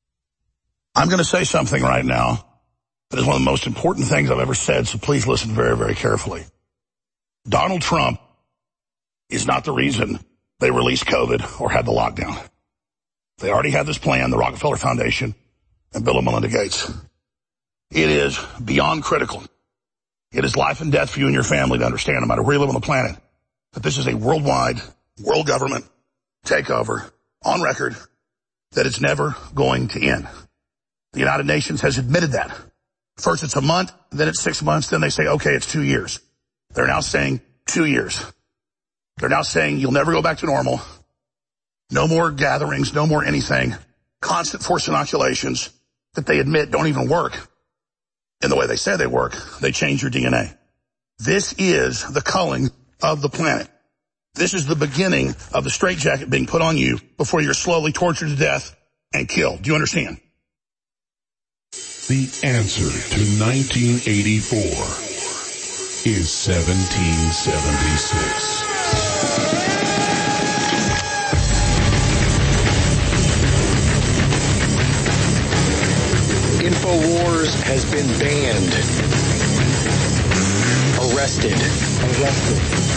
C: I'm going to say something right now that is one of the most important things I've ever said, so please listen very, very carefully. Donald Trump is not the reason they released COVID or had the lockdown. They already had this plan, the Rockefeller Foundation and Bill and Melinda Gates. It is beyond critical. It is life and death for you and your family to understand, no matter where you live on the planet, that this is a worldwide, world government takeover on record that it's never going to end. The United Nations has admitted that. First it's a month, then it's six months, then they say, okay, it's two years. They're now saying two years. They're now saying you'll never go back to normal. No more gatherings, no more anything. Constant forced inoculations that they admit don't even work. In the way they say they work, they change your D N A. This is the culling of the planet. This is the beginning of the straitjacket being put on you before you're slowly tortured to death and killed. Do you understand?
A: The answer to nineteen eighty-four is seventeen seventy-six.
I: InfoWars has been banned, arrested, arrested,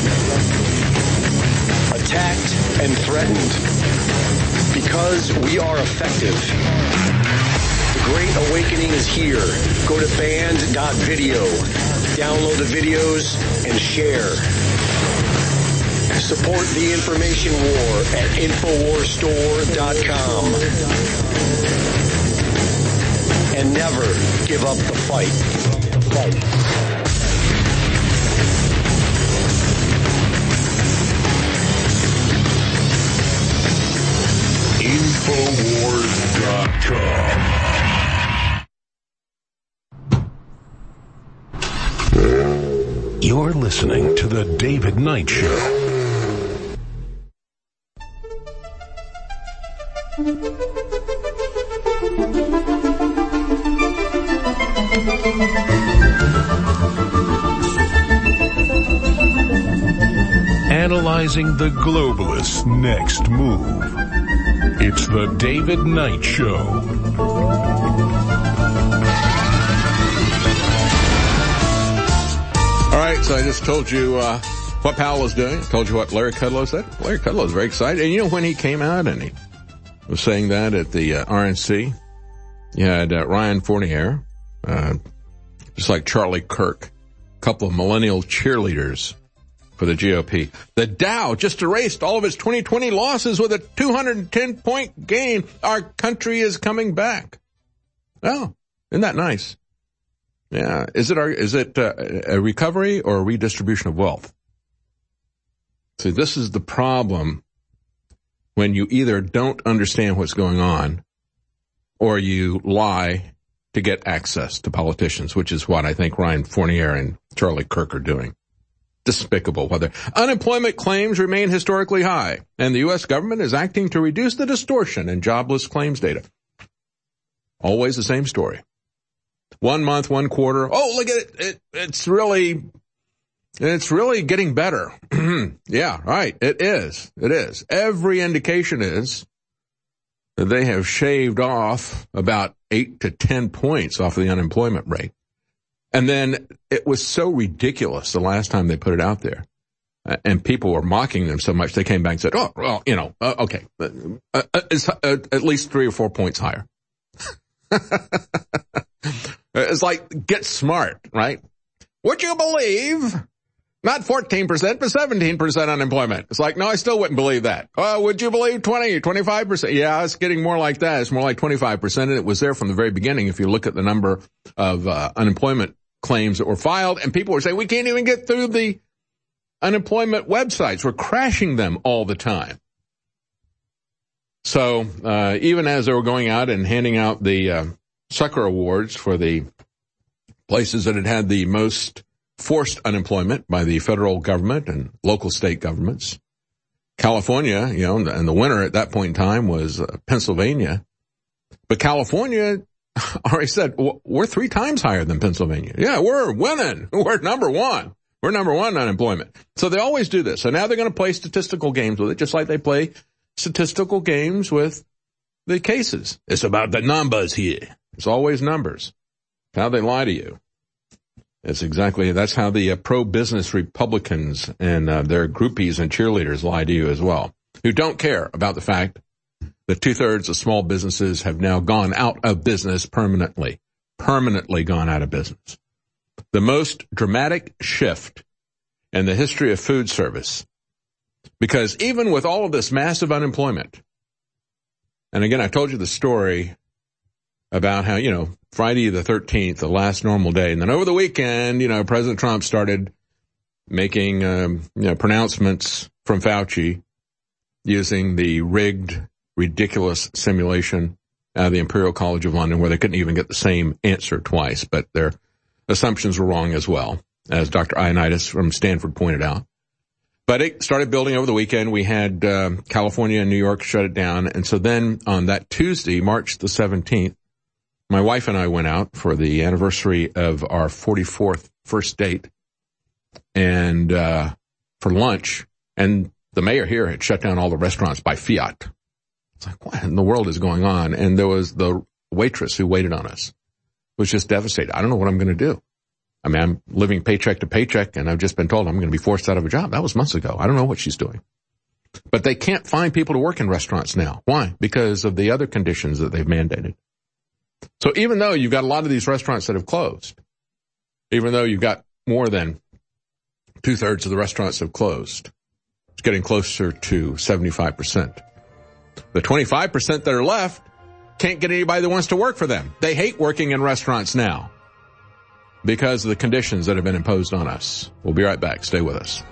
I: attacked, and threatened because we are effective. The Great Awakening is here. Go to banned dot video, download the videos, and share. Support the information war at Infowars Store dot com. And never give up the fight. fight.
A: Infowars dot com.
U: You're
A: You're listening to The David Knight Show. Analyzing the globalists' next move. It's The David Knight Show.
B: All right, so I just told you uh, what Powell was doing. I told you what Larry Kudlow said. Larry Kudlow is very excited. And you know, when he came out and he was saying that at the uh, R N C, you had uh, Ryan Fournier, uh, just like Charlie Kirk, a couple of millennial cheerleaders for the G O P. The Dow just erased all of its twenty twenty losses with a two hundred ten point gain. Our country is coming back. Oh, isn't that nice? Yeah. Is it our, is it uh, a recovery or a redistribution of wealth? See, this is the problem when you either don't understand what's going on or you lie to get access to politicians, which is what I think Ryan Fournier and Charlie Kirk are doing. Despicable. Whether unemployment claims remain historically high, and the U S government is acting to reduce the distortion in jobless claims data. Always the same story. One month, one quarter. Oh, look at it. it it's really, it's really getting better. Yeah, right. It is. It is. Every indication is that they have shaved off about eight to ten points off of the unemployment rate. And then it was so ridiculous the last time they put it out there. Uh, and people were mocking them so much, they came back and said, oh, well, you know, uh, okay, uh, uh, it's uh, at least three or four points higher. It's like, get smart, right? Would you believe not fourteen percent, but seventeen percent unemployment? It's like, no, I still wouldn't believe that. Uh, would you believe twenty, twenty-five percent? Yeah, it's getting more like that. It's more like twenty-five percent. And it was there from the very beginning. If you look at the number of uh, unemployment claims that were filed, and people were saying, we can't even get through the unemployment websites. We're crashing them all the time. So uh, even as they were going out and handing out the uh, sucker awards for the places that had had the most forced unemployment by the federal government and local state governments, California, you know, and the winner at that point in time was uh, Pennsylvania. But California already said, well, we're three times higher than Pennsylvania. Yeah, we're winning. We're number one. We're number one in unemployment. So they always do this. So now they're going to play statistical games with it, just like they play statistical games with the cases. It's about the numbers here. It's always numbers. It's how they lie to you. It's exactly, that's how the uh, pro-business Republicans and uh, their groupies and cheerleaders lie to you as well, who don't care about the fact that two-thirds of small businesses have now gone out of business permanently, permanently gone out of business. The most dramatic shift in the history of food service, because even with all of this massive unemployment, and again, I told you the story about how, you know, Friday the thirteenth, the last normal day, and then over the weekend, you know, President Trump started making, um, you know, pronouncements from Fauci using the rigged, ridiculous simulation out of the Imperial College of London, where they couldn't even get the same answer twice, but their assumptions were wrong as well, as Doctor Ioannidis from Stanford pointed out. But it started building over the weekend. We had uh, California and New York shut it down, and so then on that Tuesday, March the seventeenth, my wife and I went out for the anniversary of our forty-fourth first date, and uh for lunch, and the mayor here had shut down all the restaurants by fiat. It's like, what in the world is going on? And there was the waitress who waited on us, was just devastated. I don't know what I'm going to do. I mean, I'm living paycheck to paycheck, and I've just been told I'm going to be forced out of a job. That was months ago. I don't know what she's doing. But they can't find people to work in restaurants now. Why? Because of the other conditions that they've mandated. So even though you've got a lot of these restaurants that have closed, even though you've got more than two-thirds of the restaurants have closed, it's getting closer to seventy-five percent. The twenty-five percent that are left can't get anybody that wants to work for them. They hate working in restaurants now because of the conditions that have been imposed on us. We'll be right back. Stay with us.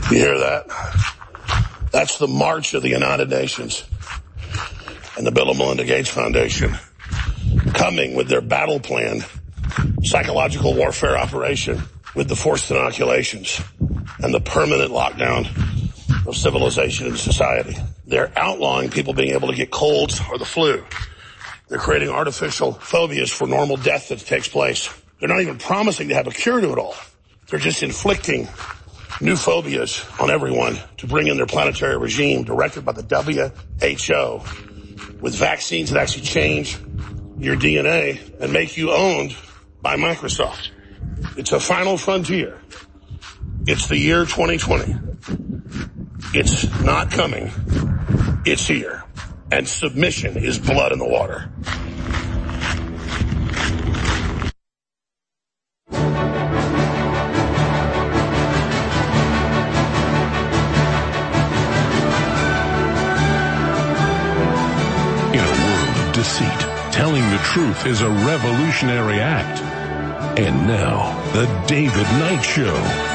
C: You hear that? That's the march of the United Nations and the Bill and Melinda Gates Foundation coming with their battle plan, psychological warfare operation with the forced inoculations and the permanent lockdown of civilization and society. They're outlawing people being able to get colds or the flu. They're creating artificial phobias for normal death that takes place. They're not even promising to have a cure to it all. They're just inflicting new phobias on everyone to bring in their planetary regime directed by the W H O with vaccines that actually change your D N A and make you owned by Microsoft. It's a final frontier. It's the year twenty twenty. It's not coming. It's here. And submission is blood in the water.
A: In a world of deceit, telling the truth is a revolutionary act. And now, the David Knight Show.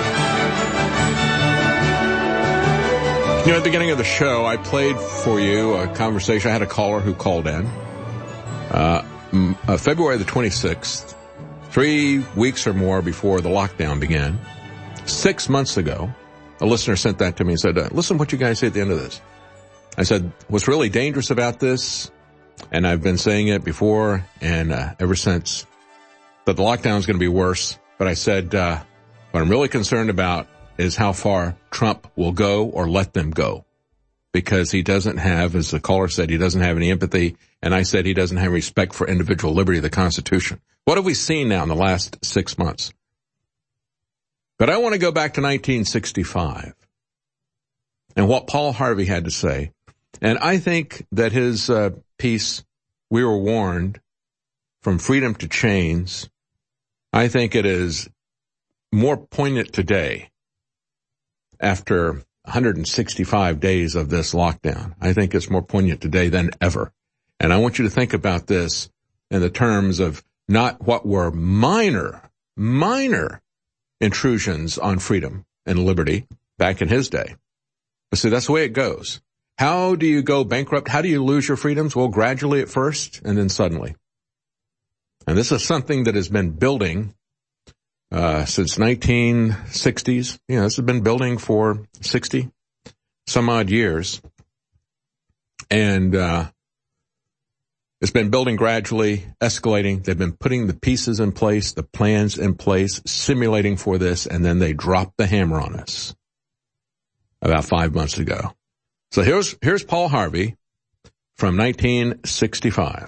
B: You know, at the beginning of the show, I played for you a conversation. I had a caller who called in. Uh, uh, February the twenty-sixth, three weeks or more before the lockdown began, six months ago, a listener sent that to me and said, uh, listen to what you guys say at the end of this. I said, what's really dangerous about this, and I've been saying it before and uh, ever since, that the lockdown is going to be worse. But I said, uh, what I'm really concerned about is how far Trump will go or let them go. Because he doesn't have, as the caller said, he doesn't have any empathy. And I said he doesn't have respect for individual liberty of the Constitution. What have we seen now in the last six months? But I want to go back to nineteen sixty-five and what Paul Harvey had to say. And I think that his uh, piece, We Were Warned, From Freedom to Chains, I think it is more poignant today after one hundred sixty-five days of this lockdown. I think it's more poignant today than ever. And I want you to think about this in the terms of not what were minor, minor intrusions on freedom and liberty back in his day. But see, that's the way it goes. How do you go bankrupt? How do you lose your freedoms? Well, gradually at first and then suddenly. And this is something that has been building uh since nineteen sixties. You know, this has been building for sixty some odd years. And uh it's been building gradually, escalating. They've been putting the pieces in place, the plans in place, simulating for this, and then they dropped the hammer on us about five months ago. So here's here's Paul Harvey from nineteen sixty-five.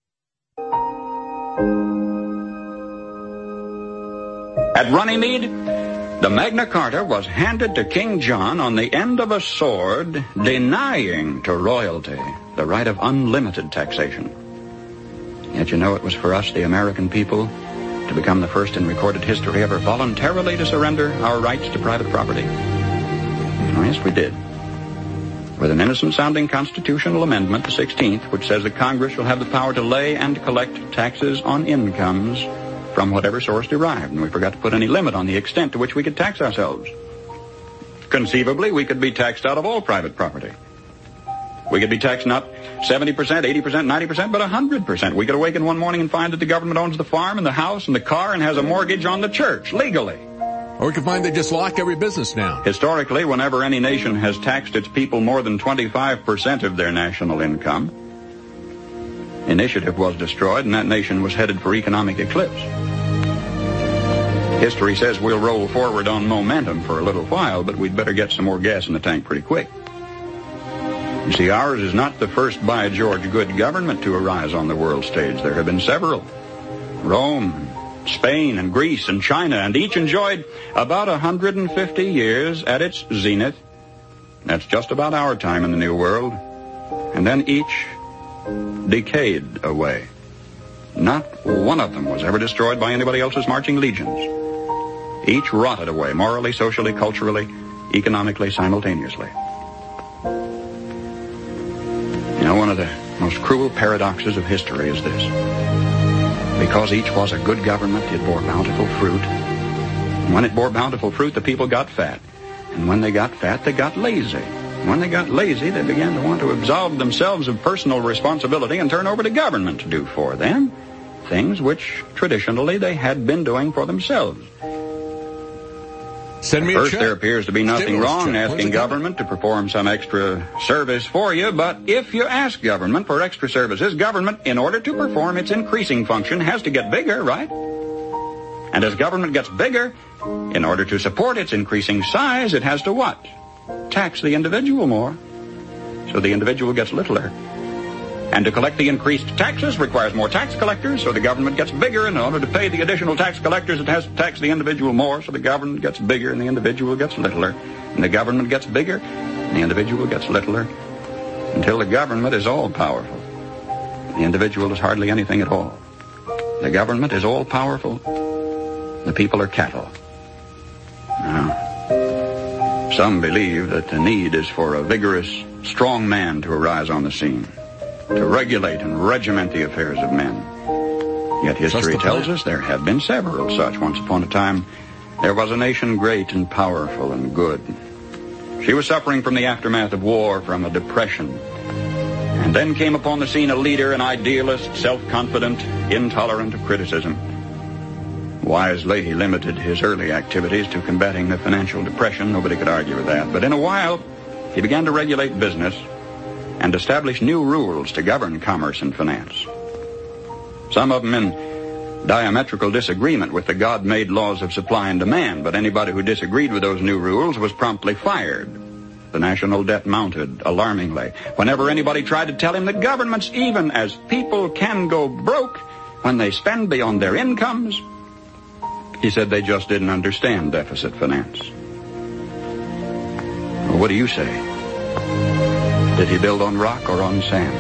U: At Runnymede, the Magna Carta was handed to King John on the end of a sword, denying to royalty the right of unlimited taxation. Yet you know it was for us, the American people, to become the first in recorded history ever voluntarily to surrender our rights to private property. Oh, yes, we did. With an innocent-sounding constitutional amendment, the sixteenth, which says that Congress shall have the power to lay and collect taxes on incomes from whatever source derived, and we forgot to put any limit on the extent to which we could tax ourselves. Conceivably, we could be taxed out of all private property. We could be taxed not seventy percent, eighty percent, ninety percent, but one hundred percent. We could awaken one morning and find that the government owns the farm and the house and the car and has a mortgage on the church, legally.
B: Or we could find they just lock every business down.
U: Historically, whenever any nation has taxed its people more than twenty-five percent of their national income, initiative was destroyed and that nation was headed for economic eclipse. History says we'll roll forward on momentum for a little while, but we'd better get some more gas in the tank pretty quick. You see, ours is not the first by George good government to arise on the world stage. There have been several. Rome, Spain, and Greece, and China, and each enjoyed about one hundred fifty years at its zenith. That's just about our time in the New World. And then each decayed away. Not one of them was ever destroyed by anybody else's marching legions. Each rotted away, morally, socially, culturally, economically, simultaneously. You know, one of the most cruel paradoxes of history is this. Because each was a good government, it bore bountiful fruit. And when it bore bountiful fruit, the people got fat. And when they got fat, they got lazy. And when they got lazy, they began to want to absolve themselves of personal responsibility and turn over to government to do for them things which traditionally they had been doing for themselves.
B: Send me
U: At
B: a
U: first,
B: check.
U: there appears to be nothing
B: Stimulus
U: wrong
B: check.
U: asking government to perform some extra service for you, but if you ask government for extra services, government, in order to perform its increasing function, has to get bigger, right? And as government gets bigger, in order to support its increasing size, it has to what? Tax the individual more. So the individual gets littler. And to collect the increased taxes requires more tax collectors, so the government gets bigger. And in order to pay the additional tax collectors, it has to tax the individual more, so the government gets bigger and the individual gets littler. And the government gets bigger and the individual gets littler until the government is all-powerful. The individual is hardly anything at all. The government is all-powerful. The people are cattle. Now, some believe that the need is for a vigorous, strong man to arise on the scene, to regulate and regiment the affairs of men. Yet history tells us there have been several such. Once upon a time, there was a nation great and powerful and good. She was suffering from the aftermath of war, from a depression. And then came upon the scene a leader, an idealist, self-confident, intolerant of criticism. Wisely, he limited his early activities to combating the financial depression. Nobody could argue with that. But in a while, he began to regulate business and establish new rules to govern commerce and finance. Some of them in diametrical disagreement with the God-made laws of supply and demand, but anybody who disagreed with those new rules was promptly fired. The national debt mounted alarmingly. Whenever anybody tried to tell him that governments, even as people, can go broke when they spend beyond their incomes, he said they just didn't understand deficit finance. Well, what do you say? Did he build on rock or on sand?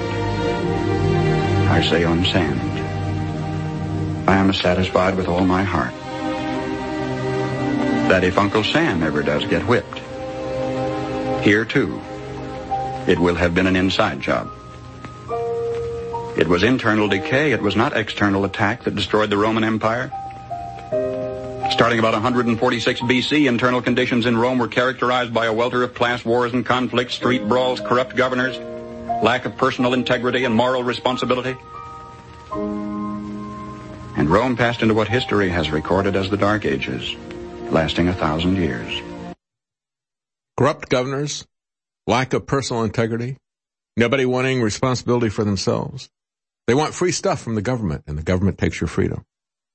U: I say on sand. I am satisfied with all my heart that if Uncle Sam ever does get whipped, here too, it will have been an inside job. It was internal decay, it was not external attack that destroyed the Roman Empire. Starting about one hundred forty-six B C, internal conditions in Rome were characterized by a welter of class wars and conflicts, street brawls, corrupt governors, lack of personal integrity and moral responsibility. And Rome passed into what history has recorded as the Dark Ages, lasting a thousand years.
B: Corrupt governors, lack of personal integrity, nobody wanting responsibility for themselves. They want free stuff from the government, and the government takes your freedom.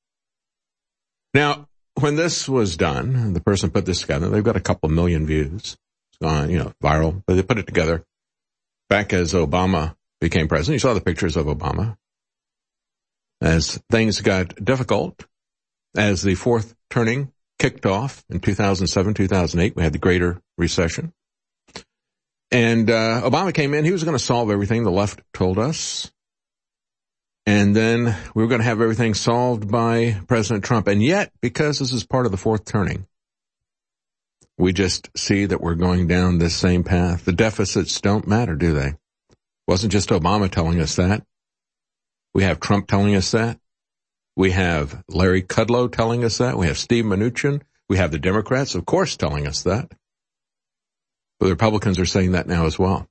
B: Now, when this was done, the person put this together, they've got a couple million views. It's gone, you know, viral, but they put it together back as Obama became president. You saw the pictures of Obama. As things got difficult, as the fourth turning kicked off in two thousand seven, two thousand eight, we had the Greater Recession. And uh, Obama came in, he was going to solve everything the left told us. And then we were going to have everything solved by President Trump. And yet, because this is part of the fourth turning, we just see that we're going down this same path. The deficits don't matter, do they? It wasn't just Obama telling us that. We have Trump telling us that. We have Larry Kudlow telling us that. We have Steve Mnuchin. We have the Democrats, of course, telling us that. But the Republicans are saying that now as well.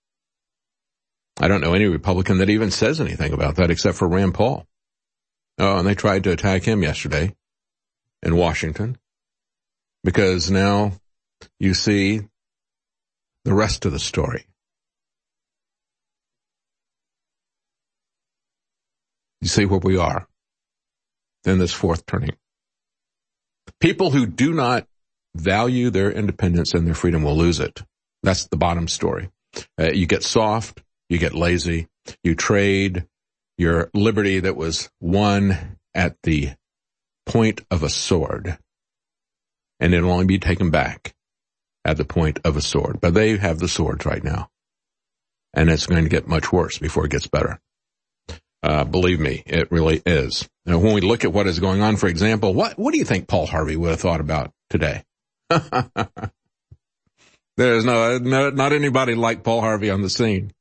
B: I don't know any Republican that even says anything about that except for Rand Paul. Oh, and they tried to attack him yesterday in Washington because now you see the rest of the story. You see where we are in this fourth turning. People who do not value their independence and their freedom will lose it. That's the bottom story. Uh, you get soft. You get lazy, you trade your liberty that was won at the point of a sword, and it'll only be taken back at the point of a sword. But they have the swords right now, and it's going to get much worse before it gets better. Uh, believe me, it really is. Now, when we look at what is going on, for example, what, what do you think Paul Harvey would have thought about today? There's no, no, not anybody like Paul Harvey on the scene.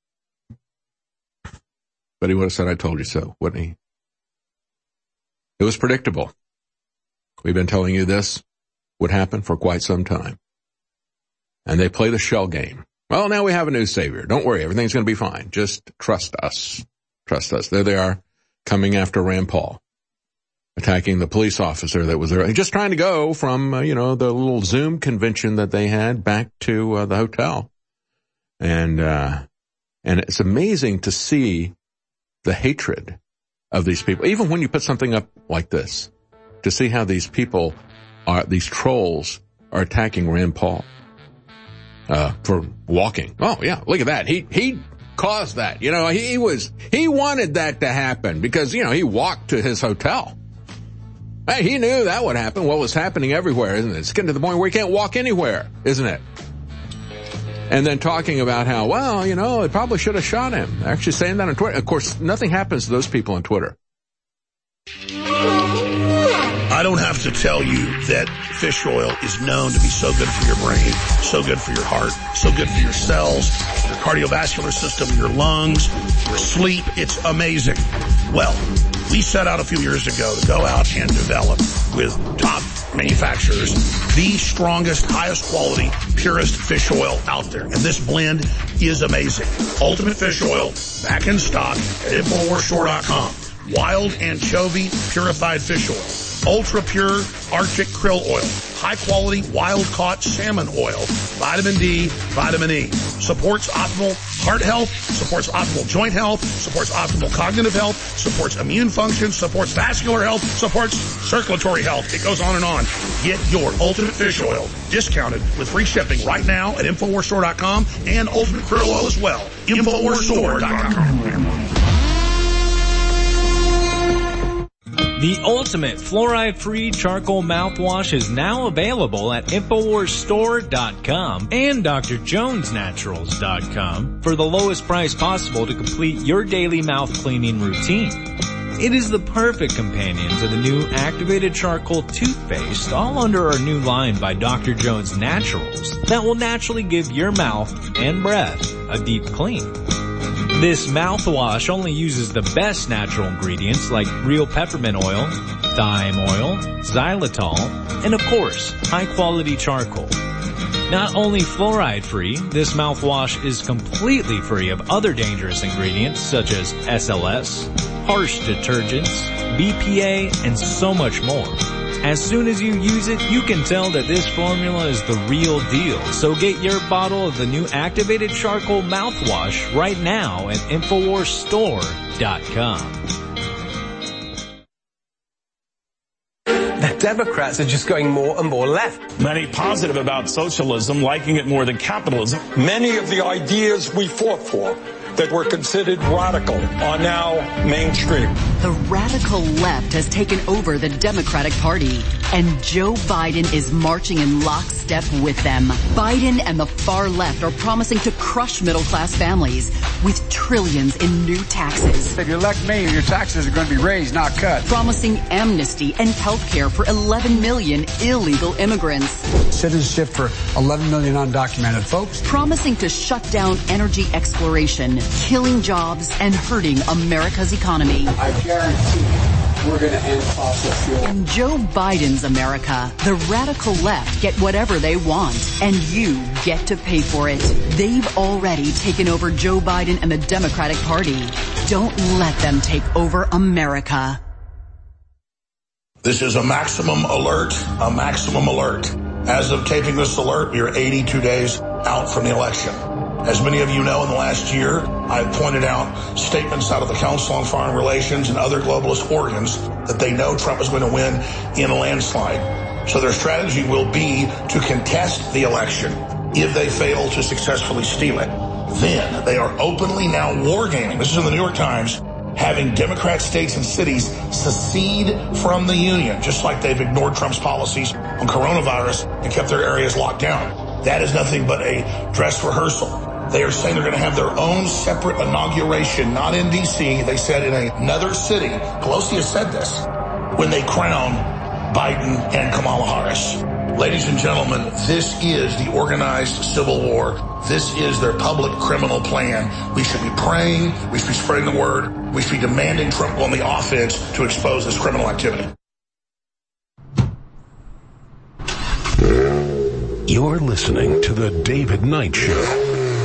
B: But he would have said, I told you so, wouldn't he? It was predictable. We've been telling you this would happen for quite some time. and they play the shell game. Well, now we have a new savior. Don't worry, everything's going to be fine. Just trust us. Trust us. There they are, coming after Rand Paul, attacking the police officer that was there, just trying to go from, uh, you know, the little Zoom convention that they had back to uh, the hotel. And, uh, and it's amazing to see the hatred of these people, even when you put something up like this, to see how these people are, these trolls are attacking Rand Paul, uh, for walking. Oh yeah, look at that. He, he caused that. You know, he, he was, he wanted that to happen because, you know, he walked to his hotel. Hey, he knew that would happen. Well, it's happening everywhere, isn't it? It's getting to the point where he can't walk anywhere, isn't it? And then talking about how, well, you know, it probably should have shot him. Actually saying that on Twitter. Of course, nothing happens to those people on Twitter.
C: I don't have to tell you that fish oil is known to be so good for your brain, so good for your heart, so good for your cells, your cardiovascular system, your lungs, your sleep. It's amazing. Well, we set out a few years ago to go out and develop with top manufacturers the strongest, highest quality, purest fish oil out there. And this blend is amazing. Ultimate Fish Oil, back in stock at Infowars Store dot com. Wild anchovy purified fish oil. Ultra pure Arctic krill oil. High quality wild caught salmon oil. Vitamin D, vitamin E. Supports optimal heart health, supports optimal joint health, supports optimal cognitive health, supports immune function, supports vascular health, supports circulatory health. It goes on and on. Get your Ultimate Fish Oil discounted with free shipping right now at Infowars Store dot com and Ultimate Krill Oil as well. Infowars Store dot com.
J: The ultimate fluoride-free charcoal mouthwash is now available at Infowars Store dot com and D R Jones Naturals dot com for the lowest price possible to complete your daily mouth cleaning routine. It is the perfect companion to the new activated charcoal toothpaste, all under our new line by D R Jones Naturals, that will naturally give your mouth and breath a deep clean. This mouthwash only uses the best natural ingredients like real peppermint oil, thyme oil, xylitol, and of course, high-quality charcoal. Not only fluoride-free, this mouthwash is completely free of other dangerous ingredients such as S L S, harsh detergents, B P A, and so much more. As soon as you use it, you can tell that this formula is the real deal. So get your bottle of the new activated charcoal mouthwash right now at Infowars Store dot com.
D: The Democrats are just going more and more left.
E: Many positive about socialism, liking it more than capitalism.
F: Many of the ideas we fought for that were considered radical are now mainstream.
G: The radical left has taken over the Democratic Party, and Joe Biden is marching in lockstep with them. Biden and the far left are promising to crush middle-class families with trillions in new taxes.
H: If you elect me, your taxes are going to be raised, not cut.
G: Promising amnesty and health care for eleven million illegal immigrants.
H: Citizenship for eleven million undocumented folks.
G: Promising to shut down energy exploration, killing jobs, and hurting America's economy.
H: I guarantee we're going to end fossil fuel.
G: In Joe Biden's America, the radical left get whatever they want, and you get to pay for it. They've already taken over Joe Biden and the Democratic Party. Don't let them take over America.
C: This is a maximum alert, a maximum alert. As of taping this alert, we are eighty-two days out from the election. As many of you know, in the last year, I've pointed out statements out of the Council on Foreign Relations and other globalist organs that they know Trump is going to win in a landslide. So their strategy will be to contest the election. If they fail to successfully steal it, then they are openly now wargaming. This is in the New York Times, having Democrat states and cities secede from the union, just like they've ignored Trump's policies on coronavirus and kept their areas locked down. That is nothing but a dress rehearsal. They are saying they're going to have their own separate inauguration, not in D C. They said in another city. Pelosi has said this when they crown Biden and Kamala Harris. Ladies and gentlemen, this is the organized civil war. This is their public criminal plan. We should be praying. We should be spreading the word. We should be demanding Trump go on the offense to expose this criminal activity.
A: You're listening to The David Knight Show.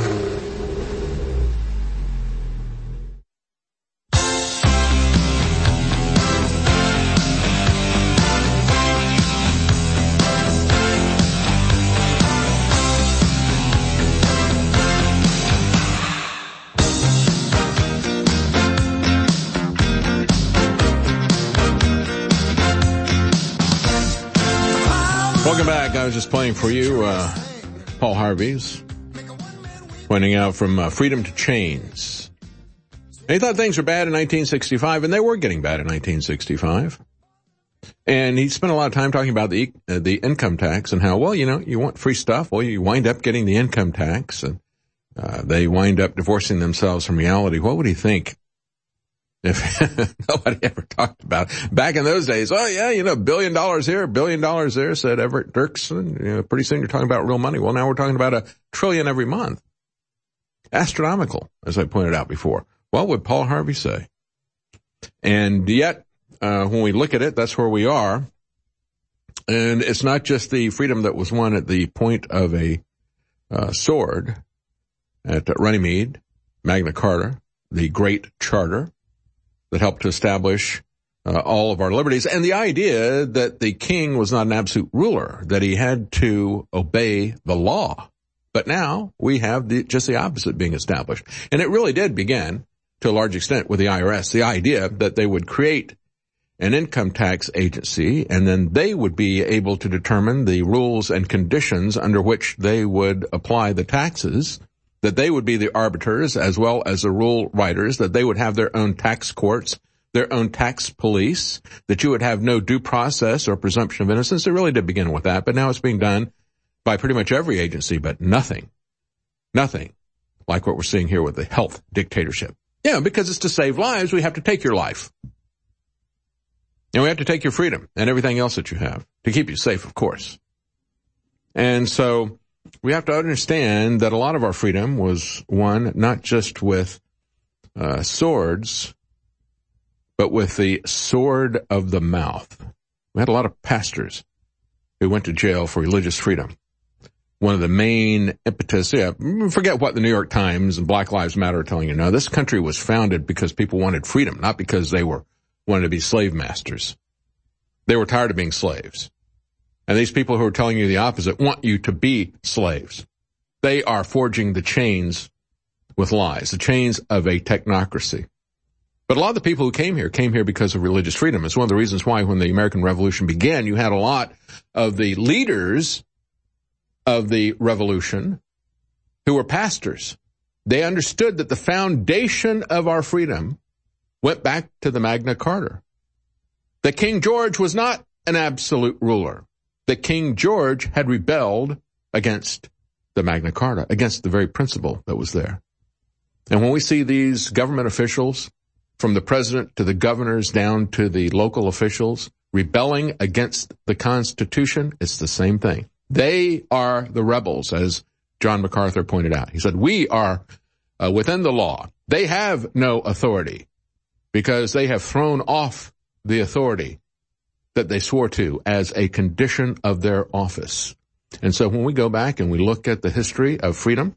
B: Welcome back. I was just playing for you uh, Paul Harvey's, pointing out from uh, Freedom to Chains. And he thought things were bad in nineteen sixty-five, and they were getting bad in nineteen sixty-five. And he spent a lot of time talking about the uh, the income tax and how, well, you know, you want free stuff. Well, you wind up getting the income tax, and uh, they wind up divorcing themselves from reality. What would he think if nobody ever talked about it? Back in those days? Oh, yeah, you know, billion dollars here, billion dollars there, said Everett Dirksen. You know, pretty soon you're talking about real money. Well, now we're talking about a trillion every month. Astronomical, as I pointed out before. What would Paul Harvey say? And yet, uh, when we look at it, that's where we are. And it's not just the freedom that was won at the point of a uh, sword at Runnymede, Magna Carta, the Great Charter that helped to establish uh, all of our liberties, and the idea that the king was not an absolute ruler, that he had to obey the law. But now we have the, just the opposite being established. And it really did begin, to a large extent, with the I R S, the idea that they would create an income tax agency, and then they would be able to determine the rules and conditions under which they would apply the taxes, that they would be the arbiters as well as the rule writers, that they would have their own tax courts, their own tax police, that you would have no due process or presumption of innocence. It really did begin with that, but now it's being done by pretty much every agency, but nothing, nothing like what we're seeing here with the health dictatorship. Yeah, because it's to save lives, we have to take your life. And we have to take your freedom and everything else that you have to keep you safe, of course. And so we have to understand that a lot of our freedom was won not just with uh, swords, but with the sword of the mouth. We had a lot of pastors who went to jail for religious freedom. One of the main impetus, yeah, forget what the New York Times and Black Lives Matter are telling you. No, this country was founded because people wanted freedom, not because they were wanted to be slave masters. They were tired of being slaves. And these people who are telling you the opposite want you to be slaves. They are forging the chains with lies, the chains of a technocracy. But a lot of the people who came here came here because of religious freedom. It's one of the reasons why when the American Revolution began, you had a lot of the leaders of the revolution who were pastors. They understood that the foundation of our freedom went back to the Magna Carta. That King George was not an absolute ruler. That King George had rebelled against the Magna Carta, against the very principle that was there. And when we see these government officials, from the president to the governors down to the local officials, rebelling against the Constitution, it's the same thing. They are the rebels, as John MacArthur pointed out. He said, we are uh, within the law. They have no authority because they have thrown off the authority that they swore to as a condition of their office. And so when we go back and we look at the history of freedom,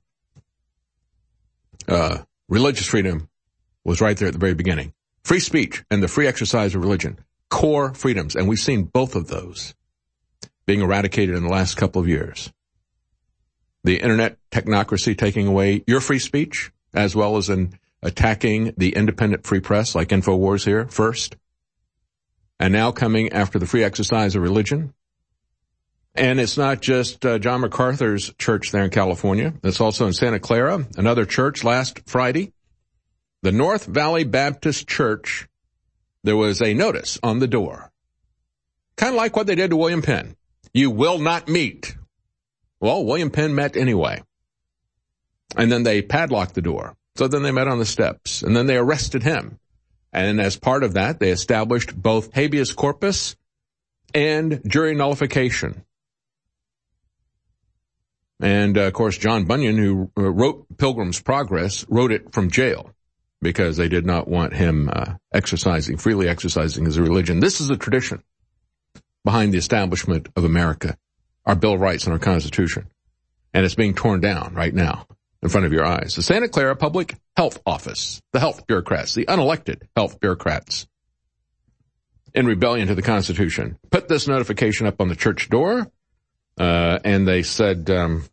B: uh, religious freedom was right there at the very beginning. Free speech and the free exercise of religion, core freedoms. And we've seen both of those being eradicated in the last couple of years. The internet technocracy taking away your free speech, as well as in attacking the independent free press like InfoWars here first. And now coming after the free exercise of religion. And it's not just uh, John MacArthur's church there in California. It's also in Santa Clara, another church last Friday. The North Valley Baptist Church, there was a notice on the door. Kind of like what they did to William Penn. You will not meet. Well, William Penn met anyway. And then they padlocked the door. So then they met on the steps. And then they arrested him. And as part of that, they established both habeas corpus and jury nullification. And, uh, of course, John Bunyan, who wrote Pilgrim's Progress, wrote it from jail because they did not want him uh, exercising, freely exercising his religion. This is a tradition behind the establishment of America. our Bill of Rights and our Constitution. And it's being torn down right now in front of your eyes. The Santa Clara Public Health Office, the health bureaucrats, the unelected health bureaucrats, in rebellion to the Constitution, put this notification up on the church door, uh, and they said, um,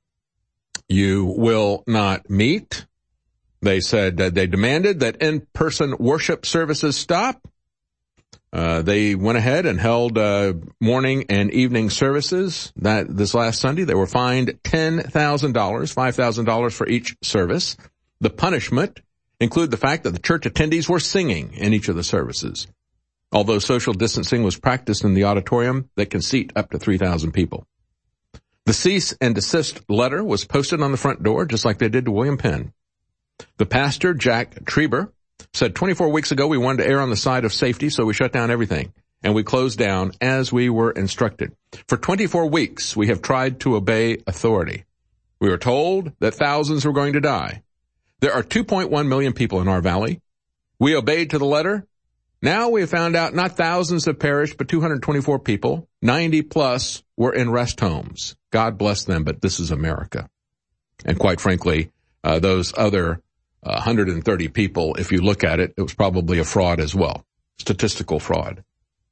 B: you will not meet. They said that they demanded that in-person worship services stop. Uh, they went ahead and held uh, morning and evening services. That this last Sunday, they were fined ten thousand dollars, five thousand dollars for each service. The punishment included the fact that the church attendees were singing in each of the services. Although social distancing was practiced in the auditorium that can seat up to three thousand people. The cease and desist letter was posted on the front door, just like they did to William Penn. The pastor, Jack Trieber, said twenty-four weeks ago we wanted to err on the side of safety, so we shut down everything, and we closed down as we were instructed. For twenty-four weeks, we have tried to obey authority. We were told that thousands were going to die. There are two point one million people in our valley. We obeyed to the letter. Now we have found out not thousands have perished, but two hundred twenty-four people, ninety plus were in rest homes. God bless them, but this is America. And quite frankly, uh, those other uh, one hundred thirty people, if you look at it, it was probably a fraud as well, statistical fraud.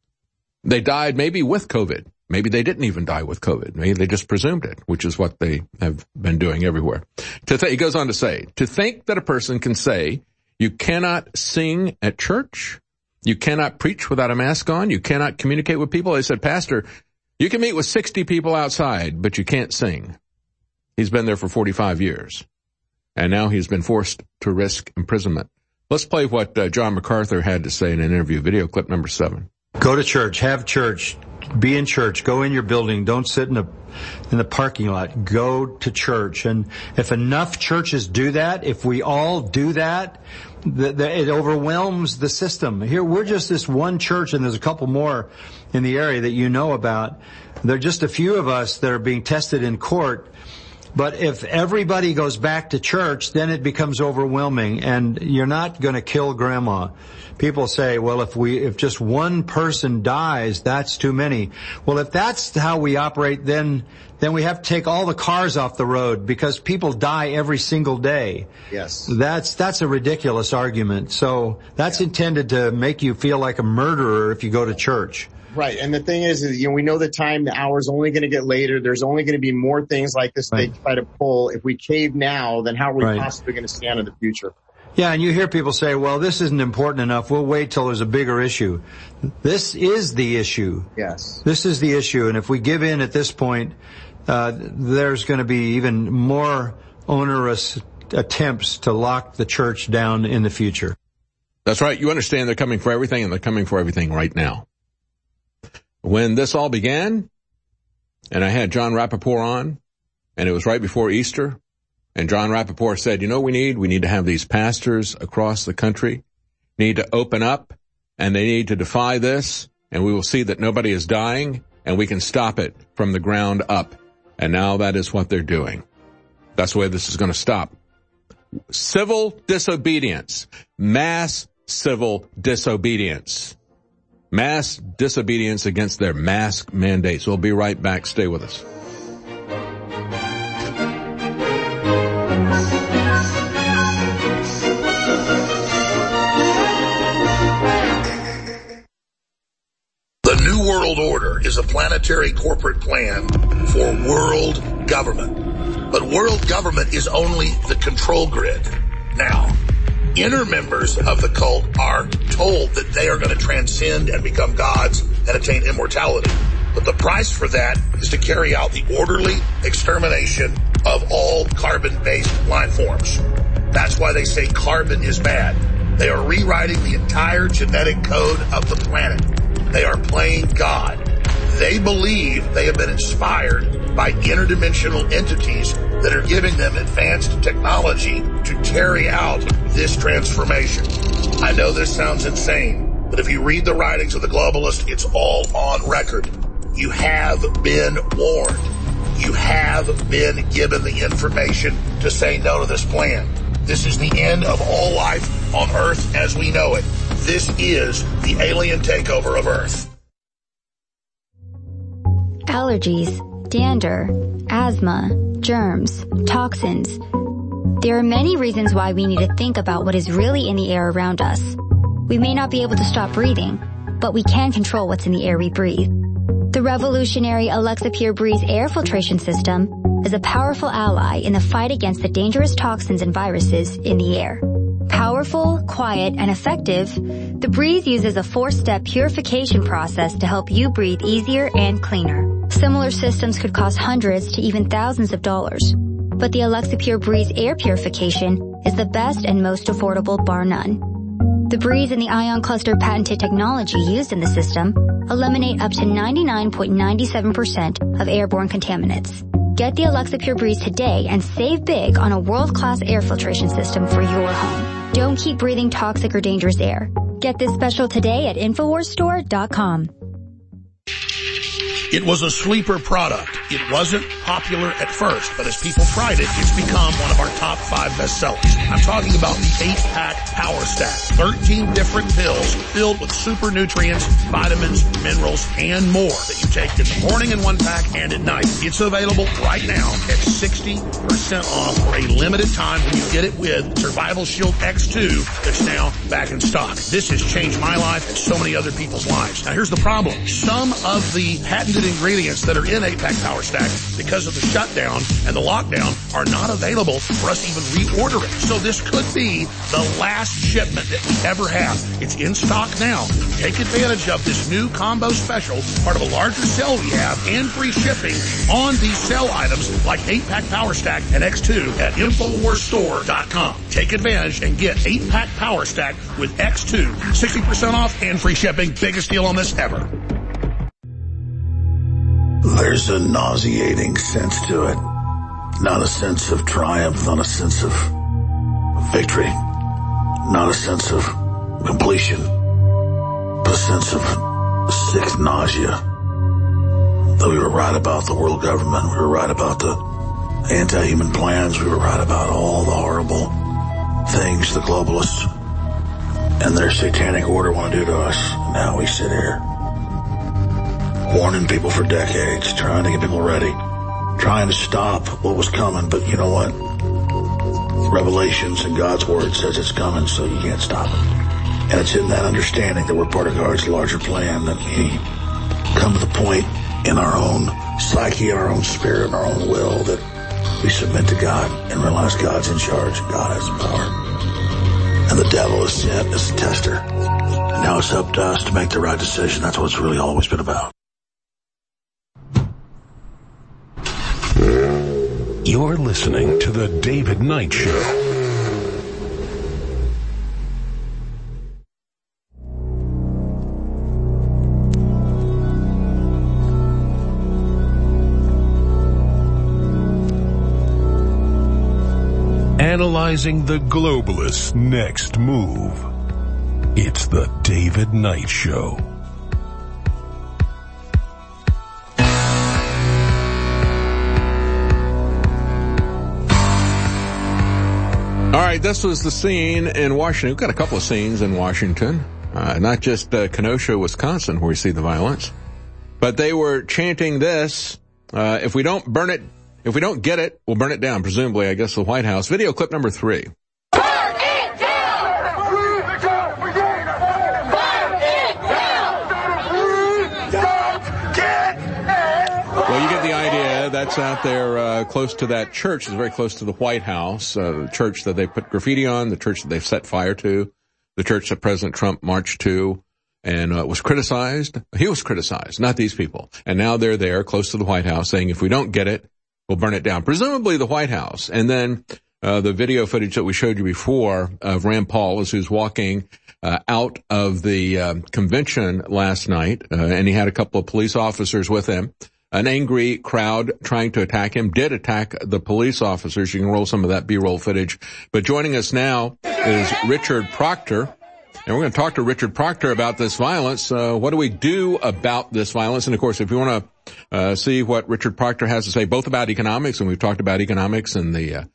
B: They died maybe with COVID. Maybe they didn't even die with COVID. Maybe they just presumed it, which is what they have been doing everywhere. To th- he goes on to say, to think that a person can say, you cannot sing at church, you cannot preach without a mask on, you cannot communicate with people. They said, Pastor, you can meet with sixty people outside, but you can't sing. He's been there for forty-five years, and now he's been forced to risk imprisonment. Let's play what uh, John MacArthur had to say in an interview, video clip number seven.
K: Go to church, have church, be in church, go in your building, don't sit in the in the parking lot, go to church. And if enough churches do that, if we all do that, the, the, it overwhelms the system. Here, we're just this one church, and there's a couple more in the area that you know about. There are just a few of us that are being tested in court. But if everybody goes back to church, then it becomes overwhelming, and you're not going to kill grandma. People say, well, if we, if just one person dies, that's too many. Well, if that's how we operate, then, then we have to take all the cars off the road because people die every single day.
V: Yes.
K: That's, that's a ridiculous argument. So that's yeah. intended to make you feel like a murderer if you go to church.
V: Right. And the thing is, is, you know, we know the time, the hour's only going to get later. There's only going to be more things like this right. they try to pull. If we cave now, then how are we right. possibly going to stand in the future?
K: Yeah, and you hear people say, well, this isn't important enough. We'll wait till there's a bigger issue. This is the issue.
V: Yes.
K: This is the issue. And if we give in at this point, uh, there's going to be even more onerous attempts to lock the church down in the future.
B: That's right. You understand they're coming for everything, and they're coming for everything right now. When this all began, and I had John Rappaport on, and it was right before Easter, and John Rappaport said, you know what we need? We need to have these pastors across the country need to open up, and they need to defy this, and we will see that nobody is dying, and we can stop it from the ground up. And now that is what they're doing. That's the way this is going to stop. Civil disobedience. Mass civil disobedience. Mass disobedience against their mask mandates. We'll be right back. Stay with us.
C: The New World Order is a planetary corporate plan for world government. But world government is only the control grid. Now, inner members of the cult are told that they are going to transcend and become gods and attain immortality. But the price for that is to carry out the orderly extermination of all carbon-based life forms. That's why they say carbon is bad. They are rewriting the entire genetic code of the planet. They are playing God. They believe they have been inspired by interdimensional entities that are giving them advanced technology to carry out this transformation. I know this sounds insane, but if you read the writings of the globalists, it's all on record. You have been warned. You have been given the information to say no to this plan. This is the end of all life on Earth as we know it. This is the alien takeover of Earth.
W: Allergies.
L: dander, asthma, germs, toxins. There are many reasons why we need to think about what is really in the air around us. We may not be able to stop breathing, but we can control what's in the air we breathe. The revolutionary Alexa Pure Breeze air filtration system is a powerful ally in the fight against the dangerous toxins and viruses in the air. Powerful, quiet, and effective, the Breeze uses a four-step purification process to help you breathe easier and cleaner. Similar systems could cost hundreds to even thousands of dollars, but the Alexa Pure Breeze air purification is the best and most affordable, bar none. The Breeze and the Ion Cluster patented technology used in the system eliminate up to ninety-nine point nine seven percent of airborne contaminants. Get the Alexa Pure Breeze today and save big on a world-class air filtration system for your home. Don't keep breathing toxic or dangerous air. Get this special today at Infowars Store dot com.
C: It was a sleeper product. It wasn't popular at first, but as people tried it, it's become one of our top five bestsellers. I'm talking about the eight-pack Power Stack. thirteen different pills filled with super nutrients, vitamins, minerals, and more that you take in the morning in one pack and at night. It's available right now at sixty percent off for a limited time when you get it with Survival Shield X two that's now back in stock. This has changed my life and so many other people's lives. Now here's the problem. Some of the patented ingredients that are in eight-pack Power Stack, because of the shutdown and the lockdown, are not available for us to even reorder it. So this could be the last shipment that we ever have. It's in stock now. Take advantage of this new combo special, part of a larger sale we have, and free shipping on these sale items like eight-pack Power Stack and X two at Infowars Store dot com. Take advantage and get eight-pack Power Stack with X two, sixty percent off and free shipping. Biggest deal on this ever.
M: There's a nauseating sense to it. Not a sense of triumph, not a sense of victory, not a sense of completion, but a sense of sick nausea. That we were right about the world government, we were right about the anti-human plans, we were right about all the horrible things the globalists and their satanic order want to do to us. Now we sit here warning people for decades, trying to get people ready, trying to stop what was coming. But you know what? Revelations and God's Word says it's coming, so you can't stop it. And it's in that understanding that we're part of God's larger plan that we come to the point in our own psyche, in our own spirit, in our own will, that we submit to God and realize God's in charge and God has the power. And the devil is sent as a tester. And now it's up to us to make the right decision. That's what it's really always been about.
A: You're listening to The David Knight Show. Analyzing the globalists' next move. It's The David Knight Show.
B: All right, this was the scene in Washington. We've got a couple of scenes in Washington, uh, not just uh, Kenosha, Wisconsin, where we see the violence, but they were chanting this, uh, if we don't burn it, if we don't get it, we'll burn it down, presumably, I guess, the White House. Video clip number three.
R: Burn it down! Burn it down!
B: Well, you get the idea. That's out there uh, close to that church. It's very close to the White House, uh, the church that they put graffiti on, the church that they've set fire to, the church that President Trump marched to and uh, was criticized. He was criticized, not these people. And now they're there close to the White House saying, if we don't get it, we'll burn it down. Presumably the White House. And then uh, the video footage that we showed you before of Rand Paul as who's walking uh, out of the uh, convention last night, uh, and he had a couple of police officers with him. An angry crowd trying to attack him did attack the police officers. You can roll some of that B-roll footage. But joining us now is Richard Proctor. And we're going to talk to Richard Proctor about this violence. Uh, what do we do about this violence? And, of course, if you want to uh, see what Richard Proctor has to say, both about economics, and we've talked about economics and the uh,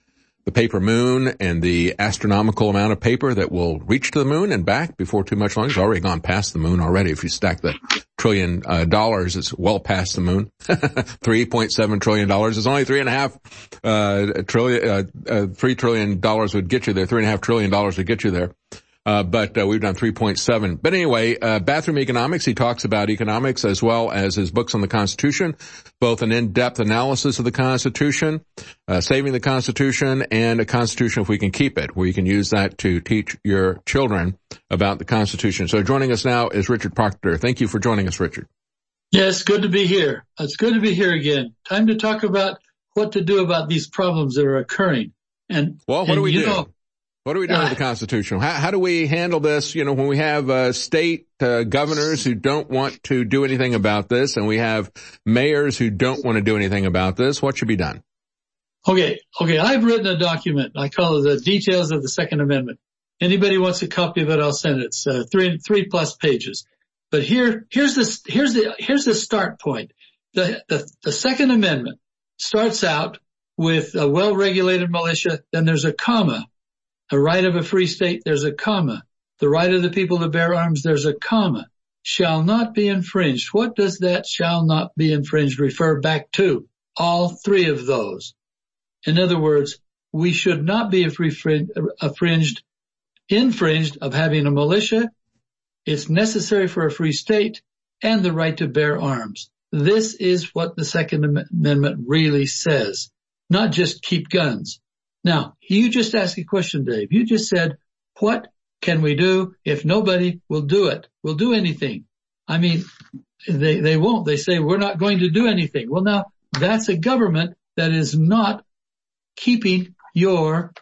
B: the paper moon and the astronomical amount of paper that will reach to the moon and back before too much longer. It's already gone past the moon already. If you stack the trillion uh, dollars, it's well past the moon. three point seven trillion dollars. It's only three and a half uh, trillion, uh, uh, three trillion dollars would get you there. Three and a half trillion dollars would get you there. Uh, but, uh, we've done three point seven. But anyway, uh, Bathroom Economics, he talks about economics as well as his books on the Constitution, both an in-depth analysis of the Constitution, uh, saving the Constitution, and a Constitution if we can keep it, where you can use that to teach your children about the Constitution. So joining us now is Richard Proctor. Thank you for joining us, Richard.
N: Yes, good to be here. It's good to be here again. Time to talk about what to do about these problems that are occurring. And,
B: well, what
N: and,
B: do we
N: you
B: do?
N: know,
B: What are we doing
N: uh,
B: with the Constitution? How, how do we handle this? You know, when we have uh, state uh, governors who don't want to do anything about this, and we have mayors who don't want to do anything about this, what should be done?
N: Okay, okay. I've written a document. I call it the Details of the Second Amendment. Anybody wants a copy of it, I'll send it. It's uh, three three plus pages. But here, here's the here's the here's the start point. The the, the Second Amendment starts out with a well-regulated militia. Then there's a comma. The right of a free state, there's a comma. The right of the people to bear arms, there's a comma. Shall not be infringed. What does that shall not be infringed refer back to? All three of those. In other words, we should not be infringed, infringed of having a militia. It's necessary for a free state and the right to bear arms. This is what the Second Amendment really says, not just keep guns. Now, you just asked a question, Dave. You just said, what can we do if nobody will do it, will do anything? I mean, they, they won't. They say, we're not going to do anything. Well, now, that's a government that is not keeping your,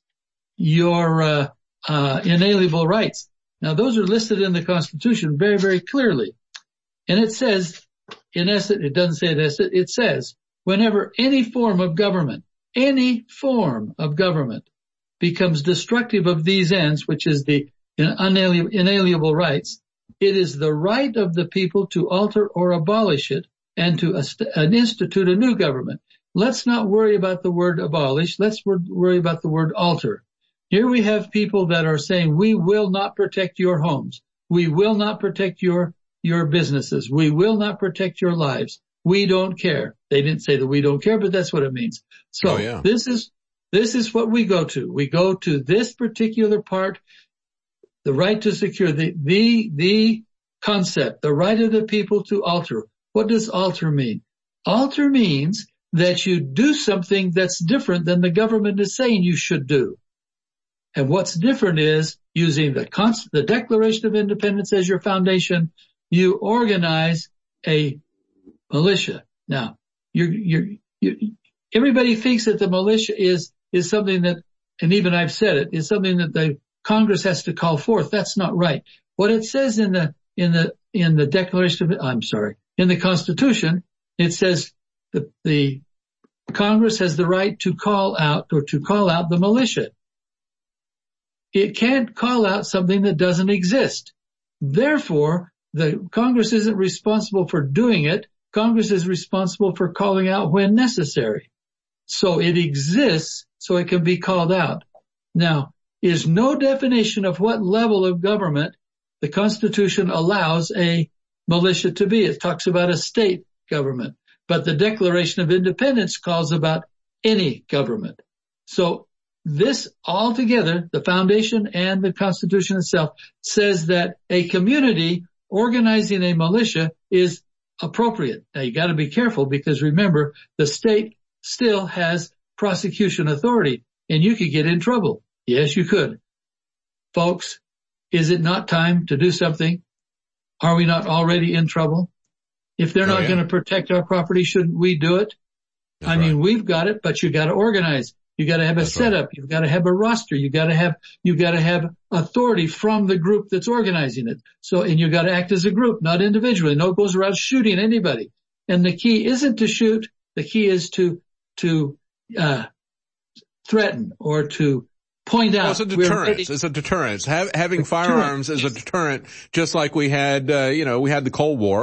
N: your, uh, uh, inalienable rights. Now, those are listed in the Constitution very, very clearly. And it says, in essence, it doesn't say this, it says, whenever any form of government Any form of government becomes destructive of these ends, which is the inalienable, inalienable rights, it is the right of the people to alter or abolish it and to uh, institute a new government. Let's not worry about the word abolish. Let's worry about the word alter. Here we have people that are saying, we will not protect your homes. We will not protect your, your businesses. We will not protect your lives. We don't care. They didn't say that we don't care, but that's what it means. So
B: oh, yeah.
N: this is, this is what we go to. We go to this particular part, the right to secure, the, the, the concept, the right of the people to alter. What does alter mean? Alter means that you do something that's different than the government is saying you should do. And what's different is using the const- the Declaration of Independence as your foundation, you organize a militia. Now, you're, you're, you, everybody thinks that the militia is, is something that, and even I've said it, is something that the Congress has to call forth. That's not right. What it says in the, in the, in the Declaration of, I'm sorry, in the Constitution, it says the, the Congress has the right to call out or to call out the militia. It can't call out something that doesn't exist. Therefore, the Congress isn't responsible for doing it. Congress is responsible for calling out when necessary. So it exists so it can be called out. Now, is no definition of what level of government the Constitution allows a militia to be. It talks about a state government, but the Declaration of Independence calls about any government. So this altogether, the foundation and the Constitution itself, says that a community organizing a militia is appropriate. Now you got to be careful because remember, the state still has prosecution authority and you could get in trouble. Yes, you could. Folks, is it not time to do something? Are we not already in trouble? If they're oh, not yeah. going to protect our property, shouldn't we do it? That's I right. mean, we've got it, but you got to organize. You got to have a that's setup. Right. You've got to have a roster. You got to have, you got to have authority from the group that's organizing it. So, and you got to act as a group, not individually. No goes around shooting anybody. And the key isn't to shoot. The key is to, to, uh, threaten or to point out.
B: Well, it's a deterrence. It's a deterrence. Have, having firearms is a deterrent, just like we had, uh, you know, we had the Cold War.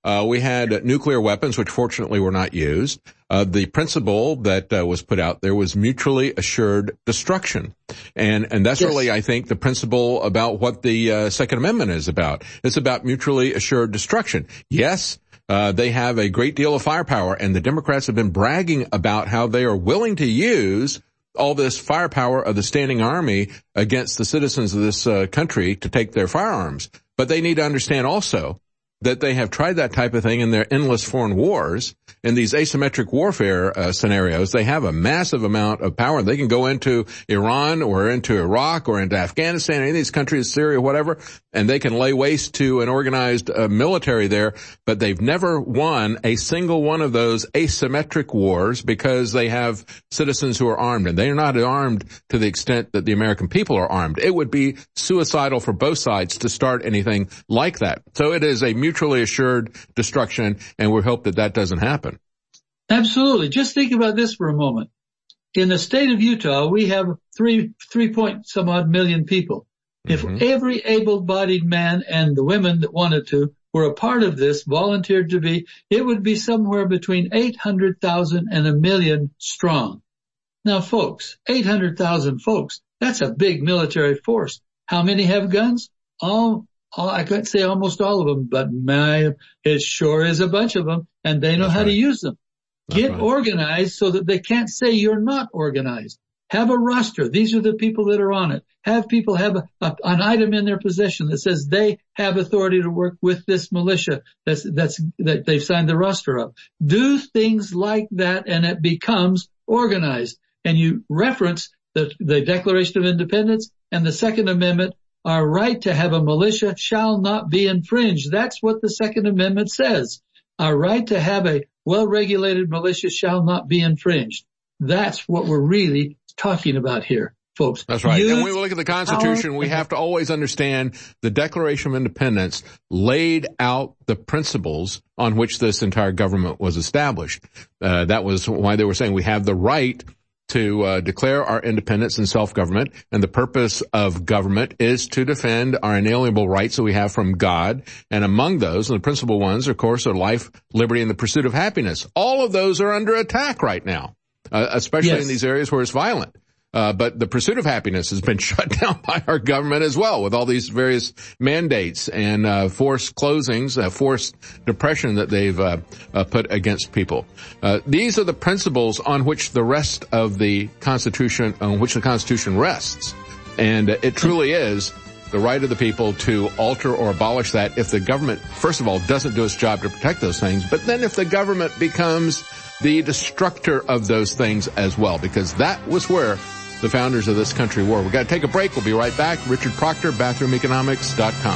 B: Uh, we had nuclear weapons, which fortunately were not used. Uh, the principle that uh, was put out there was mutually assured destruction. And, and that's yes. really, I think, the principle about what the uh, Second Amendment is about. It's about mutually assured destruction. Yes, uh, they have a great deal of firepower, and the Democrats have been bragging about how they are willing to use all this firepower of the standing army against the citizens of this uh, country to take their firearms. But they need to understand also that they have tried that type of thing in their endless foreign wars. In these asymmetric warfare uh, scenarios, they have a massive amount of power. They can go into Iran or into Iraq or into Afghanistan, any of these countries, Syria, whatever, and they can lay waste to an organized uh, military there, but they've never won a single one of those asymmetric wars because they have citizens who are armed, and they are not armed to the extent that the American people are armed. It would be suicidal for both sides to start anything like that. So it is a mutually assured destruction, and we hope that that doesn't happen.
N: Absolutely. Just think about this for a moment. In the state of Utah, we have three, three point some odd million people. Mm-hmm. If every able-bodied man and the women that wanted to were a part of this, volunteered to be, it would be somewhere between eight hundred thousand and a million strong. Now, folks, eight hundred thousand folks, that's a big military force. How many have guns? All, all I couldn't say almost all of them, but my, it sure is a bunch of them, and they know that's how right. to use them. Get organized so that they can't say you're not organized. Have a roster. These are the people that are on it. Have people have a, a, an item in their possession that says they have authority to work with this militia that's, that's, that they've signed the roster of. Do things like that and it becomes organized. And you reference the, the Declaration of Independence and the Second Amendment. Our right to have a militia shall not be infringed. That's what the Second Amendment says. Our right to have a well-regulated militia shall not be infringed. That's what we're really talking about here, folks.
B: That's right. Use and when we look at the Constitution, we have to always understand the Declaration of Independence laid out the principles on which this entire government was established. Uh, that was why they were saying we have the right to uh, declare our independence and self-government, and the purpose of government is to defend our inalienable rights that we have from God. And among those, and the principal ones, of course, are life, liberty, and the pursuit of happiness. All of those are under attack right now, uh, especially yes. in these areas where it's violent. Uh, but the pursuit of happiness has been shut down by our government as well, with all these various mandates and uh, forced closings, uh, forced depression that they've uh, uh, put against people. Uh, these are the principles on which the rest of the Constitution, on which the Constitution rests. And uh, it truly is the right of the people to alter or abolish that if the government, first of all, doesn't do its job to protect those things, but then if the government becomes the destructor of those things as well, because that was where the founders of this country were. We've got to take a break. We'll be right back. Richard Proctor, bathroom economics dot com.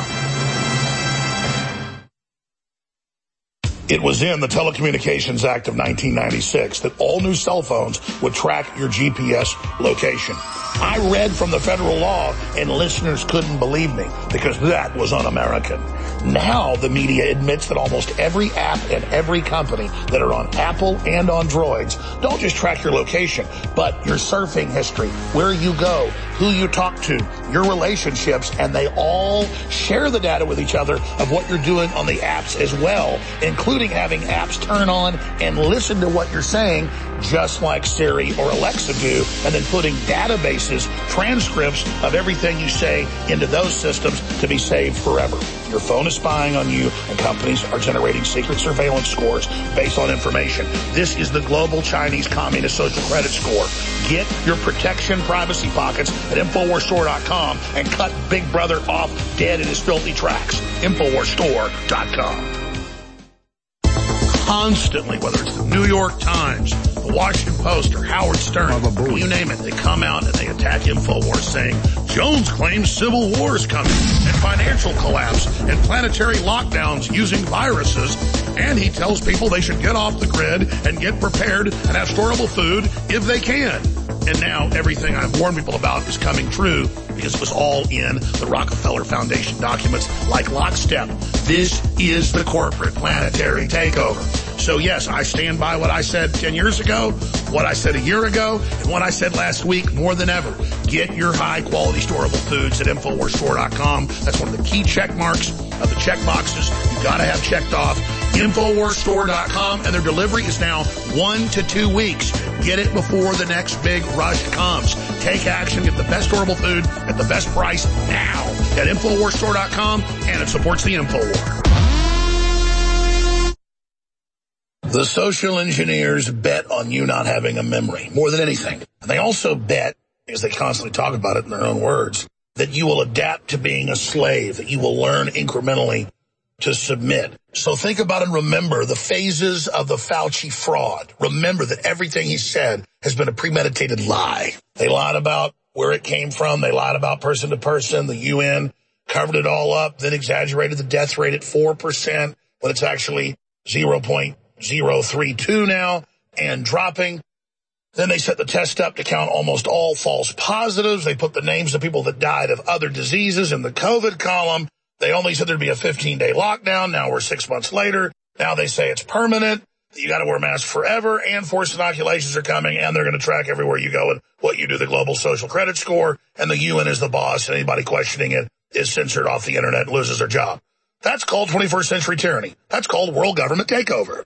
C: It was in the Telecommunications Act of nineteen ninety-six that all new cell phones would track your G P S location. I read from the federal law, and listeners couldn't believe me because that was un-American. Now the media admits that almost every app and every company that are on Apple and on Droids don't just track your location, but your surfing history, where you go, who you talk to, your relationships, and they all share the data with each other of what you're doing on the apps as well, including having apps turn on and listen to what you're saying, just like Siri or Alexa do, and then putting databases, transcripts of everything you say into those systems to be saved forever. Your phone is spying on you, and companies are generating secret surveillance scores based on information. This is the global Chinese Communist social credit score. Get your protection privacy pockets at Infowars Store dot com and cut Big Brother off dead in his filthy tracks. Infowars Store dot com. Constantly, whether it's the New York Times, the Washington Post, or Howard Stern, you name it, they come out and they attack InfoWars saying, Jones claims civil war is coming, and financial collapse, and planetary lockdowns using viruses, and he tells people they should get off the grid and get prepared and have storable food if they can. And now everything I've warned people about is coming true because it was all in the Rockefeller Foundation documents like lockstep. This is the corporate planetary takeover. So yes, I stand by what I said ten years ago, what I said a year ago, and what I said last week more than ever. Get your high quality storable foods at Infowars Store dot com. That's one of the key check marks of the check boxes you gotta have checked off. Infowars Store dot com, and their delivery is now one to two weeks. Get it before the next big rush comes. Take action, get the best durable food at the best price now at Infowars Store dot com, and it supports the InfoWar. The social engineers bet on you not having a memory more than anything. And they also bet, because they constantly talk about it in their own words, that you will adapt to being a slave, that you will learn incrementally to submit. So think about and remember the phases of the Fauci fraud. Remember that everything he said has been a premeditated lie. They lied about where it came from. They lied about person to person. The U N covered it all up, then exaggerated the death rate at four percent when it's actually zero point zero three two now and dropping. Then they set the test up to count almost all false positives. They put the names of people that died of other diseases in the COVID column. They only said there'd be a fifteen-day lockdown. Now we're six months later. Now they say it's permanent. You got to wear masks forever, and forced inoculations are coming, and they're going to track everywhere you go and what you do, the global social credit score, and the U N is the boss, and anybody questioning it is censored off the internet and loses their job. That's called twenty-first century tyranny. That's called world government takeover.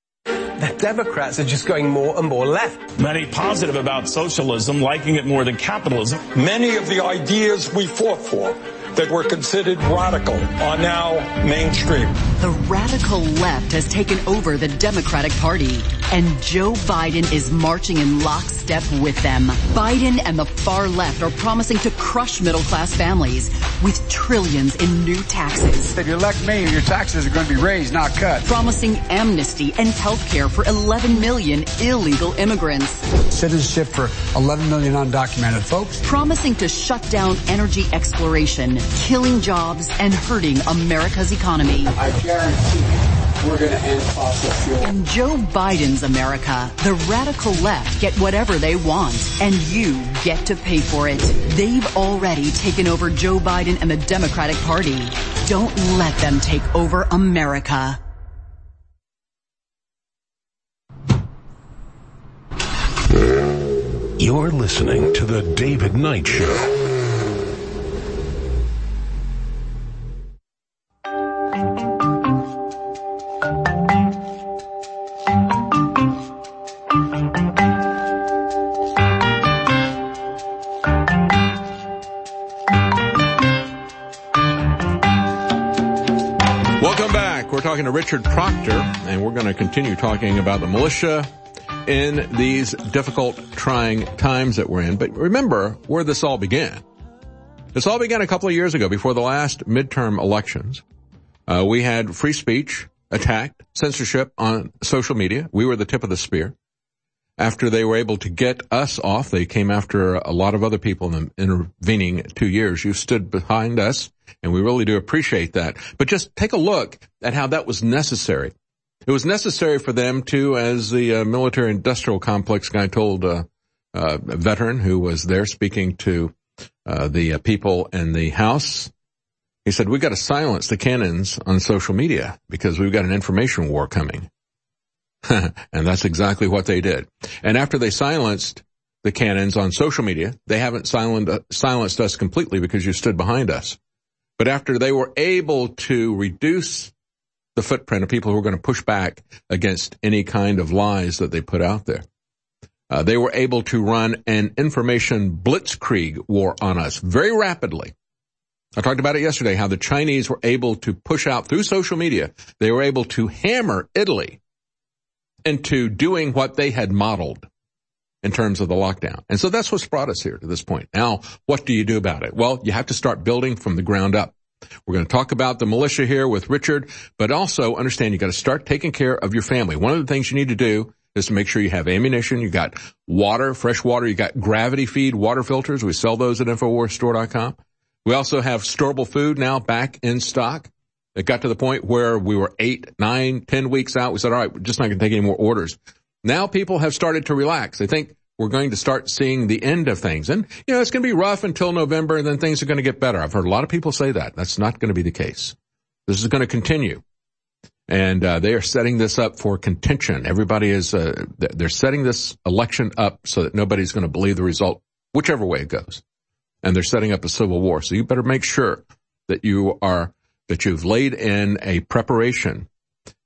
D: The Democrats are just going more and more left.
E: Many positive about socialism, liking it more than capitalism.
F: Many of the ideas we fought for that were considered radical are now mainstream.
G: The radical left has taken over the Democratic Party, and Joe Biden is marching in lockstep with them. Biden and the far left are promising to crush middle-class families with trillions in new taxes.
H: If you elect me, your taxes are going to be raised, not cut.
G: Promising amnesty and health care for eleven million illegal immigrants.
H: Citizenship for eleven million undocumented folks.
G: Promising to shut down energy exploration, killing jobs, and hurting America's economy.
H: I guarantee you, we're going to end fossil fuel.
G: In Joe Biden's America, the radical left get whatever they want, and you get to pay for it. They've already taken over Joe Biden and the Democratic Party. Don't let them take over America.
A: You're listening to The David Knight Show.
B: Welcome back. We're talking to Richard Proctor, and we're going to continue talking about the militia in these difficult, trying times that we're in. But remember where this all began. This all began a couple of years ago, before the last midterm elections. Uh, we had free speech attacked, censorship on social media. We were the tip of the spear. After they were able to get us off, they came after a lot of other people in the intervening two years. You stood behind us, and we really do appreciate that. But just take a look at how that was necessary. It was necessary for them to, as the uh, military-industrial complex guy told uh, uh, a veteran who was there speaking to uh, the uh, people in the House, he said, we've got to silence the cannons on social media because we've got an information war coming. And that's exactly what they did. And after they silenced the cannons on social media, they haven't silenced, uh, silenced us completely because you stood behind us. But after they were able to reduce the footprint of people who were going to push back against any kind of lies that they put out there, uh, they were able to run an information blitzkrieg war on us very rapidly. I talked about it yesterday, how the Chinese were able to push out through social media. They were able to hammer Italy into doing what they had modeled in terms of the lockdown. And so that's what's brought us here to this point. Now, what do you do about it? Well, you have to start building from the ground up. We're going to talk about the militia here with Richard, but also understand you got to start taking care of your family. One of the things you need to do is to make sure you have ammunition, you got water, fresh water, you got gravity feed water filters. We sell those at Infowars Store dot com. We also have storable food now back in stock. It got to the point where we were eight, nine, ten weeks out. We said, all right, we're just not going to take any more orders. Now people have started to relax. They think we're going to start seeing the end of things. And, you know, it's going to be rough until November, and then things are going to get better. I've heard a lot of people say that. That's not going to be the case. This is going to continue. And uh, they are setting this up for contention. Everybody is, uh, they're setting this election up so that nobody's going to believe the result, whichever way it goes. And they're setting up a civil war. So you better make sure that you are, that you've laid in a preparation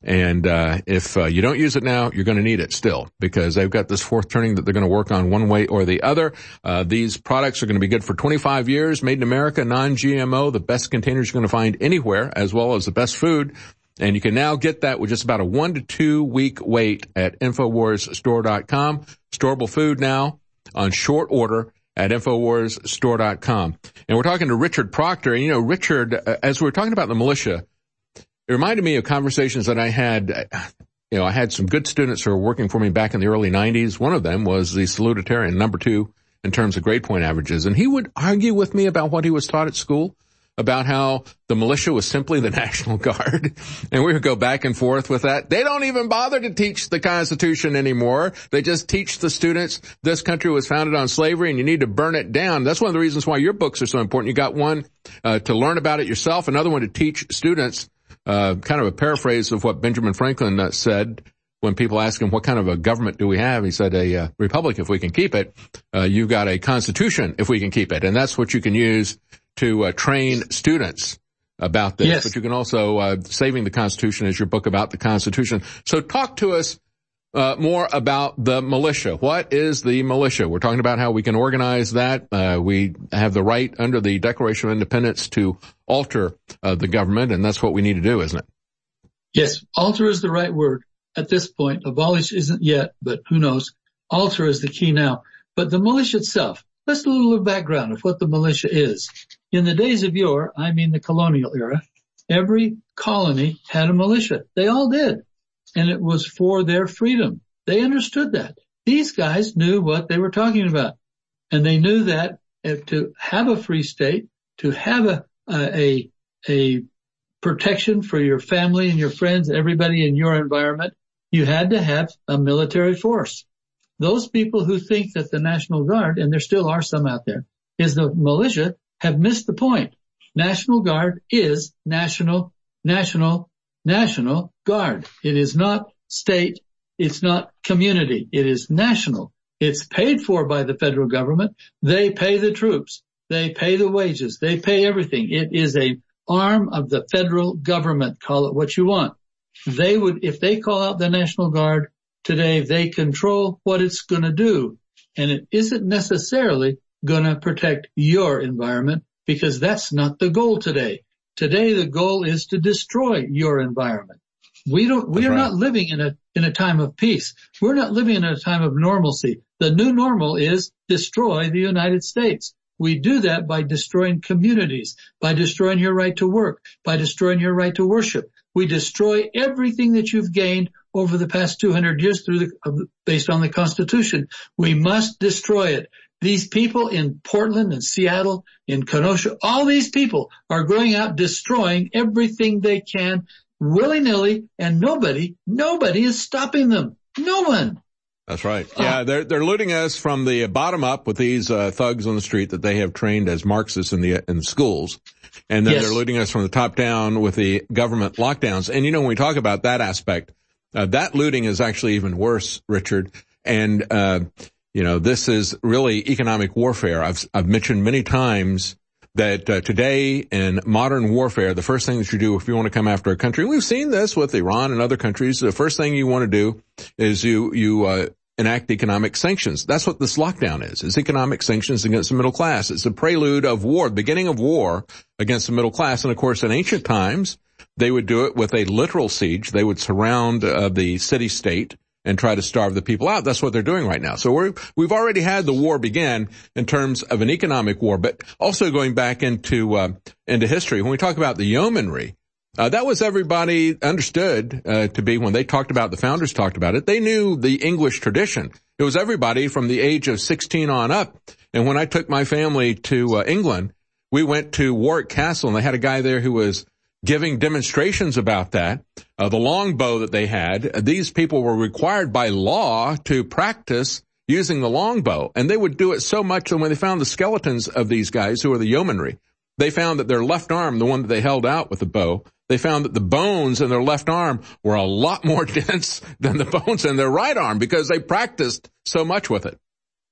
B: And uh if uh, you don't use it now, you're going to need it still, because they've got this fourth turning that they're going to work on one way or the other. Uh These products are going to be good for twenty-five years, made in America, non-G M O, the best containers you're going to find anywhere, as well as the best food. And you can now get that with just about a one to two week wait at Infowars Store dot com. Storable food now on short order at Infowars Store dot com. And we're talking to Richard Proctor. And, you know, Richard, uh, as we were talking about the militia, it reminded me of conversations that I had. You know, I had some good students who were working for me back in the early nineties. One of them was the salutatorian, number two in terms of grade point averages. And he would argue with me about what he was taught at school, about how the militia was simply the National Guard. And we would go back and forth with that. They don't even bother to teach the Constitution anymore. They just teach the students this country was founded on slavery and you need to burn it down. That's one of the reasons why your books are so important. You got one uh, to learn about it yourself, another one to teach students, uh, kind of a paraphrase of what Benjamin Franklin uh, said when people ask him, what kind of a government do we have? He said, a uh, republic if we can keep it. Uh, you've got a constitution if we can keep it. And that's what you can use to uh, train students about this. Yes. But you can also, uh, Saving the Constitution is your book about the Constitution. So talk to us uh, more about the militia. What is the militia? We're talking about how we can organize that. Uh, we have the right under the Declaration of Independence to alter uh, the government, and that's what we need to do, isn't it?
N: Yes, alter is the right word at this point. Abolish isn't yet, but who knows. Alter is the key now. But the militia itself, let's do a little background of what the militia is. In the days of yore, I mean the colonial era, every colony had a militia. They all did. And it was for their freedom. They understood that. These guys knew what they were talking about. And they knew that to have a free state, to have a, a, a protection for your family and your friends, everybody in your environment, you had to have a military force. Those people who think that the National Guard, and there still are some out there, is the militia, have missed the point. National Guard is national, national, national guard. It is not state. It's not community. It is national. It's paid for by the federal government. They pay the troops. They pay the wages. They pay everything. It is a arm of the federal government. Call it what you want. They would, if they call out the National Guard today, they control what it's going to do. And it isn't necessarily going to protect your environment, because that's not the goal today. Today, the goal is to destroy your environment. We don't, we are not living in a, in a time of peace. We're not living in a time of normalcy. The new normal is destroy the United States. We do that by destroying communities, by destroying your right to work, by destroying your right to worship. We destroy everything that you've gained over the past two hundred years through the, based on the Constitution. We must destroy it. These people in Portland and Seattle, in Kenosha, all these people are going out destroying everything they can willy-nilly, and nobody, nobody is stopping them. No one.
B: That's right. Yeah, they're they're looting us from the bottom up with these uh, thugs on the street that they have trained as Marxists in the in the schools. And then yes. They're looting us from the top down with the government lockdowns. And you know, when we talk about that aspect, uh, that looting is actually even worse, Richard. And uh you know, this is really economic warfare. I've I've mentioned many times that uh, today in modern warfare, the first thing that you do if you want to come after a country, we've seen this with Iran and other countries, the first thing you want to do is you you uh enact economic sanctions. That's what this lockdown is. It's economic sanctions against the middle class. It's a prelude of war, the beginning of war against the middle class. And of course, in ancient times, they would do it with a literal siege. They would surround uh, the city-state and try to starve the people out. That's what they're doing right now. So we're, we've already had the war begin in terms of an economic war, but also going back into, uh, into history. When we talk about the yeomanry, uh, that was everybody understood, uh, to be when they talked about, the founders talked about it, they knew the English tradition. It was everybody from the age of sixteen on up. And when I took my family to uh, England, we went to Warwick Castle and they had a guy there who was giving demonstrations about that, uh, the longbow that they had. Uh, these people were required by law to practice using the longbow, and they would do it so much that when they found the skeletons of these guys who were the yeomanry, they found that their left arm, the one that they held out with the bow, they found that the bones in their left arm were a lot more dense than the bones in their right arm because they practiced so much with it.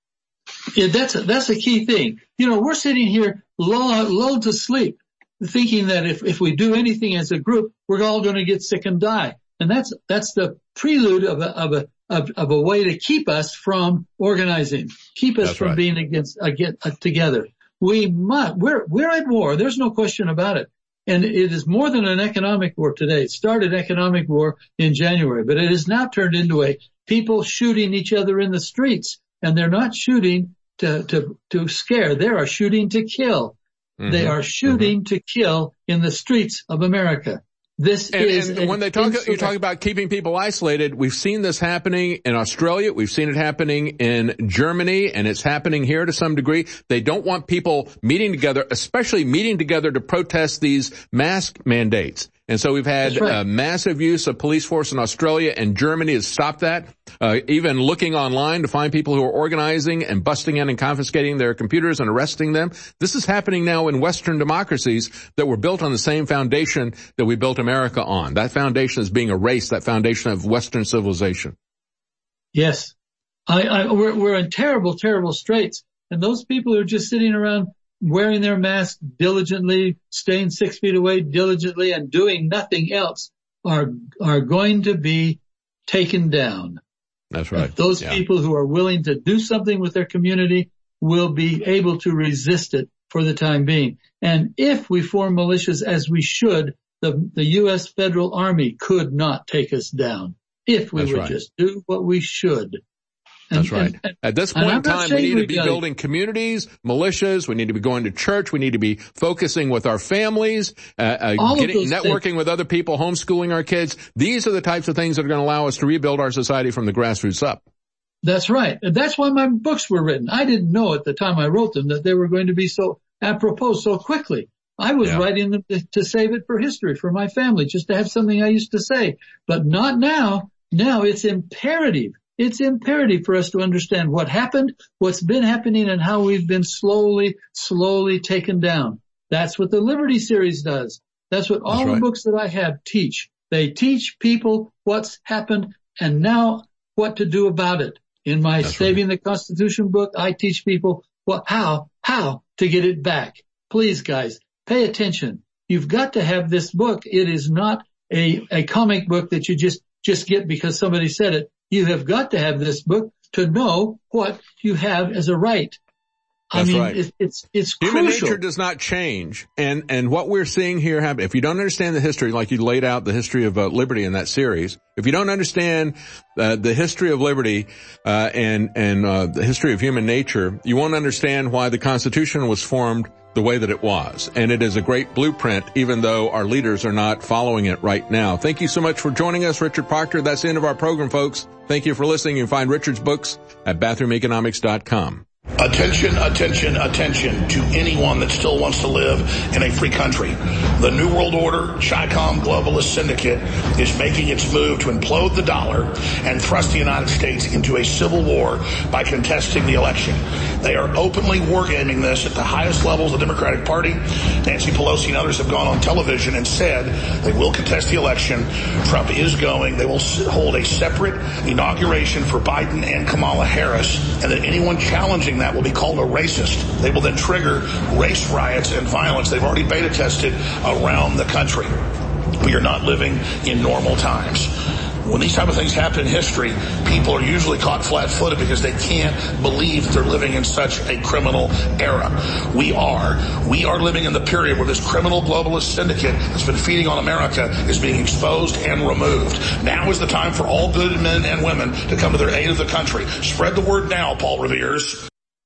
N: Yeah, that's a, that's a key thing. You know, we're sitting here lulled, lulled to sleep, thinking that if, if we do anything as a group, we're all going to get sick and die. And that's, that's the prelude of a, of a, of, of a way to keep us from organizing, keep us
B: That's
N: from
B: right.
N: being against, against, uh, together. We must, we're, we're at war. There's no question about it. And it is more than an economic war today. It started economic war in January, but it has now turned into a people shooting each other in the streets. And they're not shooting to, to, to scare. They are shooting to kill. Mm-hmm. They are shooting mm-hmm. to kill in the streets of America. This
B: and,
N: is
B: and when they talk, you talk about keeping people isolated. We've seen this happening in Australia. We've seen it happening in Germany, and it's happening here to some degree. They don't want people meeting together, especially meeting together to protest these mask mandates. And so we've had
N: right.
B: uh, massive use of police force in Australia, and Germany has stopped that. Uh, even looking online to find people who are organizing and busting in and confiscating their computers and arresting them. This is happening now in Western democracies that were built on the same foundation that we built America on. That foundation is being erased, that foundation of Western civilization.
N: Yes. I, I, we're, we're in terrible, terrible straits. And those people who are just sitting around wearing their masks diligently, staying six feet away diligently, and doing nothing else are are going to be taken down.
B: That's right.
N: If those
B: yeah.
N: people who are willing to do something with their community will be able to resist it for the time being. And if we form militias as we should, the, the U S federal army could not take us down if we
B: That's
N: would
B: right.
N: just do what we should.
B: And,
N: That's right.
B: And, At this point in time, we need to be building communities, militias. We need to be going to church. We need to be focusing with our families, uh, uh getting, networking things. with other people, homeschooling our kids. These are the types of things that are going to allow us to rebuild our society from the grassroots up.
N: That's right. And that's why my books were written. I didn't know at the time I wrote them that they were going to be so apropos so quickly. I was yeah. writing them to, to save it for history, for my family, just to have something I used to say. But not now. Now it's imperative. It's imperative for us to understand what happened, what's been happening, and how we've been slowly, slowly taken down. That's what the Liberty series does. That's what all That's right. the books that I have teach. They teach people what's happened and now what to do about it. In my That's Saving right. the Constitution book, I teach people what, how, how to get it back. Please, guys, pay attention. You've got to have this book. It is not a, a comic book that you just, just get because somebody said it. You have got to have this book to know what you have as a right. I
B: That's
N: mean,
B: right.
N: it, it's, it's
B: Human
N: crucial.
B: nature does not change. And, and what we're seeing here happen, if you don't understand the history, like you laid out the history of uh, liberty in that series, if you don't understand uh, the history of liberty, uh, and, and, uh, the history of human nature, you won't understand why the Constitution was formed the way that it was. And it is a great blueprint, even though our leaders are not following it right now. Thank you so much for joining us, Richard Proctor. That's the end of our program, folks. Thank you for listening. You can find Richard's books at bathroom economics dot com.
C: Attention, attention, attention to anyone that still wants to live in a free country. The New World Order, Chi-Com globalist syndicate is making its move to implode the dollar and thrust the United States into a civil war by contesting the election. They are openly wargaming this at the highest levels of the Democratic Party. Nancy Pelosi and others have gone on television and said they will contest the election. Trump is going. They will hold a separate inauguration for Biden and Kamala Harris, and that anyone challenging that will be called a racist. They will then trigger race riots and violence. They've already beta tested around the country. We are not living in normal times. When these type of things happen in history, people are usually caught flat-footed because they can't believe that they're living in such a criminal era. We are. We are living in the period where this criminal globalist syndicate that's been feeding on America is being exposed and removed. Now is the time for all good men and women to come to their aid of the country. Spread the word now, Paul Revere's.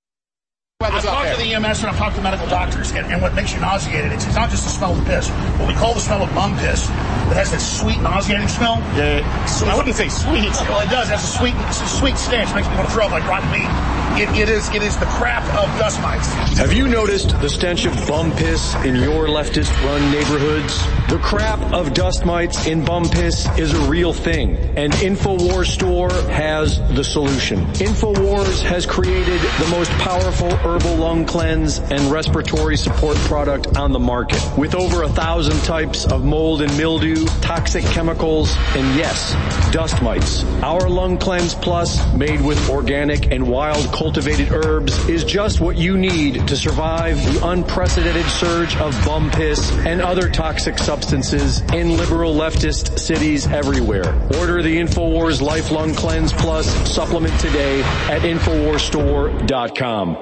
C: I've talked to the E M S and I've talked to medical doctors, and, and what makes you nauseated, it's, it's not just the smell of piss. What we call the smell of bum piss, that has that sweet, nauseating smell. Yeah, so I wouldn't say sweet. Well, it does. It has a sweet, it's a sweet stench. It makes me want to throw up like rotten meat. It, it is, it is the crap of dust mites.
I: Have you noticed the stench of bum piss in your leftist-run neighborhoods? The crap of dust mites in bum piss is a real thing, and InfoWars Store has the solution. InfoWars has created the most powerful herbal
O: breathable lung cleanse and respiratory support product on the market. With over a thousand types of mold and mildew, toxic chemicals, and yes, dust mites. Our Lung Cleanse Plus, made with organic and wild cultivated herbs, is just what you need to survive the unprecedented surge of bum piss and other toxic substances in liberal leftist cities everywhere. Order the InfoWars Life Lung Cleanse Plus supplement today at infowars store dot com.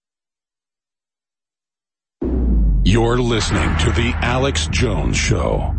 A: You're listening to The Alex Jones Show.